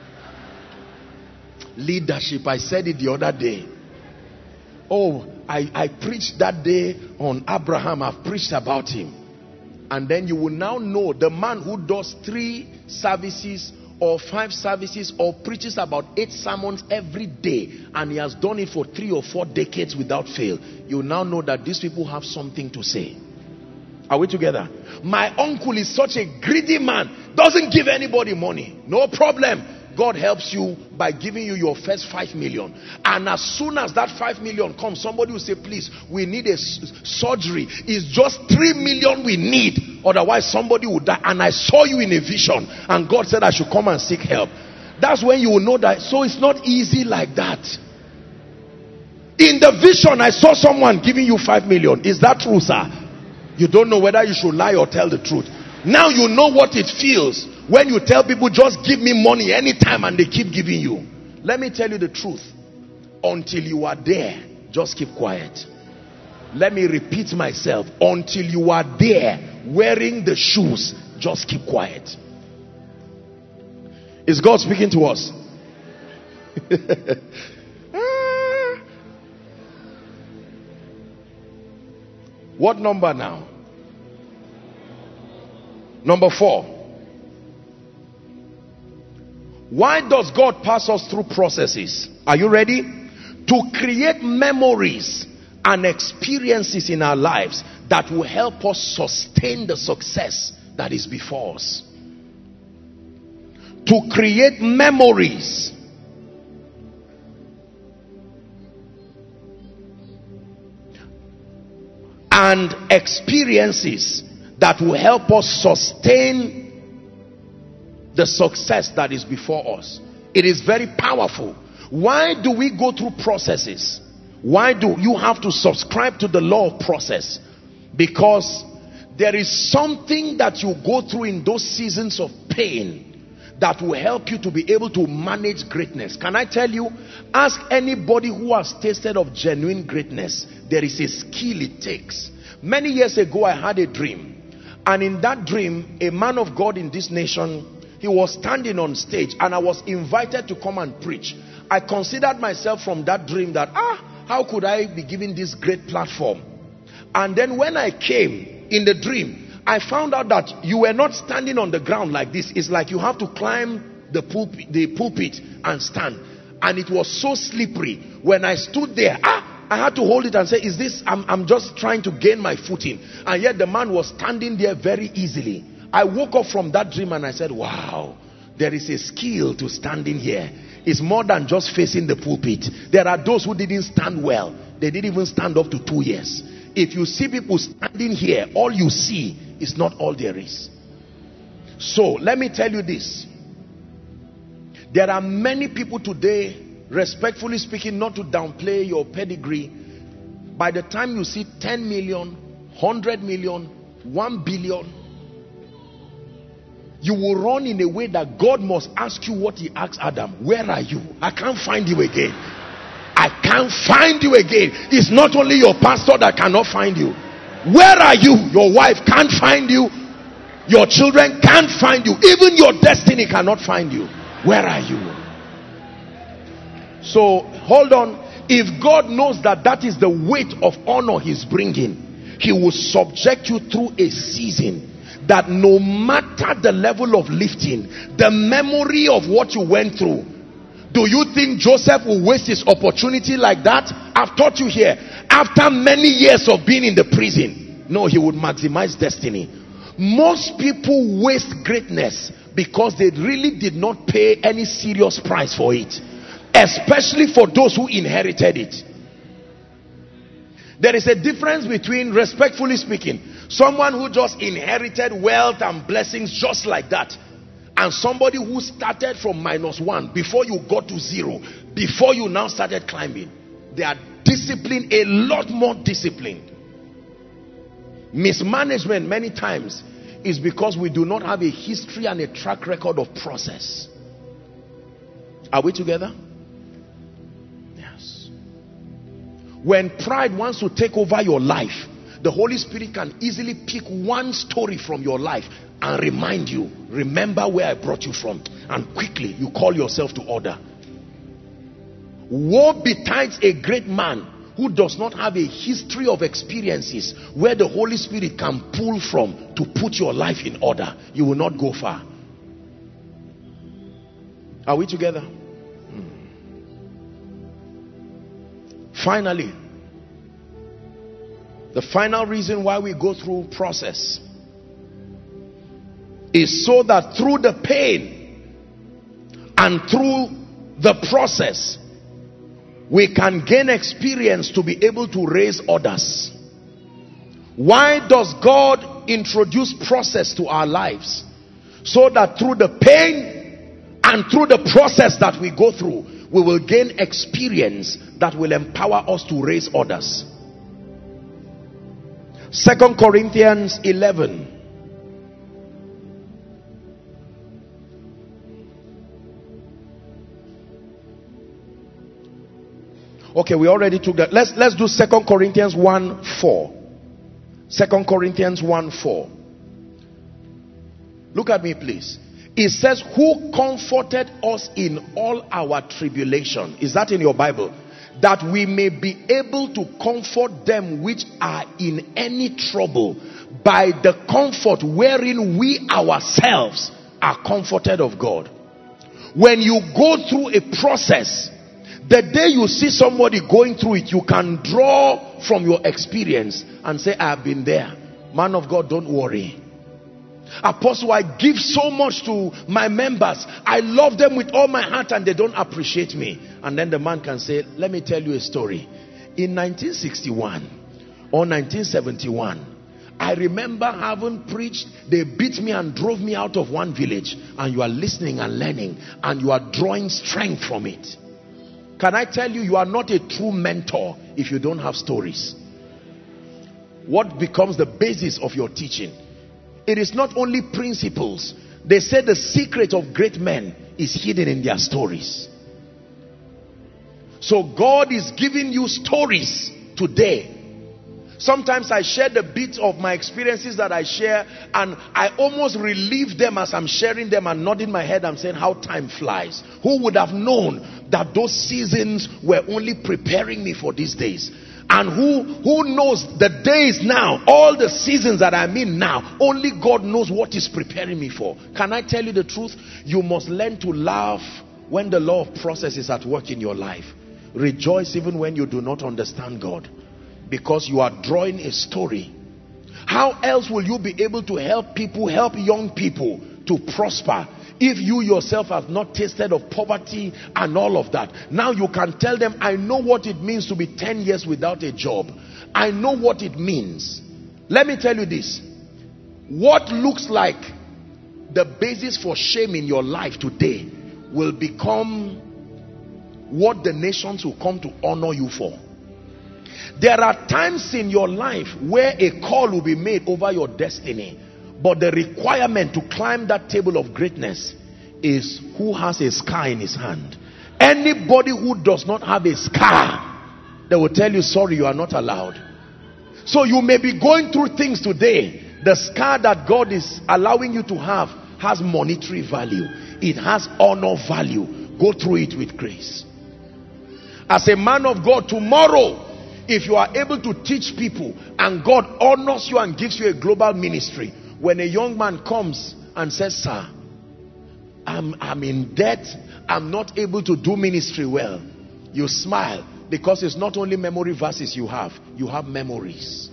Leadership, I said it the other day. Oh, I preached that day on Abraham. I've preached about him. And then you will now know the man who does 3 services or 5 services or preaches about 8 sermons every day, and he has done it for 3 or 4 decades without fail. You now know that these people have something to say. Are we together? My uncle is such a greedy man, doesn't give anybody money. No problem. God helps you by giving you your first 5 million. And as soon as that 5 million comes, somebody will say, please, we need a surgery. It's just 3 million we need. Otherwise, somebody will die. And I saw you in a vision. And God said I should come and seek help. That's when you will know that. So it's not easy like that. In the vision, I saw someone giving you 5 million. Is that true, sir? You don't know whether you should lie or tell the truth. Now you know what it feels when you tell people, just give me money anytime, and they keep giving you. Let me tell you the truth. Until you are there, just keep quiet. Let me repeat myself. Until you are there, wearing the shoes, just keep quiet. Is God speaking to us? What number now? Number 4. Why does God pass us through processes? Are you ready? To create memories and experiences in our lives that will help us sustain the success that is before us. To create memories and experiences that will help us sustain the success that is before us. It is very powerful. Why do we go through processes? Why do you have to subscribe to the law of process? Because there is something that you go through in those seasons of pain that will help you to be able to manage greatness. Can I tell you, ask anybody who has tasted of genuine greatness, there is a skill it takes. Many years ago I had a dream, and in that dream a man of God in this nation, he was standing on stage and I was invited to come and preach. I considered myself from that dream that how could I be given this great platform? And then when I came in the dream, I found out that you were not standing on the ground like this. It's like you have to climb the pulpit and stand. And it was so slippery. When I stood there, I had to hold it and say, is this, I'm just trying to gain my footing. And yet the man was standing there very easily. I woke up from that dream and I said, wow, there is a skill to standing here. It's more than just facing the pulpit. There are those who didn't stand well. They didn't even stand up to 2 years. If you see people standing here, all you see is not all there is. So let me tell you this. There are many people today, respectfully speaking, not to downplay your pedigree. By the time you see 10 million, 100 million, 1 billion, you will run in a way that God must ask you what he asked Adam. Where are you? I can't find you again. I can't find you again. It's not only your pastor that cannot find you. Where are you? Your wife can't find you. Your children can't find you. Even your destiny cannot find you. Where are you? So hold on. If God knows that that is the weight of honor he's bringing, he will subject you through a season that no matter the level of lifting, the memory of what you went through, do you think Joseph will waste his opportunity like that? I've taught you here. After many years of being in the prison, no, he would maximize destiny. Most people waste greatness because they really did not pay any serious price for it. Especially for those who inherited it. There is a difference between, respectfully speaking, someone who just inherited wealth and blessings just like that, and somebody who started from -1 before you got to 0, before you now started climbing. They are disciplined, a lot more disciplined. Mismanagement many times is because we do not have a history and a track record of process. Are we together? Yes. When pride wants to take over your life, the Holy Spirit can easily pick one story from your life and remind you, remember where I brought you from, and quickly you call yourself to order. Woe betides a great man who does not have a history of experiences where the Holy Spirit can pull from to put your life in order. You will not go far. Are we together? Finally, the final reason why we go through process is so that through the pain and through the process, we can gain experience to be able to raise others. Why does God introduce process to our lives? So that through the pain and through the process that we go through, we will gain experience that will empower us to raise others. 2 Corinthians 11. Okay, we already took that. Let's do 2 Corinthians 1:4. 2 Corinthians 1:4. Look at me, please. It says, who comforted us in all our tribulation. Is that in your Bible? that we may be able to comfort them which are in any trouble by the comfort wherein we ourselves are comforted of God. When you go through a process, the day you see somebody going through it, you can draw from your experience and say, I have been there. Man of God, don't worry. Apostle, I give so much to my members. I love them with all my heart and they don't appreciate me. And then the man can say, let me tell you a story. In 1961 or 1971, I remember having preached. They beat me and drove me out of one village. And you are listening and learning. And you are drawing strength from it. Can I tell you, you are not a true mentor if you don't have stories. What becomes the basis of your teaching? It is not only principles. They say the secret of great men is hidden in their stories. So God is giving you stories today. Sometimes I share the bits of my experiences that I share, and I almost relieve them as I'm sharing them and nodding my head and saying how time flies. Who would have known that those seasons were only preparing me for these days? And who knows the days now, all the seasons that I'm in now, only God knows what is preparing me for. Can I tell you the truth? You must learn to laugh when the law of process is at work in your life. Rejoice even when you do not understand God, because you are drawing a story. How else will you be able to help people, help young people to prosper, if you yourself have not tasted of poverty and all of that? Now you can tell them, I know what it means to be 10 years without a job. I know what it means. Let me tell you this. What looks like the basis for shame in your life today will become what the nations will come to honor you for. There are times in your life where a call will be made over your destiny, but the requirement to climb that table of greatness is who has a scar in his hand. Anybody who does not have a scar, they will tell you, sorry, you are not allowed. So you may be going through things today. The scar that God is allowing you to have has monetary value. It has honor value. Go through it with grace. As a man of God, tomorrow, if you are able to teach people and God honors you and gives you a global ministry, when a young man comes and says, sir, I'm in debt, I'm not able to do ministry well, you smile, because it's not only memory verses you have memories.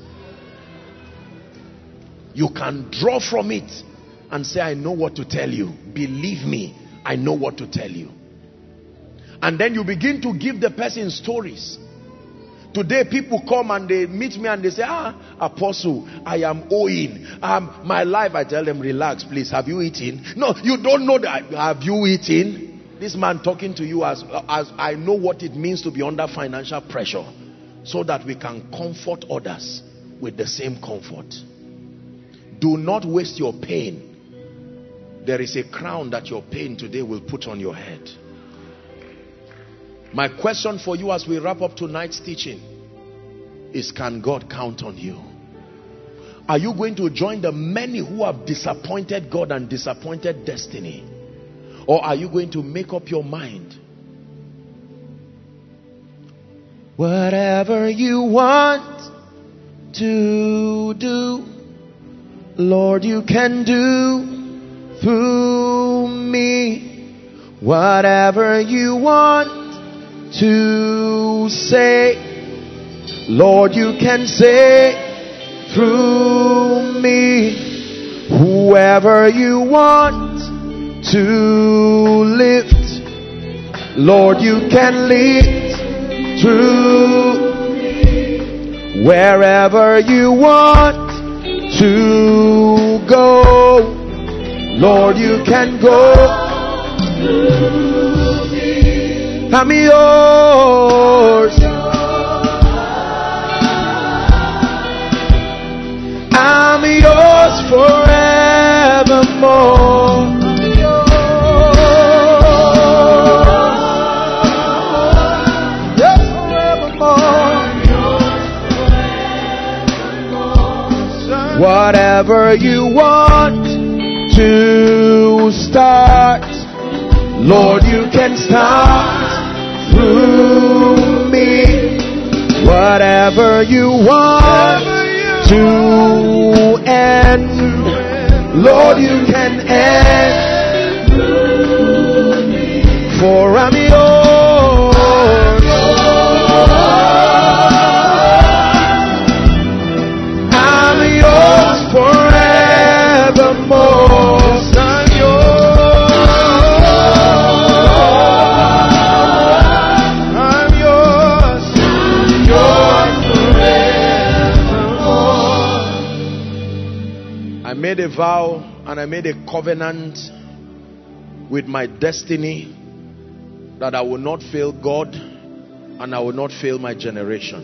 You can draw from it and say, I know what to tell you. Believe me, I know what to tell you. And then you begin to give the person stories. Today people come and they meet me and they say, Apostle, I am owing. My life, I tell them, relax, please. Have you eaten? No, you don't know that. Have you eaten? This man talking to you as I know what it means to be under financial pressure, so that we can comfort others with the same comfort. Do not waste your pain. There is a crown that your pain today will put on your head. My question for you as we wrap up tonight's teaching is, can God count on you? Are you going to join the many who have disappointed God and disappointed destiny? Or are you going to make up your mind? Whatever you want to do, Lord, you can do through me. Whatever you want to say, Lord, you can say through me. Whoever you want to lift, Lord, you can lift through me. Wherever you want to go, Lord, you can go. I'm yours. I'm yours forevermore. Yes, forevermore. Whatever you want to start, Lord, you can start through me. Whatever you want to end, Lord, you can end. For I'm yours. I'm yours forevermore. I'm yours. I'm yours. Yours forevermore. I made a vow and I made a covenant with my destiny that I will not fail God and I will not fail my generation.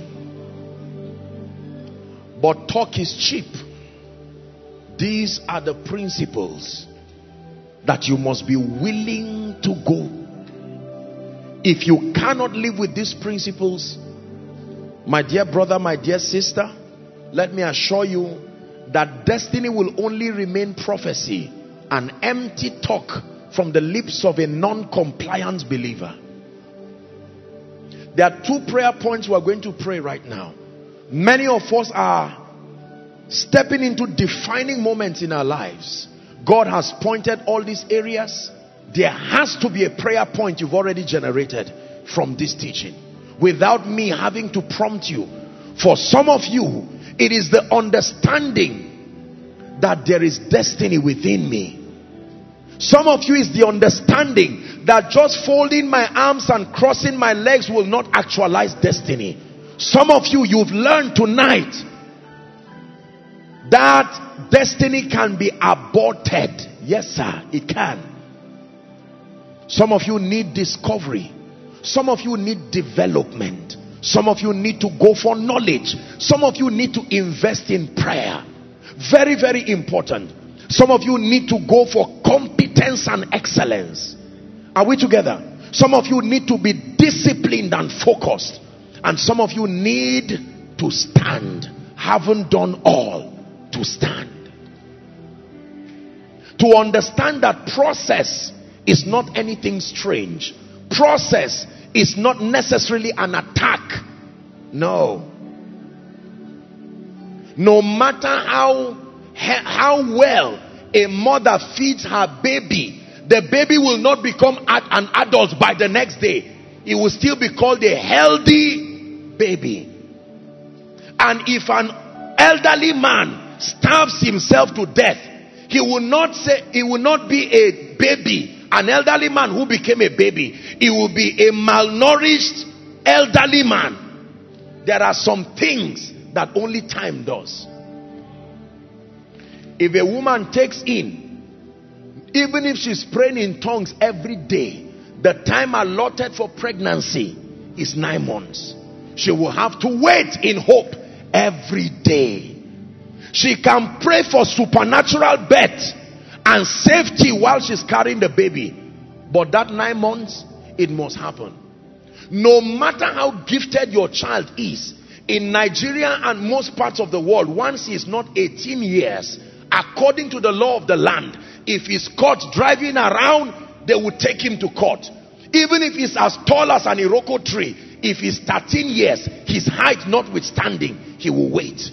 But talk is cheap. These are the principles that you must be willing to go. If you cannot live with these principles, my dear brother, my dear sister, let me assure you that destiny will only remain prophecy, an empty talk from the lips of a non-compliant believer. There are two prayer points we are going to pray right now. Many of us are stepping into defining moments in our lives. God has pointed all these areas. There has to be a prayer point you've already generated from this teaching without me having to prompt you. For some of you, it is the understanding that there is destiny within me. Some of you is the understanding that just folding my arms and crossing my legs will not actualize destiny. Some of you, you've learned tonight that destiny can be aborted. Yes, sir, it can. Some of you need discovery. Some of you need development. Some of you need to go for knowledge. Some of you need to invest in prayer. Very, very important. Some of you need to go for competence and excellence. Are we together? Some of you need to be disciplined and focused. And some of you need to stand. Haven't done all to stand. To understand that process is not anything strange. Process is not necessarily an attack. No. No matter how well a mother feeds her baby, the baby will not become an adult by the next day. It will still be called a healthy baby. And if an elderly man starves himself to death, he will not be a baby, an elderly man who became a baby. He will be a malnourished elderly man. There are some things that only time does. If a woman takes in, even if she's praying in tongues every day, the time allotted for pregnancy is 9 months. She will have to wait in hope every day. She can pray for supernatural birth and safety while she's carrying the baby, but that 9 months, it must happen. No matter how gifted your child is, in Nigeria and most parts of the world, once he is not 18 years, according to the law of the land, if he's caught driving around, they will take him to court. Even if he's as tall as an Iroko tree, if he's 13 years, his height notwithstanding, he will wait.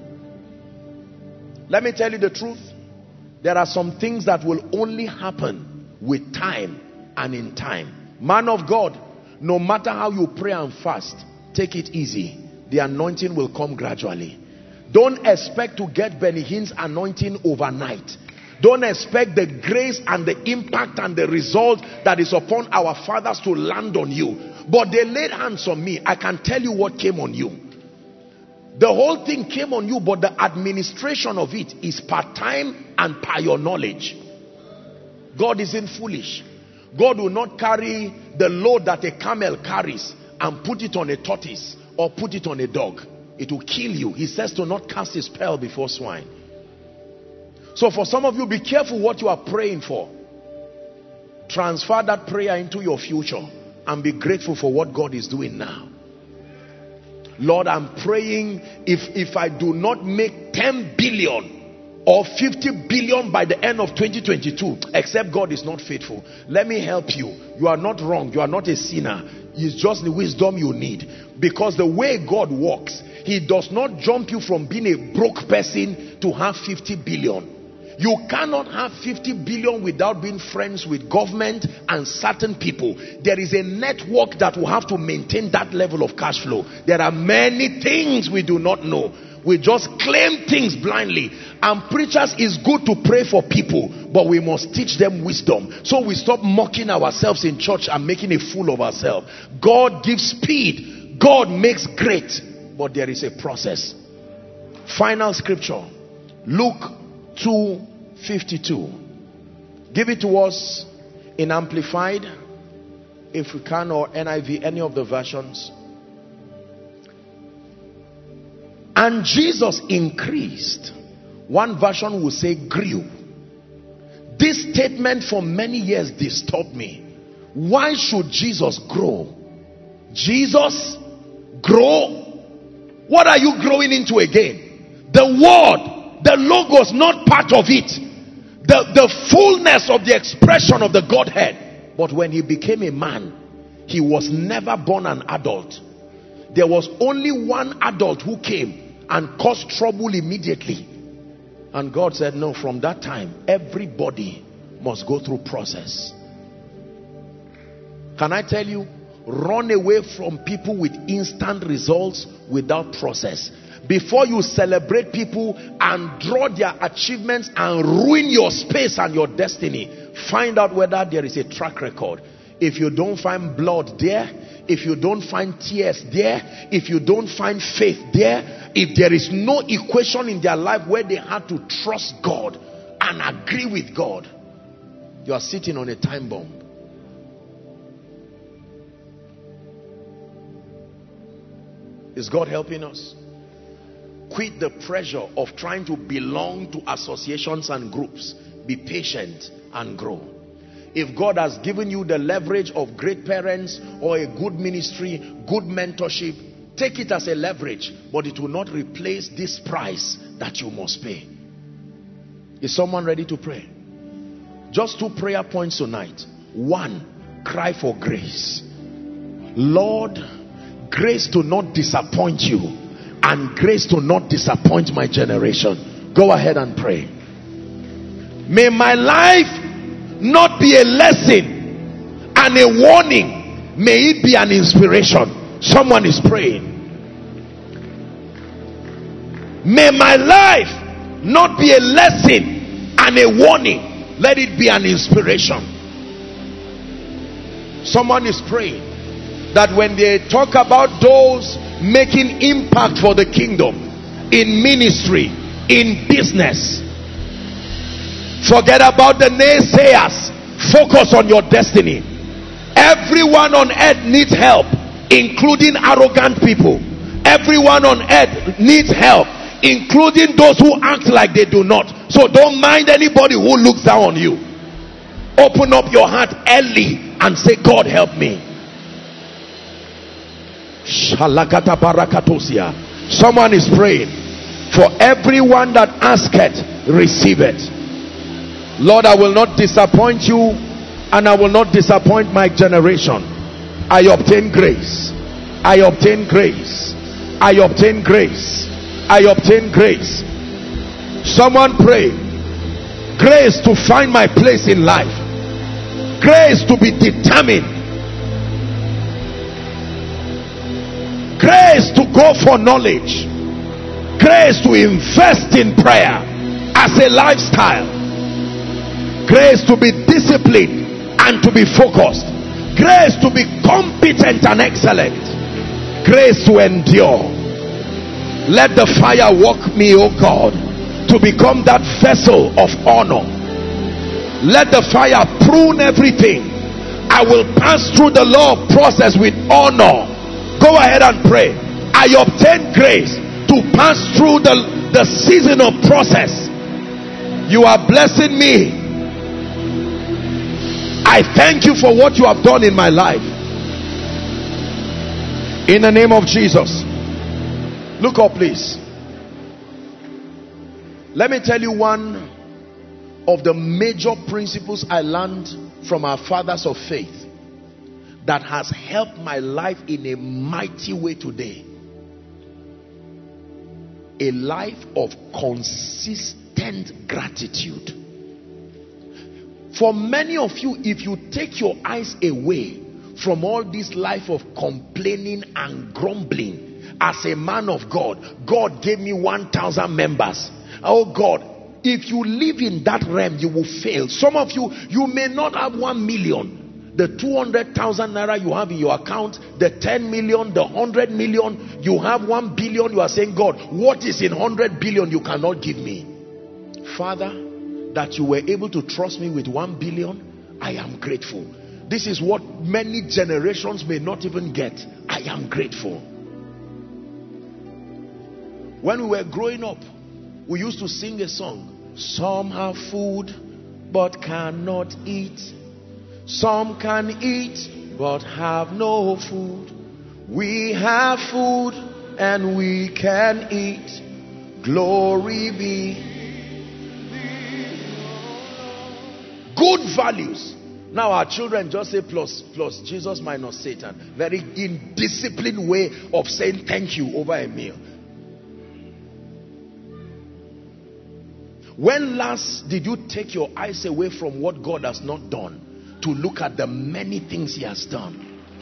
Let me tell you the truth. There are some things that will only happen with time and in time. Man of God, no matter how you pray and fast, take it easy. The anointing will come gradually. Don't expect to get Benny Hinn's anointing overnight. Don't expect the grace and the impact and the result that is upon our fathers to land on you. But they laid hands on me. I can tell you what came on you. The whole thing came on you, but the administration of it is part-time and per your knowledge. God isn't foolish. God will not carry the load that a camel carries and put it on a tortoise or put it on a dog. It will kill you. He says to not cast his pearl before swine. So for some of you, be careful what you are praying for. Transfer that prayer into your future and be grateful for what God is doing now. Lord, I'm praying if I do not make 10 billion or 50 billion by the end of 2022, except God is not faithful. Let me help you. You are not wrong. You are not a sinner. It's just the wisdom you need. Because the way God works, he does not jump you from being a broke person to have 50 billion. You cannot have 50 billion without being friends with government and certain people. There is a network that will have to maintain that level of cash flow. There are many things we do not know. We just claim things blindly. And preachers, is good to pray for people, but we must teach them wisdom. So we stop mocking ourselves in church and making a fool of ourselves. God gives speed. God makes great. But there is a process. Final scripture. Luke 2:52. Give it to us in Amplified, if we can, or NIV, any of the versions. And Jesus increased. One version will say grew. This statement for many years disturbed me. Why should Jesus grow? Jesus grow? What are you growing into again? The word, the logos, not part of it. The fullness of the expression of the Godhead. But when he became a man, he was never born an adult. There was only one adult who came and caused trouble immediately. And God said, no, from that time, everybody must go through process. Can I tell you, run away from people with instant results without process. Before you celebrate people and draw their achievements and ruin your space and your destiny, find out whether there is a track record. If you don't find blood there, if you don't find tears there, if you don't find faith there, if there is no equation in their life where they had to trust God and agree with God, you are sitting on a time bomb. Is God helping us? Quit the pressure of trying to belong to associations and groups. Be patient and grow. If God has given you the leverage of great parents or a good ministry, good mentorship, take it as a leverage, but it will not replace this price that you must pay. Is someone ready to pray? Just 2 prayer points tonight. 1, cry for grace. Lord, grace to not disappoint you, and grace to not disappoint my generation. Go ahead and pray. May my life not be a lesson and a warning. May it be an inspiration. Someone is praying. May my life not be a lesson and a warning. Let it be an inspiration. Someone is praying that when they talk about those making impact for the kingdom in ministry, in business, forget about the naysayers. Focus on your destiny. Everyone on earth needs help, including arrogant people. Everyone on earth needs help, including those who act like they do not. So don't mind anybody who looks down on you. Open up your heart early and say, God help me. Someone is praying. For everyone that asketh, receive it. Lord, I will not disappoint you, and I will not disappoint my generation. I obtain grace. I obtain grace. I obtain grace. I obtain grace. Someone pray. Grace to find my place in life. Grace to be determined. Grace to go for knowledge. Grace to invest in prayer as a lifestyle. Grace to be disciplined and to be focused. Grace to be competent and excellent. Grace to endure. Let the fire work me, O God, to become that vessel of honor. Let the fire prune everything. I will pass through the law of process with honor. Go ahead and pray. I obtain grace to pass through the season of process. You are blessing me. I thank you for what you have done in my life. In the name of Jesus. Look up, please. Let me tell you one of the major principles I learned from our fathers of faith that has helped my life in a mighty way today. A life of consistent gratitude. For many of you, if you take your eyes away from all this life of complaining and grumbling, as a man of God, God gave me 1,000 members. Oh God, if you live in that realm, you will fail. Some of you, you may not have 1 million. The 200,000 naira you have in your account, the 10 million, the 100 million, you have 1 billion. You are saying, God, what is in 100 billion you cannot give me? Father, that you were able to trust me with 1 billion, I am grateful. This is what many generations may not even get. I am grateful. When we were growing up, we used to sing a song. Some have food but cannot eat. Some can eat but have no food. We have food and we can eat. Glory be. Good values. Now our children just say plus Jesus minus Satan. Very indisciplined way of saying thank you over a meal. When last did you take your eyes away from what God has not done to look at the many things he has done?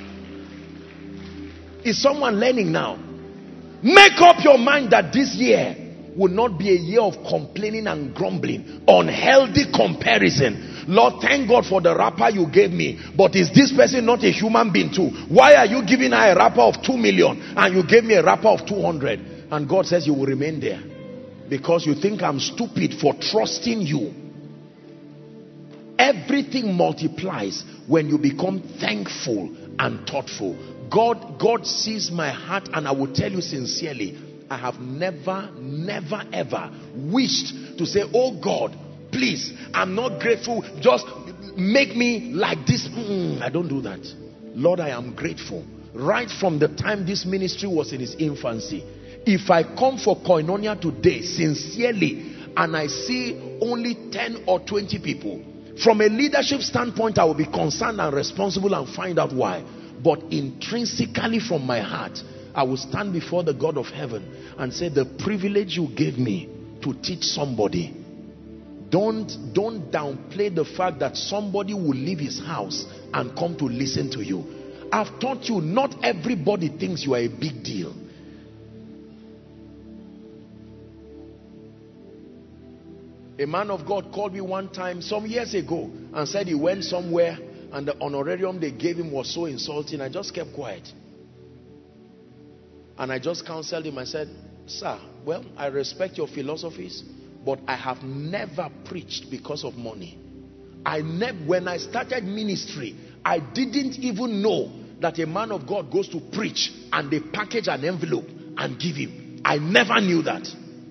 Is someone learning now? Make up your mind that this year will not be a year of complaining and grumbling, unhealthy comparison. Lord, thank God for the wrapper you gave me, but is this person not a human being too? Why are you giving her a wrapper of 2 million and you gave me a wrapper of 200? And God says you will remain there because you think I'm stupid for trusting you. Everything multiplies when you become thankful and thoughtful. God sees my heart, and I will tell you sincerely, I have never ever wished to say, oh God, please, I'm not grateful, just make me like this. I don't do that. Lord, I am grateful. Right from the time this ministry was in its infancy, if I come for Koinonia today sincerely and I see only 10 or 20 people, from a leadership standpoint, I will be concerned and responsible and find out why. But intrinsically from my heart, I will stand before the God of heaven and say, the privilege you gave me to teach somebody. Don't downplay the fact that somebody will leave his house and come to listen to you. I've taught you, not everybody thinks you are a big deal. A man of God called me one time some years ago and said he went somewhere and the honorarium they gave him was so insulting. I just kept quiet. And I just counseled him. I said, sir, well, I respect your philosophies, but I have never preached because of money. When I started ministry, I didn't even know that a man of God goes to preach and they package an envelope and give him. I never knew that.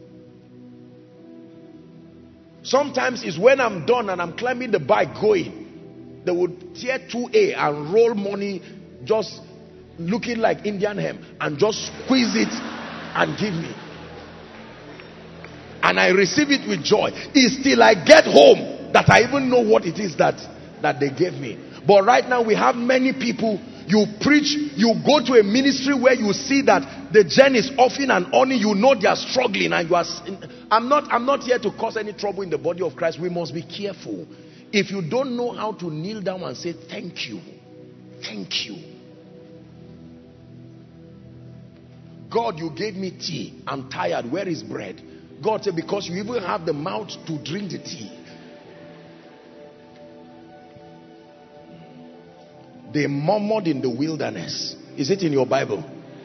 Sometimes it's when I'm done and I'm climbing the bike going, they would tear 2A and roll money just looking like Indian hemp and just squeeze it and give me. And I receive it with joy. It's till I get home that I even know what it is that they gave me. But right now we have many people, you preach, you go to a ministry where you see that the gen is offing and on, you know they are struggling, and you are. I'm not here to cause any trouble in the body of Christ. We must be careful. If you don't know how to kneel down and say thank you, thank you. God, you gave me tea. I'm tired. Where is bread? God said, because you even have the mouth to drink the tea. They murmured in the wilderness. Is it in your Bible?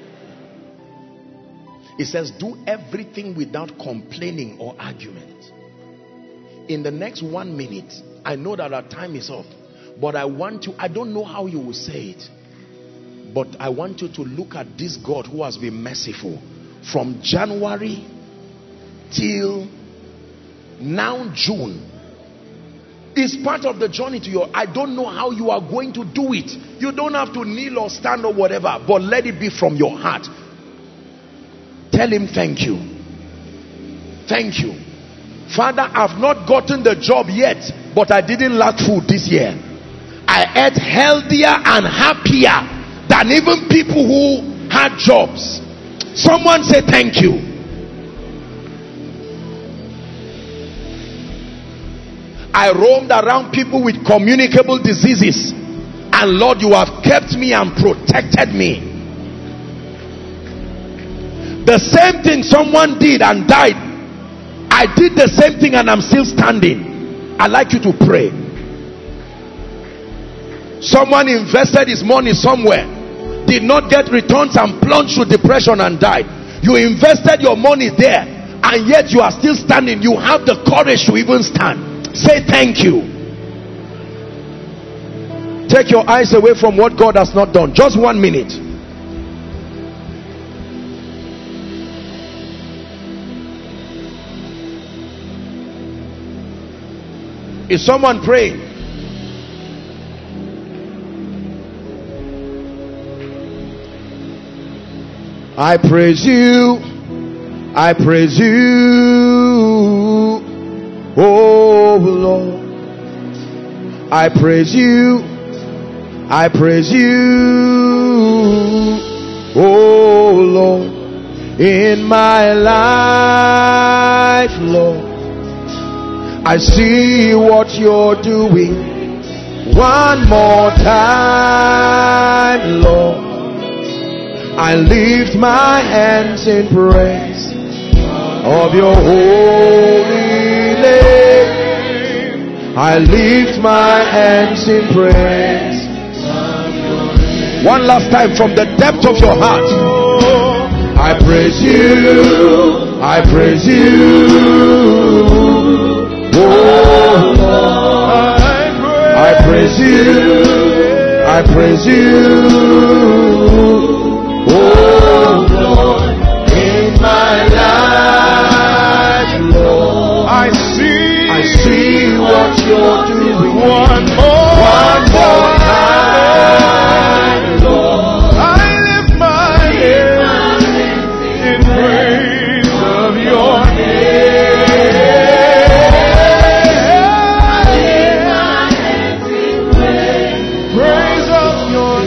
It says, do everything without complaining or argument. In the next 1 minute, I know that our time is up, but I want you, I don't know how you will say it, but I want you to look at this God who has been merciful from January till now June. It's part of the journey to your, I don't know how you are going to do it. You don't have to kneel or stand or whatever, but let it be from your heart. Tell him thank you. Thank you. Father, I've not gotten the job yet, but I didn't lack food this year. I ate healthier and happier than even people who had jobs. Someone say thank you. I roamed around people with communicable diseases, and Lord, you have kept me and protected me. The same thing someone did and died, I did the same thing and I'm still standing. I'd like you to pray. Someone invested his money somewhere, did not get returns and plunged to depression and died. You invested your money there, and yet you are still standing. You have the courage to even stand. Say thank you. Take your eyes away from what God has not done. Just 1 minute. Is someone praying? I praise you. I praise you. Oh Lord, I praise you. I praise you. Oh Lord, in my life, Lord, I see what you're doing. One more time, Lord, I lift my hands in praise of your holy name. I lift my hands in praise. One last time from the depth of your heart. I praise you. I praise you. Oh Lord, I praise you. I praise you. Oh Lord, in my life, Lord, I see what you're doing. One more time, Lord, I lift my hands in praise of your name. Praise of your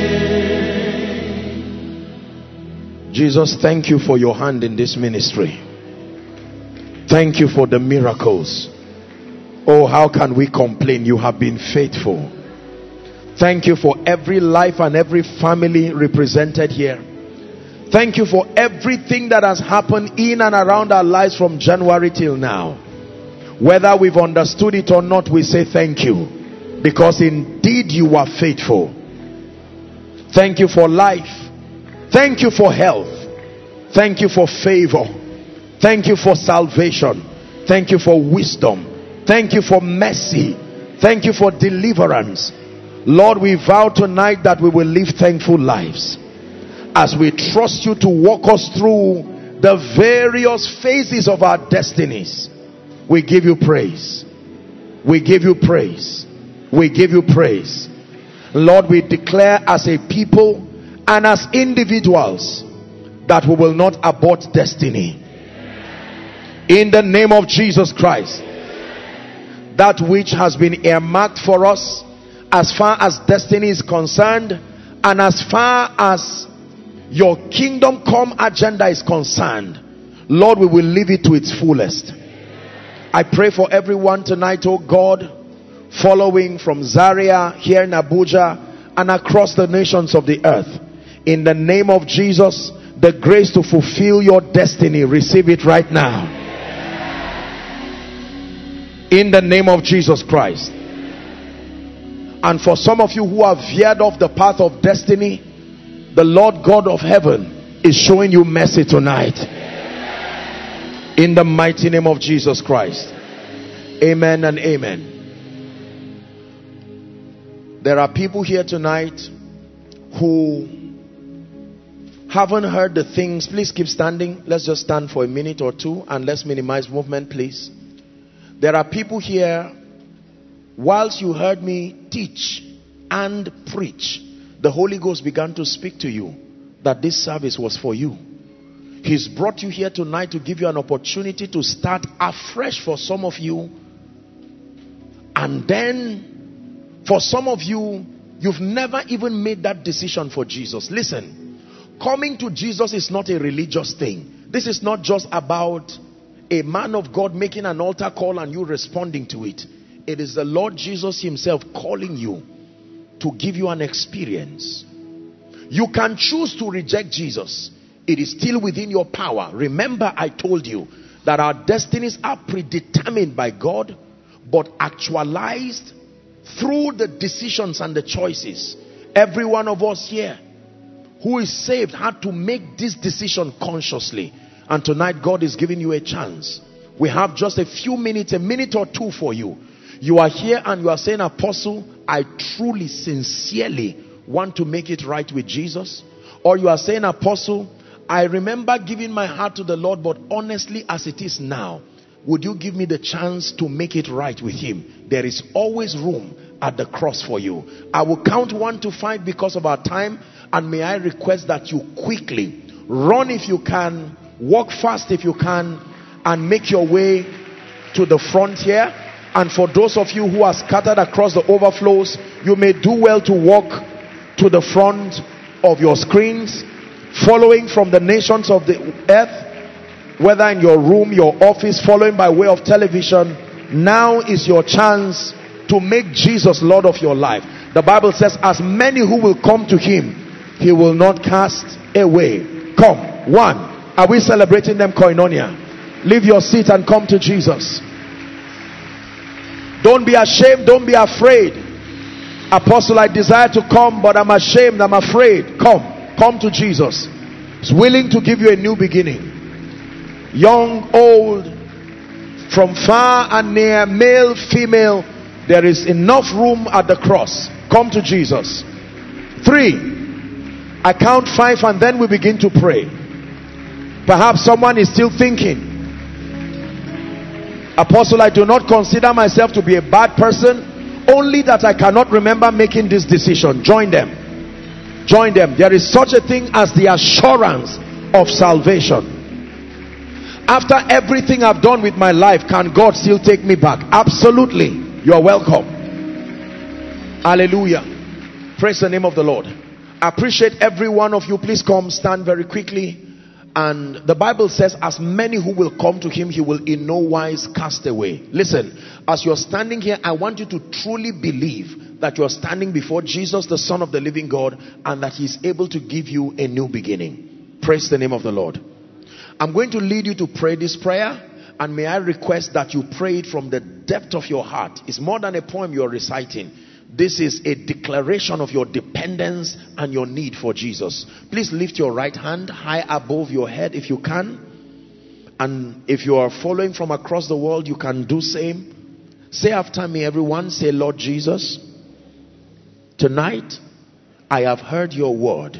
name. Jesus, thank you for your hand in this ministry. Thank you for the miracles. Oh, how can we complain? You have been faithful. Thank you for every life and every family represented here. Thank you for everything that has happened in and around our lives from January till now. Whether we've understood it or not, we say thank you, because indeed you are faithful. Thank you for life. Thank you for health. Thank you for favor. Thank you for salvation. Thank you for wisdom. Thank you for mercy. Thank you for deliverance. Lord, we vow tonight that we will live thankful lives as we trust you to walk us through the various phases of our destinies. We give you praise. We give you praise. We give you praise. Lord, we declare as a people and as individuals that we will not abort destiny. In the name of Jesus Christ, that which has been earmarked for us as far as destiny is concerned, and as far as your kingdom come agenda is concerned, Lord, we will live it to its fullest. I pray for everyone tonight, oh God, following from Zaria, here in Abuja, and across the nations of the earth. In the name of Jesus, the grace to fulfill your destiny, receive it right now. In the name of Jesus Christ. And for some of you who have veered off the path of destiny, the Lord God of heaven is showing you mercy tonight. In the mighty name of Jesus Christ. Amen and amen. There are people here tonight who haven't heard the things. Please keep standing. Let's just stand for a minute or two and let's minimize movement, please. There are people here, whilst you heard me teach and preach, the Holy Ghost began to speak to you that this service was for you. He's brought you here tonight to give you an opportunity to start afresh for some of you. And then for some of you, you've never even made that decision for Jesus. Listen, coming to Jesus is not a religious thing. This is not just about a man of God making an altar call and you responding to it. It is the Lord Jesus himself calling you to give you an experience. You can choose to reject Jesus. It is still within your power. Remember, I told you that our destinies are predetermined by God, but actualized through the decisions and the choices. Every one of us here who is saved had to make this decision consciously. And tonight God is giving you a chance. We have just a few minutes, a minute or two for you. You are here and you are saying, Apostle, I truly, sincerely want to make it right with Jesus. Or you are saying, Apostle, I remember giving my heart to the Lord, but honestly as it is now, would you give me the chance to make it right with him? There is always room at the cross for you. I will count 1 to 5 because of our time, and may I request that you quickly run if you can, walk fast if you can, and make your way to the front here. And for those of you who are scattered across the overflows, you may do well to walk to the front of your screens, following from the nations of the earth, whether in your room, your office, following by way of television. Now is your chance to make Jesus Lord of your life. The Bible says, as many who will come to him, he will not cast away. Come. 1. Are we celebrating them, Koinonia? Leave your seat and come to Jesus. Don't be ashamed. Don't be afraid. Apostle, I desire to come, but I'm ashamed. I'm afraid. Come to Jesus. He's willing to give you a new beginning. Young, old, from far and near, male, female, there is enough room at the cross. Come to Jesus. 3. I count 5 and then we begin to pray. Perhaps someone is still thinking, Apostle, I do not consider myself to be a bad person, only that I cannot remember making this decision. Join them. Join them. There is such a thing as the assurance of salvation. After everything I've done with my life, can God still take me back? Absolutely. You are welcome. Hallelujah. Praise the name of the Lord. I appreciate every one of you. Please come, stand very quickly. And the Bible says, as many who will come to him, he will in no wise cast away. Listen, as you're standing here, I want you to truly believe that you're standing before Jesus, the Son of the living God, and that he's able to give you a new beginning. Praise the name of the Lord. I'm going to lead you to pray this prayer, and may I request that you pray it from the depth of your heart. It's more than a poem you're reciting. This is a declaration of your dependence and your need for Jesus. Please lift your right hand high above your head if you can. And if you are following from across the world, you can do same. Say after me, everyone. Say, Lord Jesus, tonight I have heard your word.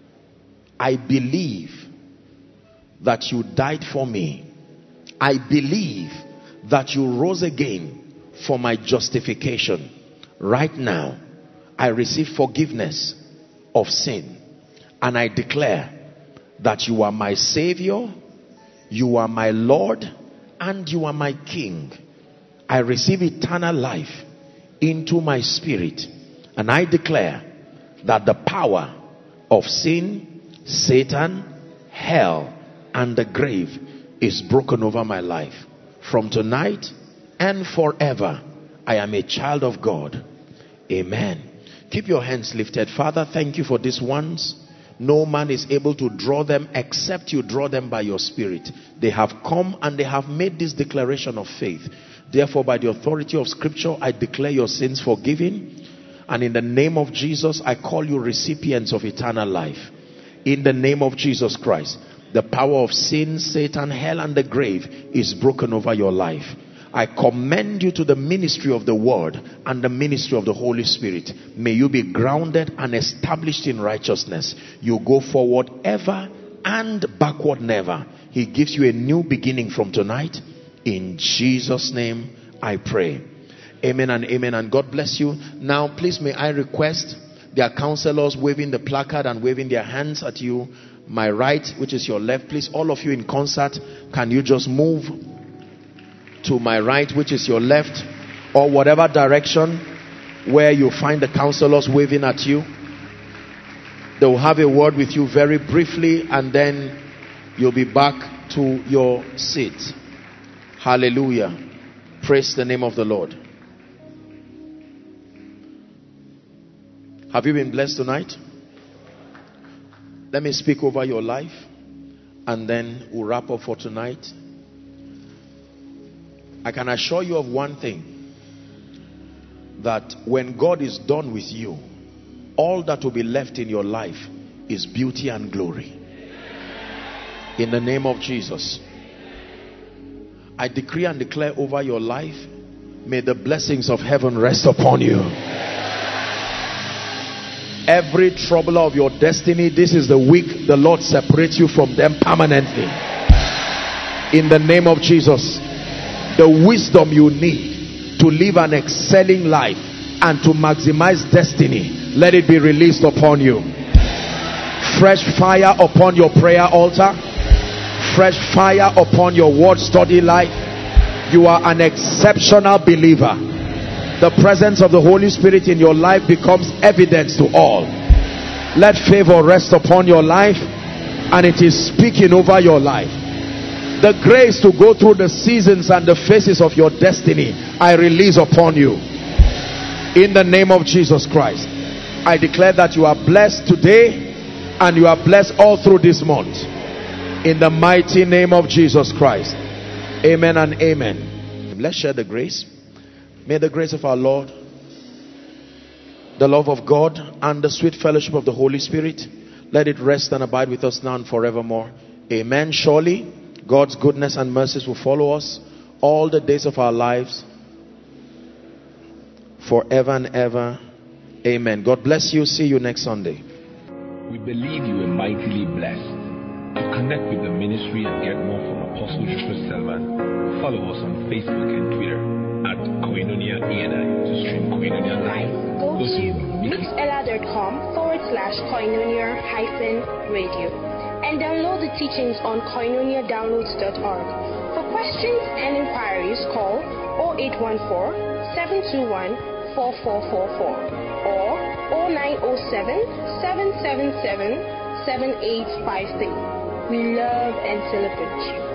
I believe that you died for me. I believe that you rose again for my justification. Right now, I receive forgiveness of sin, and I declare that you are my Savior, you are my Lord, and you are my King. I receive eternal life into my spirit, and I declare that the power of sin, Satan, hell, and the grave is broken over my life. From tonight and forever, I am a child of God. Amen. Keep your hands lifted. Father, thank you for these ones. No man is able to draw them except you draw them by your spirit. They have come and they have made this declaration of faith. Therefore, by the authority of scripture, I declare your sins forgiven. And in the name of Jesus, I call you recipients of eternal life. In the name of Jesus Christ, the power of sin, Satan, hell, and the grave is broken over your life. I commend you to the ministry of the word and the ministry of the Holy Spirit. May you be grounded and established in righteousness. You go forward ever and backward never. He gives you a new beginning from tonight. In Jesus' name I pray. Amen and amen, and God bless you. Now please may I request their counselors waving the placard and waving their hands at you. my right, which is your left. Please, all of you in concert, can you just move to my right, which is your left, or whatever direction where you find the counselors waving at you. They will have a word with you very briefly, and then you'll be back to your seat. Hallelujah. Praise the name of the Lord. Have you been blessed tonight? Let me speak over your life, and then we'll wrap up for tonight. I can assure you of one thing, that when God is done with you, all that will be left in your life is beauty and glory. In the name of Jesus, I decree and declare over your life, may the blessings of heaven rest upon you. Every trouble of your destiny, this is the week the Lord separates you from them permanently. In the name of Jesus, the wisdom you need to live an excelling life and to maximize destiny, let it be released upon you. Fresh fire upon your prayer altar, fresh fire upon your word study life. You are an exceptional believer. The presence of the Holy Spirit in your life becomes evidence to all. Let favor rest upon your life, and it is speaking over your life. The grace to go through the seasons and the phases of your destiny, I release upon you. In the name of Jesus Christ, I declare that you are blessed today, and you are blessed all through this month. In the mighty name of Jesus Christ. Amen and amen. Let's share the grace. May the grace of our Lord, the love of God, and the sweet fellowship of the Holy Spirit, let it rest and abide with us now and forevermore. Amen. Surely God's goodness and mercies will follow us all the days of our lives, forever and ever. Amen. God bless you. See you next Sunday. We believe you are mightily blessed. To connect with the ministry and get more from Apostle Joshua Selman, follow us on Facebook and Twitter at Koinonia ENI to stream Koinonia live. Go to mixella.com/koinonia-radio and download the teachings on koinoniadownloads.org. For questions and inquiries, call 0814-721-4444 or 0907-777-7853. We love and celebrate you.